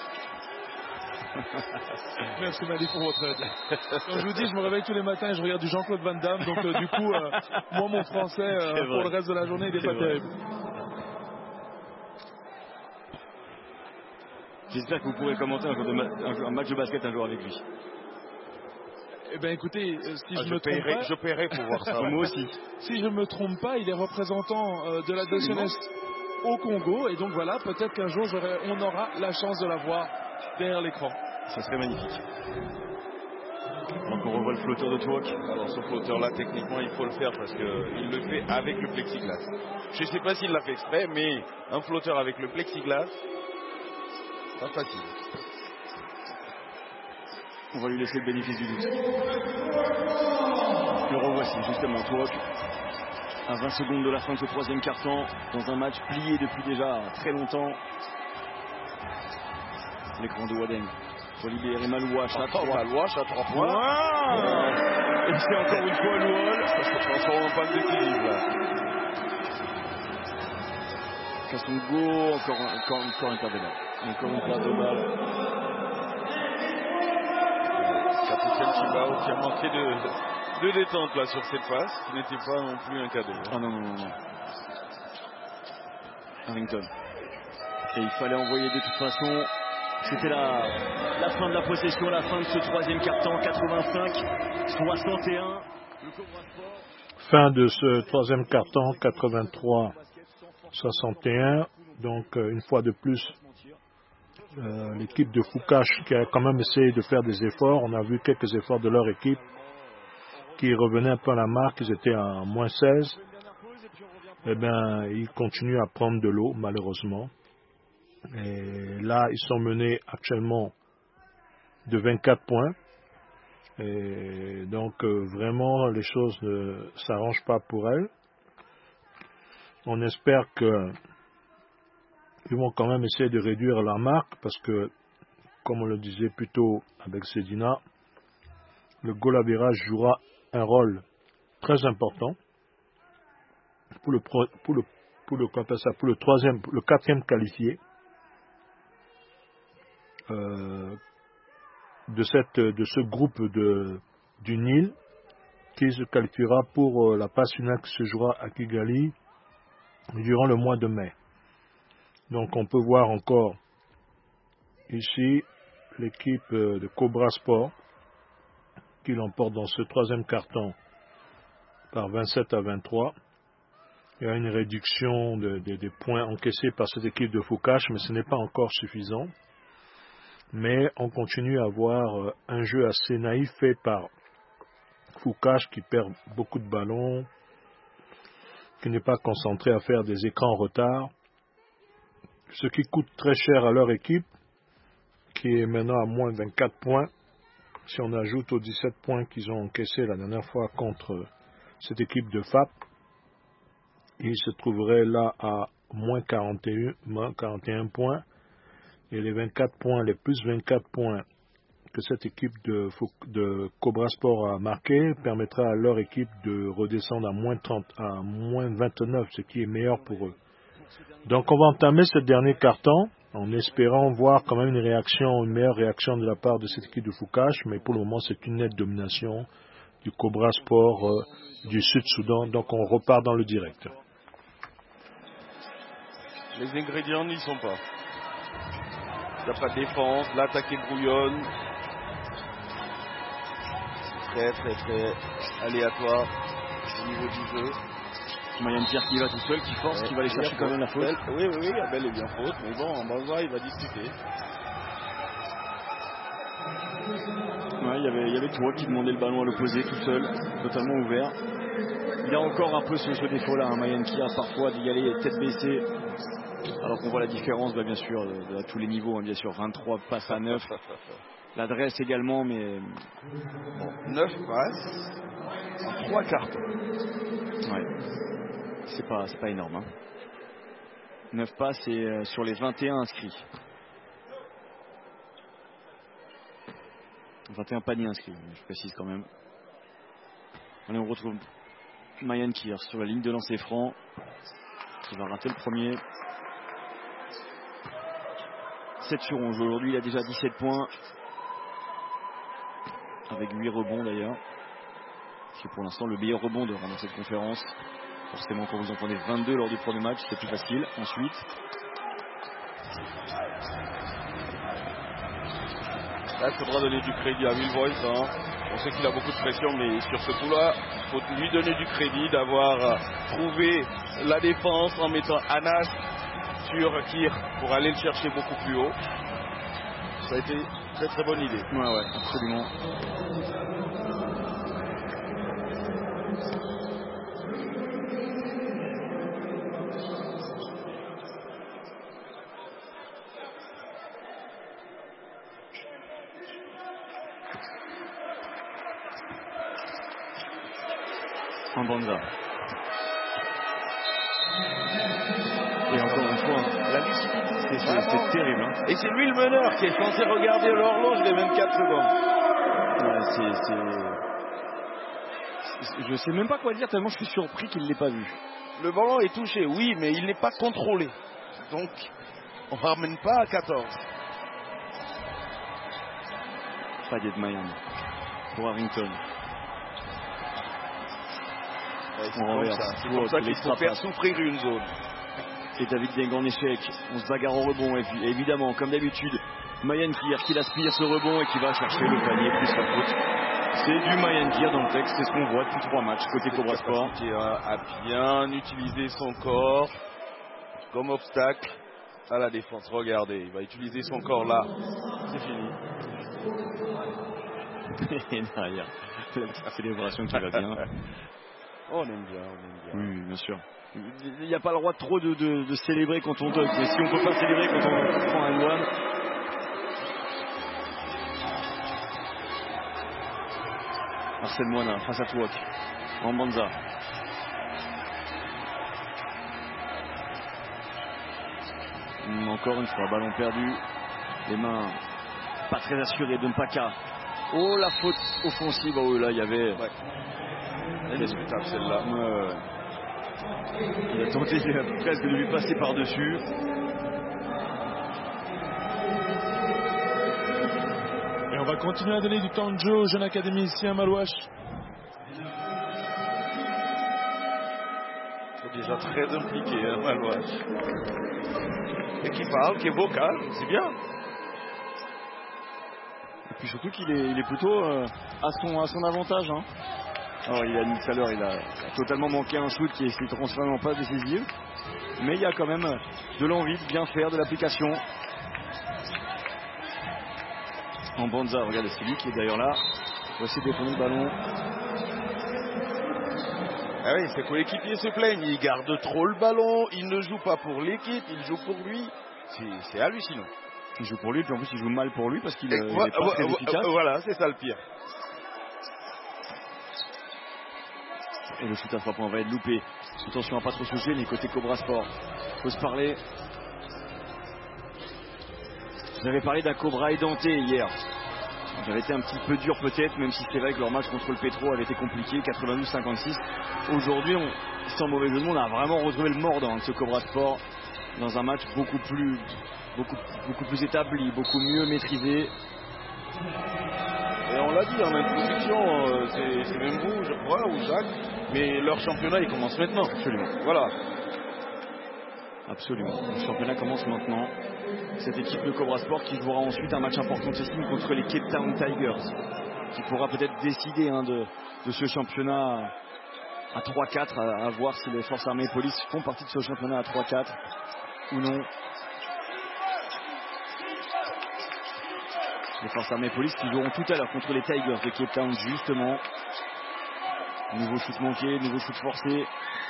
Merci Malik pour votre aide. Comme je vous dis, je me réveille tous les matins et je regarde du Jean-Claude Van Damme, donc du coup, moi mon français, pour le reste de la journée, il n'est pas terrible. J'espère que vous pourrez commenter un match de basket un jour avec lui. Eh bien écoutez, si je me trompe paierai, pas, je paierai pour voir ça. Moi aussi. Si je ne me trompe pas, il est représentant de la jeunesse au Congo, et donc voilà, peut-être qu'un jour on aura la chance de la voir derrière l'écran. Ça serait magnifique. Donc on revoit le flotteur de Twok. Alors ce flotteur-là, techniquement, il faut le faire parce qu'il le fait avec le plexiglas. Je ne sais pas s'il l'a fait exprès, mais un flotteur avec le plexiglas, pas facile. On va lui laisser le bénéfice du doute. Le revoici justement, Twok. À 20 secondes de la fin de ce troisième quart-temps, dans un match plié depuis déjà très longtemps. L'écran de Wadeng. Pour libérer Malouache à 3. Malouache à 3 points. Et c'est encore une fois Louol. Ça se transforme en panne d'équilibre là. Kassongo, encore une paire de balles. Encore une paire de balles. Capitaine Chibao qui a manqué de détente là sur cette passe, qui n'était pas non plus un cadeau. Ah non. Harrington. Et il fallait envoyer de toute façon. C'était la fin de la possession, la fin de ce troisième quart-temps, 85-61. Fin de ce troisième quart-temps, 83-61. Donc une fois de plus, l'équipe de Foucache qui a quand même essayé de faire des efforts. On a vu quelques efforts de leur équipe qui revenaient un peu à la marque. Ils étaient à moins 16. Eh bien, ils continuent à prendre de l'eau, malheureusement. Et là, ils sont menés actuellement de 24 points. Et donc, vraiment, les choses ne s'arrangent pas pour elles. On espère qu'ils vont quand même essayer de réduire la marque parce que, comme on le disait plus tôt avec Sedina, le goal average jouera un rôle très important pour le quatrième qualifié. De ce groupe du Nil qui se qualifiera pour la phase finale qui se jouera à Kigali durant le mois de mai. Donc on peut voir encore ici l'équipe de Cobra Sport qui l'emporte dans ce troisième quart-temps par 27-23. Il y a une réduction des points encaissés par cette équipe de Foucache, mais ce n'est pas encore suffisant. Mais on continue à avoir un jeu assez naïf fait par Foucache qui perd beaucoup de ballons, qui n'est pas concentré à faire des écrans en retard, ce qui coûte très cher à leur équipe, qui est maintenant à moins 24 points. Si on ajoute aux 17 points qu'ils ont encaissés la dernière fois contre cette équipe de FAP, ils se trouveraient là à moins 41 points. Et les 24 points, les plus 24 points que cette équipe de Cobra Sport a marqué permettra à leur équipe de redescendre à moins 30, à moins 29, ce qui est meilleur pour eux. Donc on va entamer ce dernier carton en espérant voir quand même une meilleure réaction de la part de cette équipe de Foucache, mais pour le moment c'est une nette domination du Cobra Sport du Sud-Soudan, donc on repart dans le direct. Les ingrédients n'y sont pas. Il n'y a pas de défense, l'attaque est brouillonne. Très aléatoire au niveau du jeu. Mayan Pierre qui va tout seul, qui force, qui va aller chercher quand même la faute. Oui, Abel est bien faute, mais bon, en bas, il va discuter. Ouais, il y avait toi qui demandait le ballon à l'opposé tout seul, totalement ouvert. Il a encore un peu ce défaut-là, Mayan qui a parfois d'y aller tête baissée. Alors qu'on voit la différence, bien sûr, à tous les niveaux, bien sûr, 23 passes à 9. L'adresse également, mais... Bon, 9 passes en 3 cartons. Ouais. C'est pas énorme. 9 passes et sur les 21 inscrits. 21 paniers inscrits, je précise quand même. Allez, on retrouve Mayan Kier sur la ligne de lancer franc. Il va rater le premier. 7 sur 11 aujourd'hui, il a déjà 17 points. Avec 8 rebonds d'ailleurs. C'est pour l'instant le meilleur rebondeur dans cette conférence. Forcément, quand vous en prenez 22 lors du premier match, c'est plus facile. Ensuite, là, il faudra donner du crédit à Milvoice. Hein. On sait qu'il a beaucoup de pression, mais sur ce coup-là, il faut lui donner du crédit d'avoir trouvé la défense en mettant Anas sur Kier pour aller le chercher beaucoup plus haut. Ça a été une très très bonne idée. Ouais, absolument. En Banza. Et encore une fois, la lucidité, c'est terrible. Hein. Et c'est lui le meneur qui est censé regarder l'horloge les mêmes 4 secondes. Je sais même pas quoi dire tellement je suis surpris qu'il ne l'ait pas vu. Le ballon est touché, oui, mais il n'est pas contrôlé. Donc, on ne ramène pas à 14. Padier de Mayan pour Harrington. Ouais, c'est comme ça qu'il faut faire souffrir une zone. Et David Dieng en échec. On se bagarre au rebond. Et puis, évidemment, comme d'habitude, Mayan Kier qui aspire ce rebond et qui va chercher le panier plus la faute. C'est du Mayan Kier dans le texte. C'est ce qu'on voit depuis 3 matchs côté Cobra Sport. A bien utilisé son corps comme obstacle à la défense. Regardez, il va utiliser son corps là. C'est fini. Et derrière, la petite célébration qui va bien. On aime bien. Oui, bien sûr. Il n'y a pas le droit trop de célébrer quand on dunk. Mais si on ne peut pas célébrer quand on prend un one. Arsène Moina face à Twok. En Banza. Encore une fois, ballon perdu. Les mains pas très assurées de Mpaka. Oh, la faute offensive. Oh là, il y avait... Ouais. Elle est discutable celle-là. Il a tenté presque de lui passer par-dessus. Et on va continuer à donner du temps de jeu au jeune académicien Malouache. C'est déjà très impliqué, hein, Malouache. Et qui parle, qui est vocal, c'est bien. Et puis surtout qu'il est plutôt à son avantage. Hein. Alors, il a dit tout à l'heure, il a totalement manqué un shoot qui s'est transformé en passe décisive. Mais il y a quand même de l'envie de bien faire, de l'application. En Banza, regardez, c'est lui qui est d'ailleurs là. Il va essayer de défendre le ballon. Ah oui, ses coéquipiers se plaignent. Il garde trop le ballon. Il ne joue pas pour l'équipe, il joue pour lui. C'est hallucinant. Il joue pour lui, puis en plus il joue mal pour lui parce qu'il n'est pas très efficace. Voilà, c'est ça le pire. Et le shoot à 3 points va être loupé. Attention à pas trop soucier, les côtés Cobra Sport. Faut se parler. Vous avez parlé d'un Cobra édenté hier. J'avais été un petit peu dur peut-être, même si c'est vrai que leur match contre le Petro avait été compliqué, 92-56. Aujourd'hui, sans mauvais jeu de mots, on a vraiment retrouvé le mordant de ce Cobra Sport dans un match beaucoup plus établi, beaucoup mieux maîtrisé. Et on l'a dit en introduction, c'est même vous, je crois, ou Jacques, mais leur championnat il commence maintenant. Absolument. Voilà. Absolument. Le championnat commence maintenant. Cette équipe de Cobra Sport qui jouera ensuite un match important de Cécile contre les Cape Town Tigers, qui pourra peut-être décider de ce championnat à 3-4, à voir si les forces armées et police font partie de ce championnat à 3-4 ou non. Les forces armées et police qui joueront tout à l'heure contre les Tigers de Cape Town justement. Nouveau shoot manqué, nouveau shoot forcé.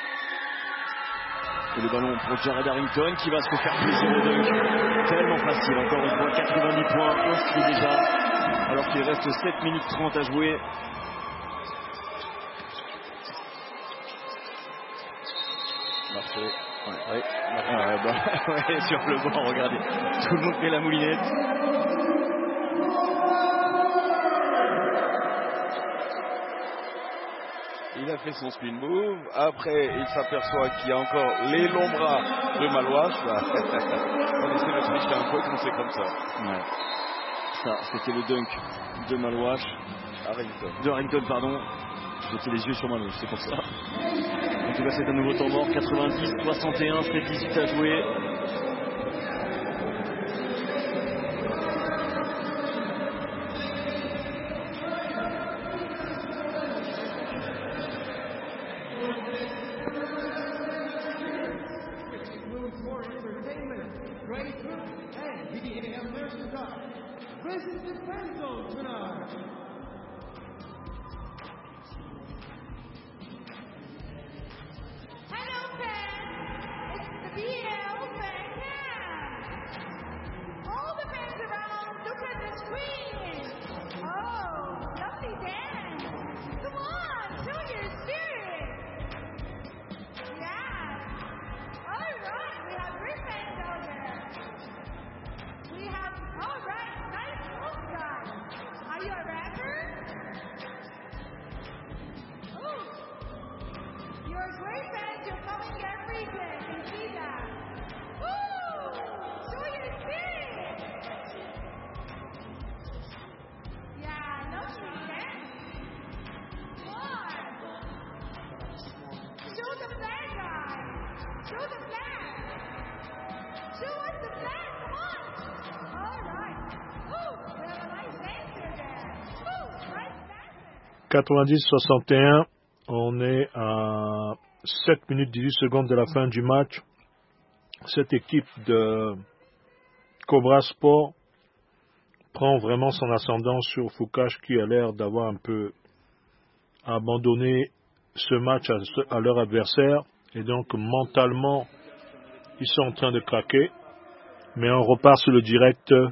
Et le ballon pour Jared Harrington qui va se faire plaisir au dunk. Tellement facile, encore une fois, 90 points inscrits déjà, alors qu'il reste 7 minutes 30 à jouer. Marché. Ouais. Ouais, sur le banc, regardez. Tout le monde fait la moulinette. Il a fait son spin move. Après, il s'aperçoit qu'il y a encore les longs bras de Malouache. On essaie de tricher un peu, comme c'est comme ça. Ouais. Ça, c'était le dunk de Malouache. De Harrington, pardon. J'étais les yeux sur Malouache, c'est pour ça. En tout cas, c'est un nouveau temps mort. 90-61, 7-18 à jouer. Show us the flag, come on! All right. Ooh, we have a nice answer there. Ooh, nice answer. 90-61, on est à 7 minutes 18 secondes de la fin du match. Cette équipe de Cobra Sport prend vraiment son ascendant sur Foucache qui a l'air d'avoir un peu abandonné ce match à leur adversaire et donc mentalement ils sont en train de craquer, mais on repart sur le direct. La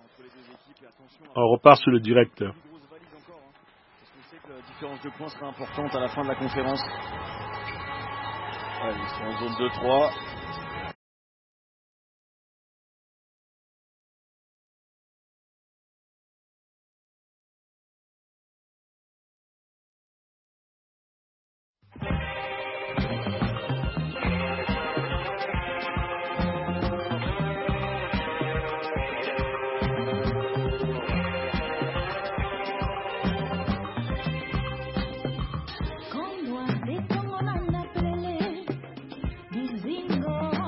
différence de points sera importante à la fin de la conférence. Ouais, ils sont en zone 2-3. Con duas de como manda pele, dizingo.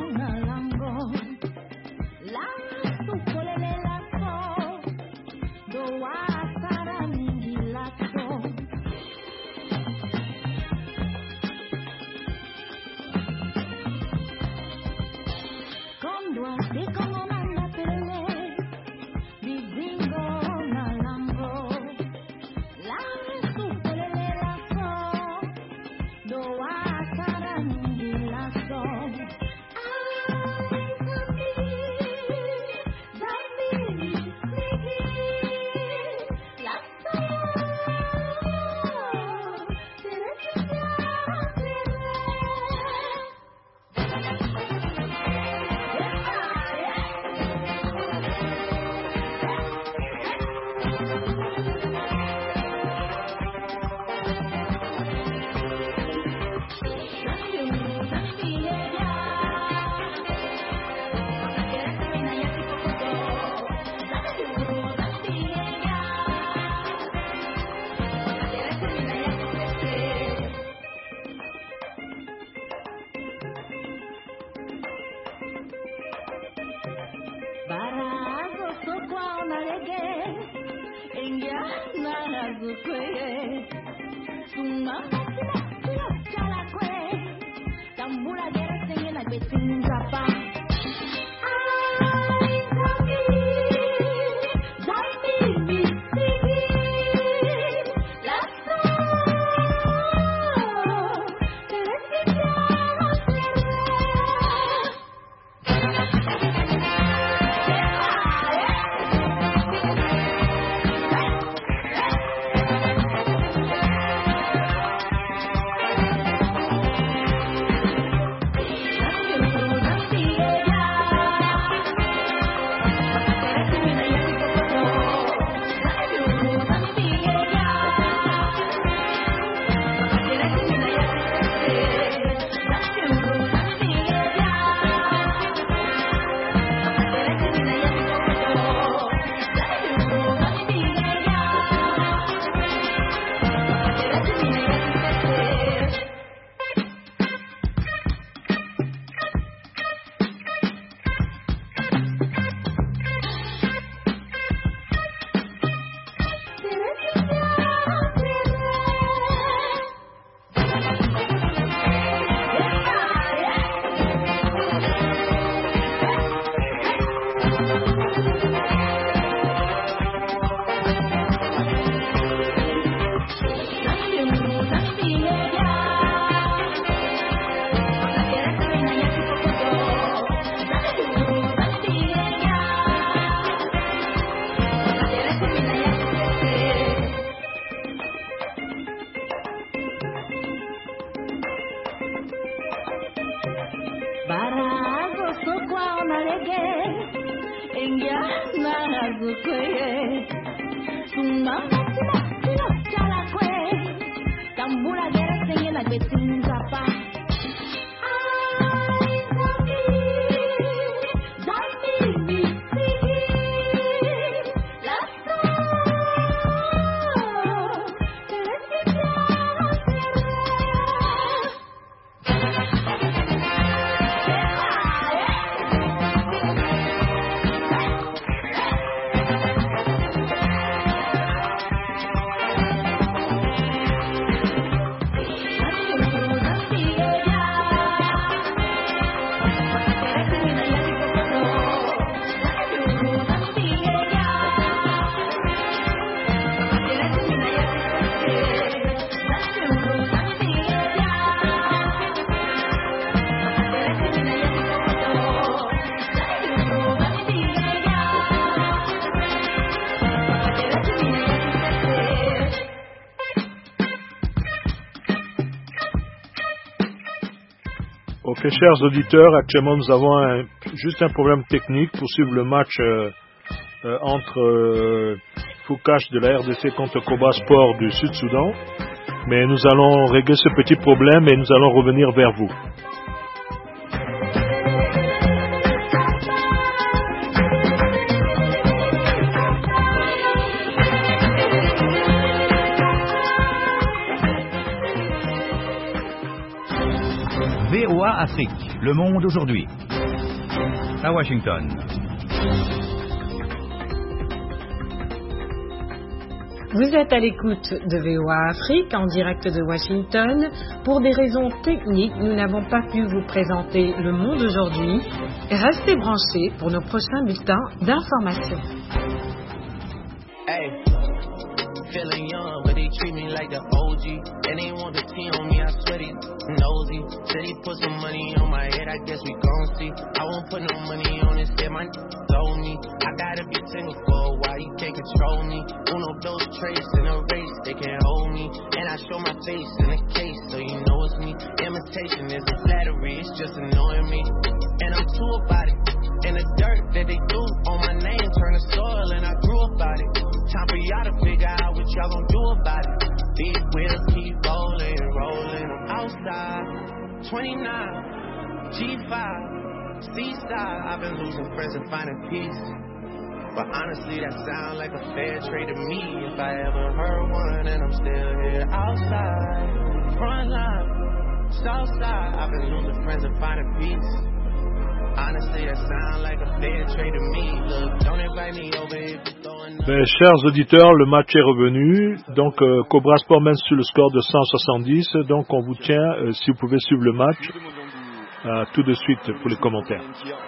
Ok, chers auditeurs, actuellement nous avons juste un problème technique pour suivre le match entre Foucache de la RDC contre Cobra Sport du Sud-Soudan. Mais nous allons régler ce petit problème et nous allons revenir vers vous. VOA Afrique, le monde aujourd'hui. À Washington. Vous êtes à l'écoute de VOA Afrique en direct de Washington. Pour des raisons techniques, nous n'avons pas pu vous présenter le monde aujourd'hui. Restez branchés pour nos prochains bulletins d'information. Hey, feeling young, but they treat me like the OG. And they want the T on me, I swear they nosy. Said he put some money on my head, I guess we gon' see. I won't put no money on this, said my told me. I gotta be single for a while, you can't control me. Uno, those traits in a race, they can't hold me. And I show my face in a case, so you know it's me. Imitation isn't flattery, it's just annoying me. And I'm too about it. And the dirt that they do on my name turn to soil, and I grew about it. Time for y'all to figure out what y'all gon' do about it. Big wheels keep rolling, rolling. I'm outside, 29, G5, Seaside. I've been losing friends and finding peace. But honestly, that sound like a fair trade to me. If I ever heard one, and I'm still here outside, front line, south side. I've been losing friends and finding peace. Honestly, that sound like a fair trade to me. Look, don't invite me over if you're throwing up. Mais, chers auditeurs, le match est revenu. Donc, Cobra Sport mène sur le score de 170. Donc, on vous tient, si vous pouvez suivre le match, tout de suite pour les commentaires.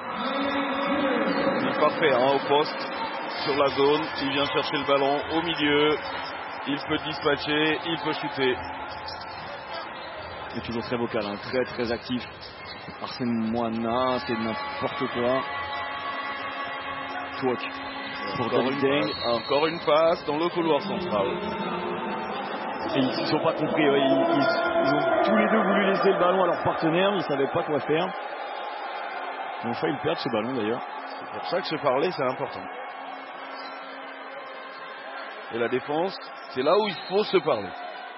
Il est parfait, hein, au poste, sur la zone. Il vient chercher le ballon au milieu. Il peut dispatcher, il peut shooter. Il est toujours très vocal, hein, très très actif. Arsène Moana, c'est n'importe quoi. Twok. Encore une passe dans le couloir central. Et ils ne sont pas compris. Ouais, ils ont tous les deux voulu laisser le ballon à leur partenaire. Ils ne savaient pas quoi faire. Ils ont failli le perdre ce ballon d'ailleurs. C'est pour ça que se parler, c'est important. Et la défense, c'est là où il faut se parler.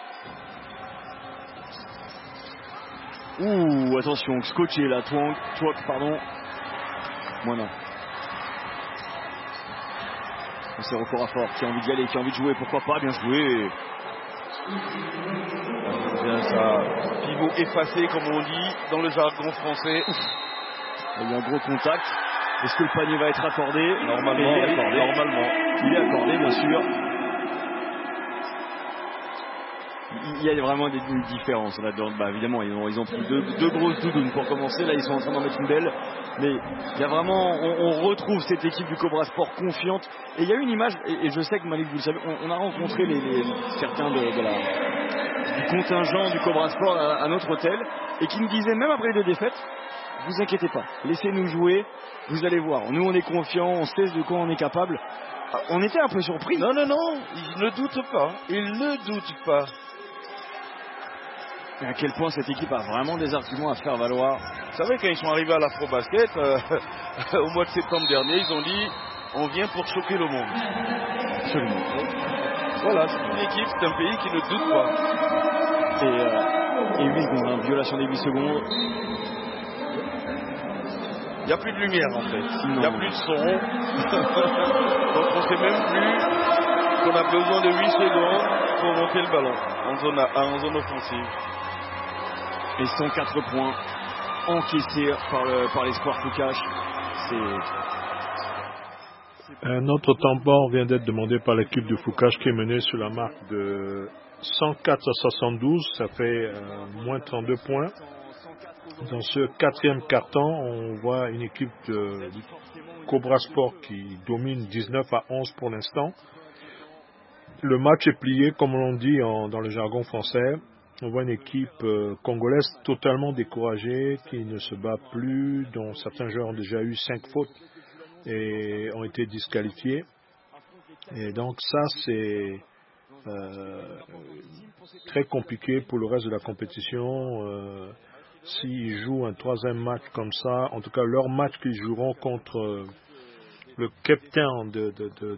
Ouh, attention, scotché là, Twok, pardon. Voilà. C'est encore à fort, qui a envie d'y aller, qui a envie de jouer, pourquoi pas, bien joué. Bien ça, pivot effacé comme on dit dans le jargon français. Il y a eu un gros contact. Est-ce que le panier va être accordé? Normalement, il est accordé. Normalement. Il est accordé, bien sûr. Il y a vraiment des différences là-dedans. Bah, évidemment, ils ont pris deux grosses doudounes pour commencer. Là, ils sont en train d'en mettre une belle. Mais il y a vraiment, on retrouve cette équipe du Cobra Sport confiante. Et il y a une image, et je sais que Malik, vous le savez, on a rencontré certains du contingent du Cobra Sport à notre hôtel, et qui nous disaient, même après les deux défaites, vous inquiétez pas, laissez-nous jouer, vous allez voir. Nous, on est confiants, on sait de quoi on est capable. On était un peu surpris. Non, ils ne doutent pas. Ils ne doutent pas. Et à quel point cette équipe a vraiment des arguments à faire valoir. Vous savez, quand ils sont arrivés à l'Afro-Basket, au mois de septembre dernier, ils ont dit on vient pour choquer le monde. Absolument. Voilà, c'est une équipe, c'est un pays qui ne doute pas. Et 8 secondes, hein, violation des 8 secondes. Il n'y a plus de lumière en fait, il n'y a plus de son. Donc on ne sait même plus qu'on a besoin de 8 secondes pour monter le ballon en zone offensive. Et 104 points encaissés par l'espoir Foucache. Un autre tampon vient d'être demandé par l'équipe de Foucache qui est menée sur la marque de 104 à 72. Ça fait moins 32 points. Dans ce quatrième quart-temps, on voit une équipe de Cobra Sport qui domine 19 à 11 pour l'instant. Le match est plié, comme on dit dans le jargon français. On voit une équipe congolaise totalement découragée, qui ne se bat plus, dont certains joueurs ont déjà eu 5 fautes et ont été disqualifiés. Et donc ça, c'est très compliqué pour le reste de la compétition. S'ils jouent un troisième match comme ça, en tout cas leur match qu'ils joueront contre le capitaine de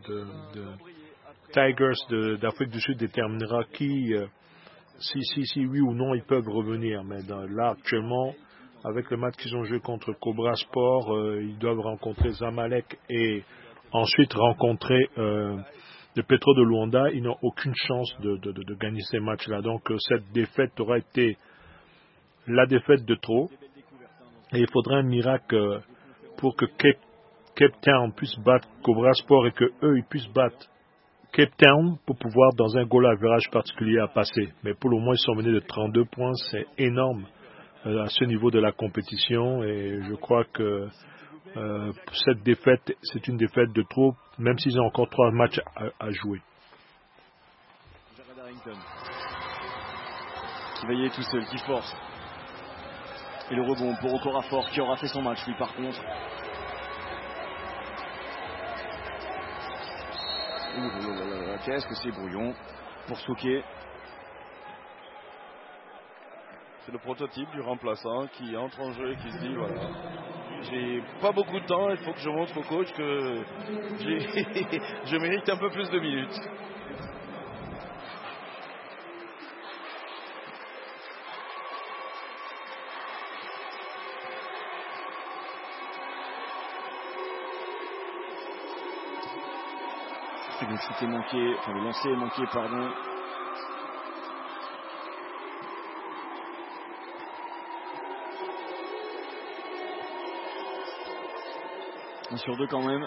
Tigers d'Afrique du Sud déterminera qui, si oui ou non ils peuvent revenir. Mais là actuellement, avec le match qu'ils ont joué contre Cobra Sport, ils doivent rencontrer Zamalek et ensuite rencontrer le Petro de Luanda. Ils n'ont aucune chance de gagner ces matchs-là. Donc cette défaite aura été la défaite de trop. Et il faudrait un miracle pour que Cape Town puisse battre Cobra Sport et que eux ils puissent battre Cape Town pour pouvoir dans un goal average particulier à passer. Mais pour le moment ils sont menés de 32 points, c'est énorme à ce niveau de la compétition et je crois que cette défaite c'est une défaite de trop, même s'ils ont encore 3 matchs à jouer. Jared Harrington qui va y aller tout seul, qui force. Et le rebond pour Okorafor qui aura fait son match lui par contre. Qu'est-ce que c'est brouillon pour Souquet. C'est le prototype du remplaçant qui entre en jeu et qui se dit voilà, j'ai pas beaucoup de temps, il faut que je montre au coach que je mérite un peu plus de minutes. Le shoot est manqué, enfin le lancer est manqué, pardon. Un sur 2 quand même.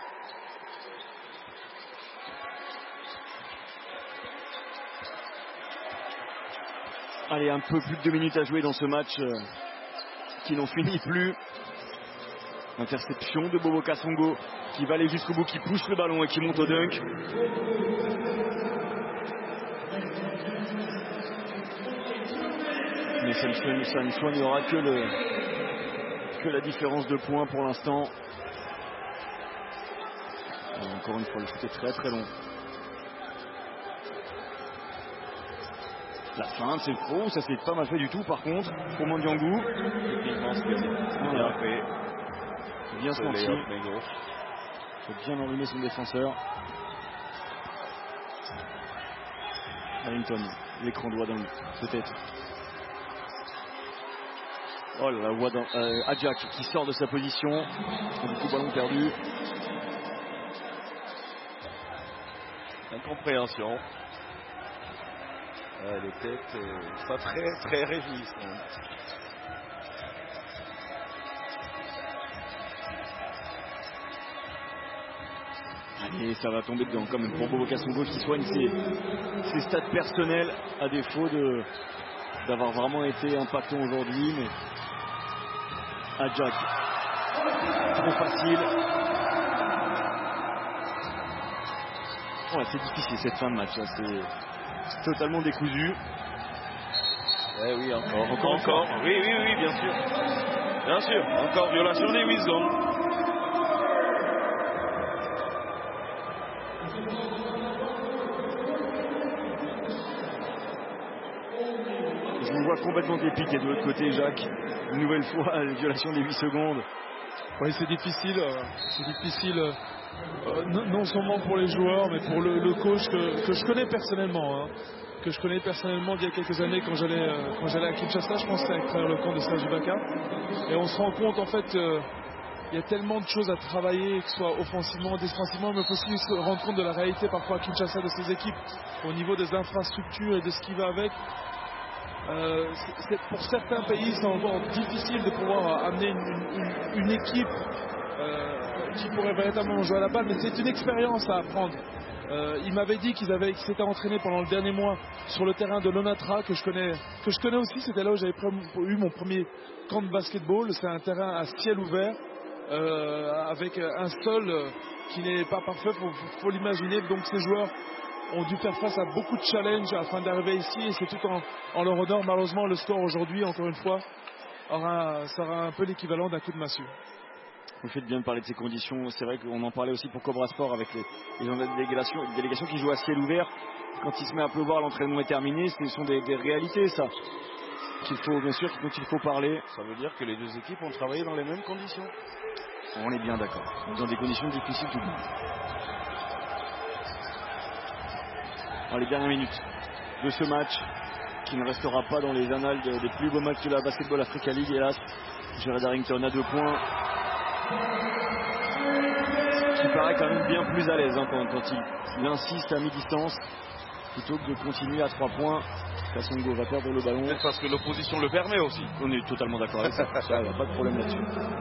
Allez, un peu plus de 2 minutes à jouer dans ce match qui n'en finit plus. Interception de Bobo Kasongo qui va aller jusqu'au bout, qui pousse le ballon et qui monte au dunk. Mais ça ne soignera que la différence de points pour l'instant. Encore une fois, le shoot est très très long. La fin, c'est faux, ça s'est pas mal fait du tout par contre pour Mandiangou. Bien senti. Il faut bien enrhumer son défenseur. Harrington, l'écran de Wadan, peut-être. Oh là là, Wadan, Adjak qui sort de sa position. Du coup, ballon perdu. Incompréhension. Les têtes pas très très réjouissantes. Et ça va tomber dedans quand même pour Bobo Kasongo qui soigne ses stats personnels à défaut d'avoir vraiment été impactant aujourd'hui. Mais Adjak, trop facile. Ouais, c'est difficile cette fin de match, c'est totalement décousu. Oui, encore. Oui, bien sûr. Bien sûr, encore violation des 8 secondes. Je vous vois complètement dépiqué de l'autre côté, Jacques. Une nouvelle fois, la violation des 8 secondes. Oui, c'est difficile. Non seulement pour les joueurs, mais pour le coach que je connais personnellement. Que je connais personnellement d'il y a quelques années quand j'allais à Kinshasa, je pense que c'était à travers le camp de Serge Ibaka. Et on se rend compte en fait il y a tellement de choses à travailler, que ce soit offensivement, défensivement, mais il faut aussi se rendre compte de la réalité parfois à Kinshasa de ces équipes au niveau des infrastructures et de ce qui va avec. Pour certains pays, c'est encore difficile de pouvoir amener une équipe qui pourrait véritablement jouer à la balle, mais c'est une expérience à apprendre. Il m'avait dit qu'ils s'étaient entraînés pendant le dernier mois sur le terrain de l'Onatra que je connais aussi. C'était là où j'avais eu mon premier camp de basketball. C'est un terrain à ciel ouvert avec un sol qui n'est pas parfait, faut l'imaginer. Donc ces joueurs ont dû faire face à beaucoup de challenges afin d'arriver ici, et c'est tout en leur honneur. Malheureusement, le score aujourd'hui, encore une fois, sera un peu l'équivalent d'un coup de massue. Vous faites bien de parler de ces conditions. C'est vrai qu'on en parlait aussi pour Cobra Sport avec les délégations qui jouent à ciel ouvert. Quand il se met à pleuvoir, l'entraînement est terminé. Ce sont des réalités, ça. Dont il faut parler. Ça veut dire que les deux équipes ont travaillé dans les mêmes conditions. On est bien d'accord. Dans des conditions difficiles tout de même. Dans les dernières minutes de ce match, qui ne restera pas dans les annales des plus beaux matchs de la Basketball Africa League, hélas. Jared Harrington a 2 points. Qui paraît quand même bien plus à l'aise quand il insiste à mi-distance plutôt que de continuer à 3 points. Kassongo va perdre le ballon. Peut-être parce que l'opposition le permet aussi. On est totalement d'accord avec ça. Il n'y a pas de problème là-dessus.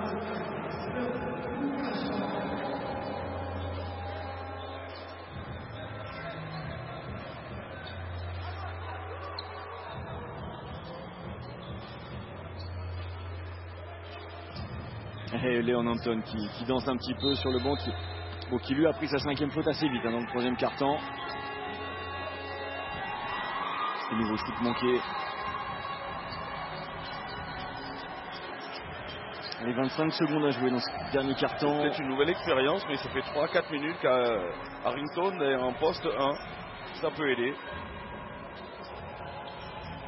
Et Léon Anton qui danse un petit peu sur le banc, qui lui a pris sa 5e faute assez vite dans le 3e quart-temps. C'est nouveau shoot manqué. Allez, 25 secondes à jouer dans ce dernier quart-temps. C'est une nouvelle expérience, mais ça fait 3-4 minutes qu'Harrington est en poste 1. Ça peut aider.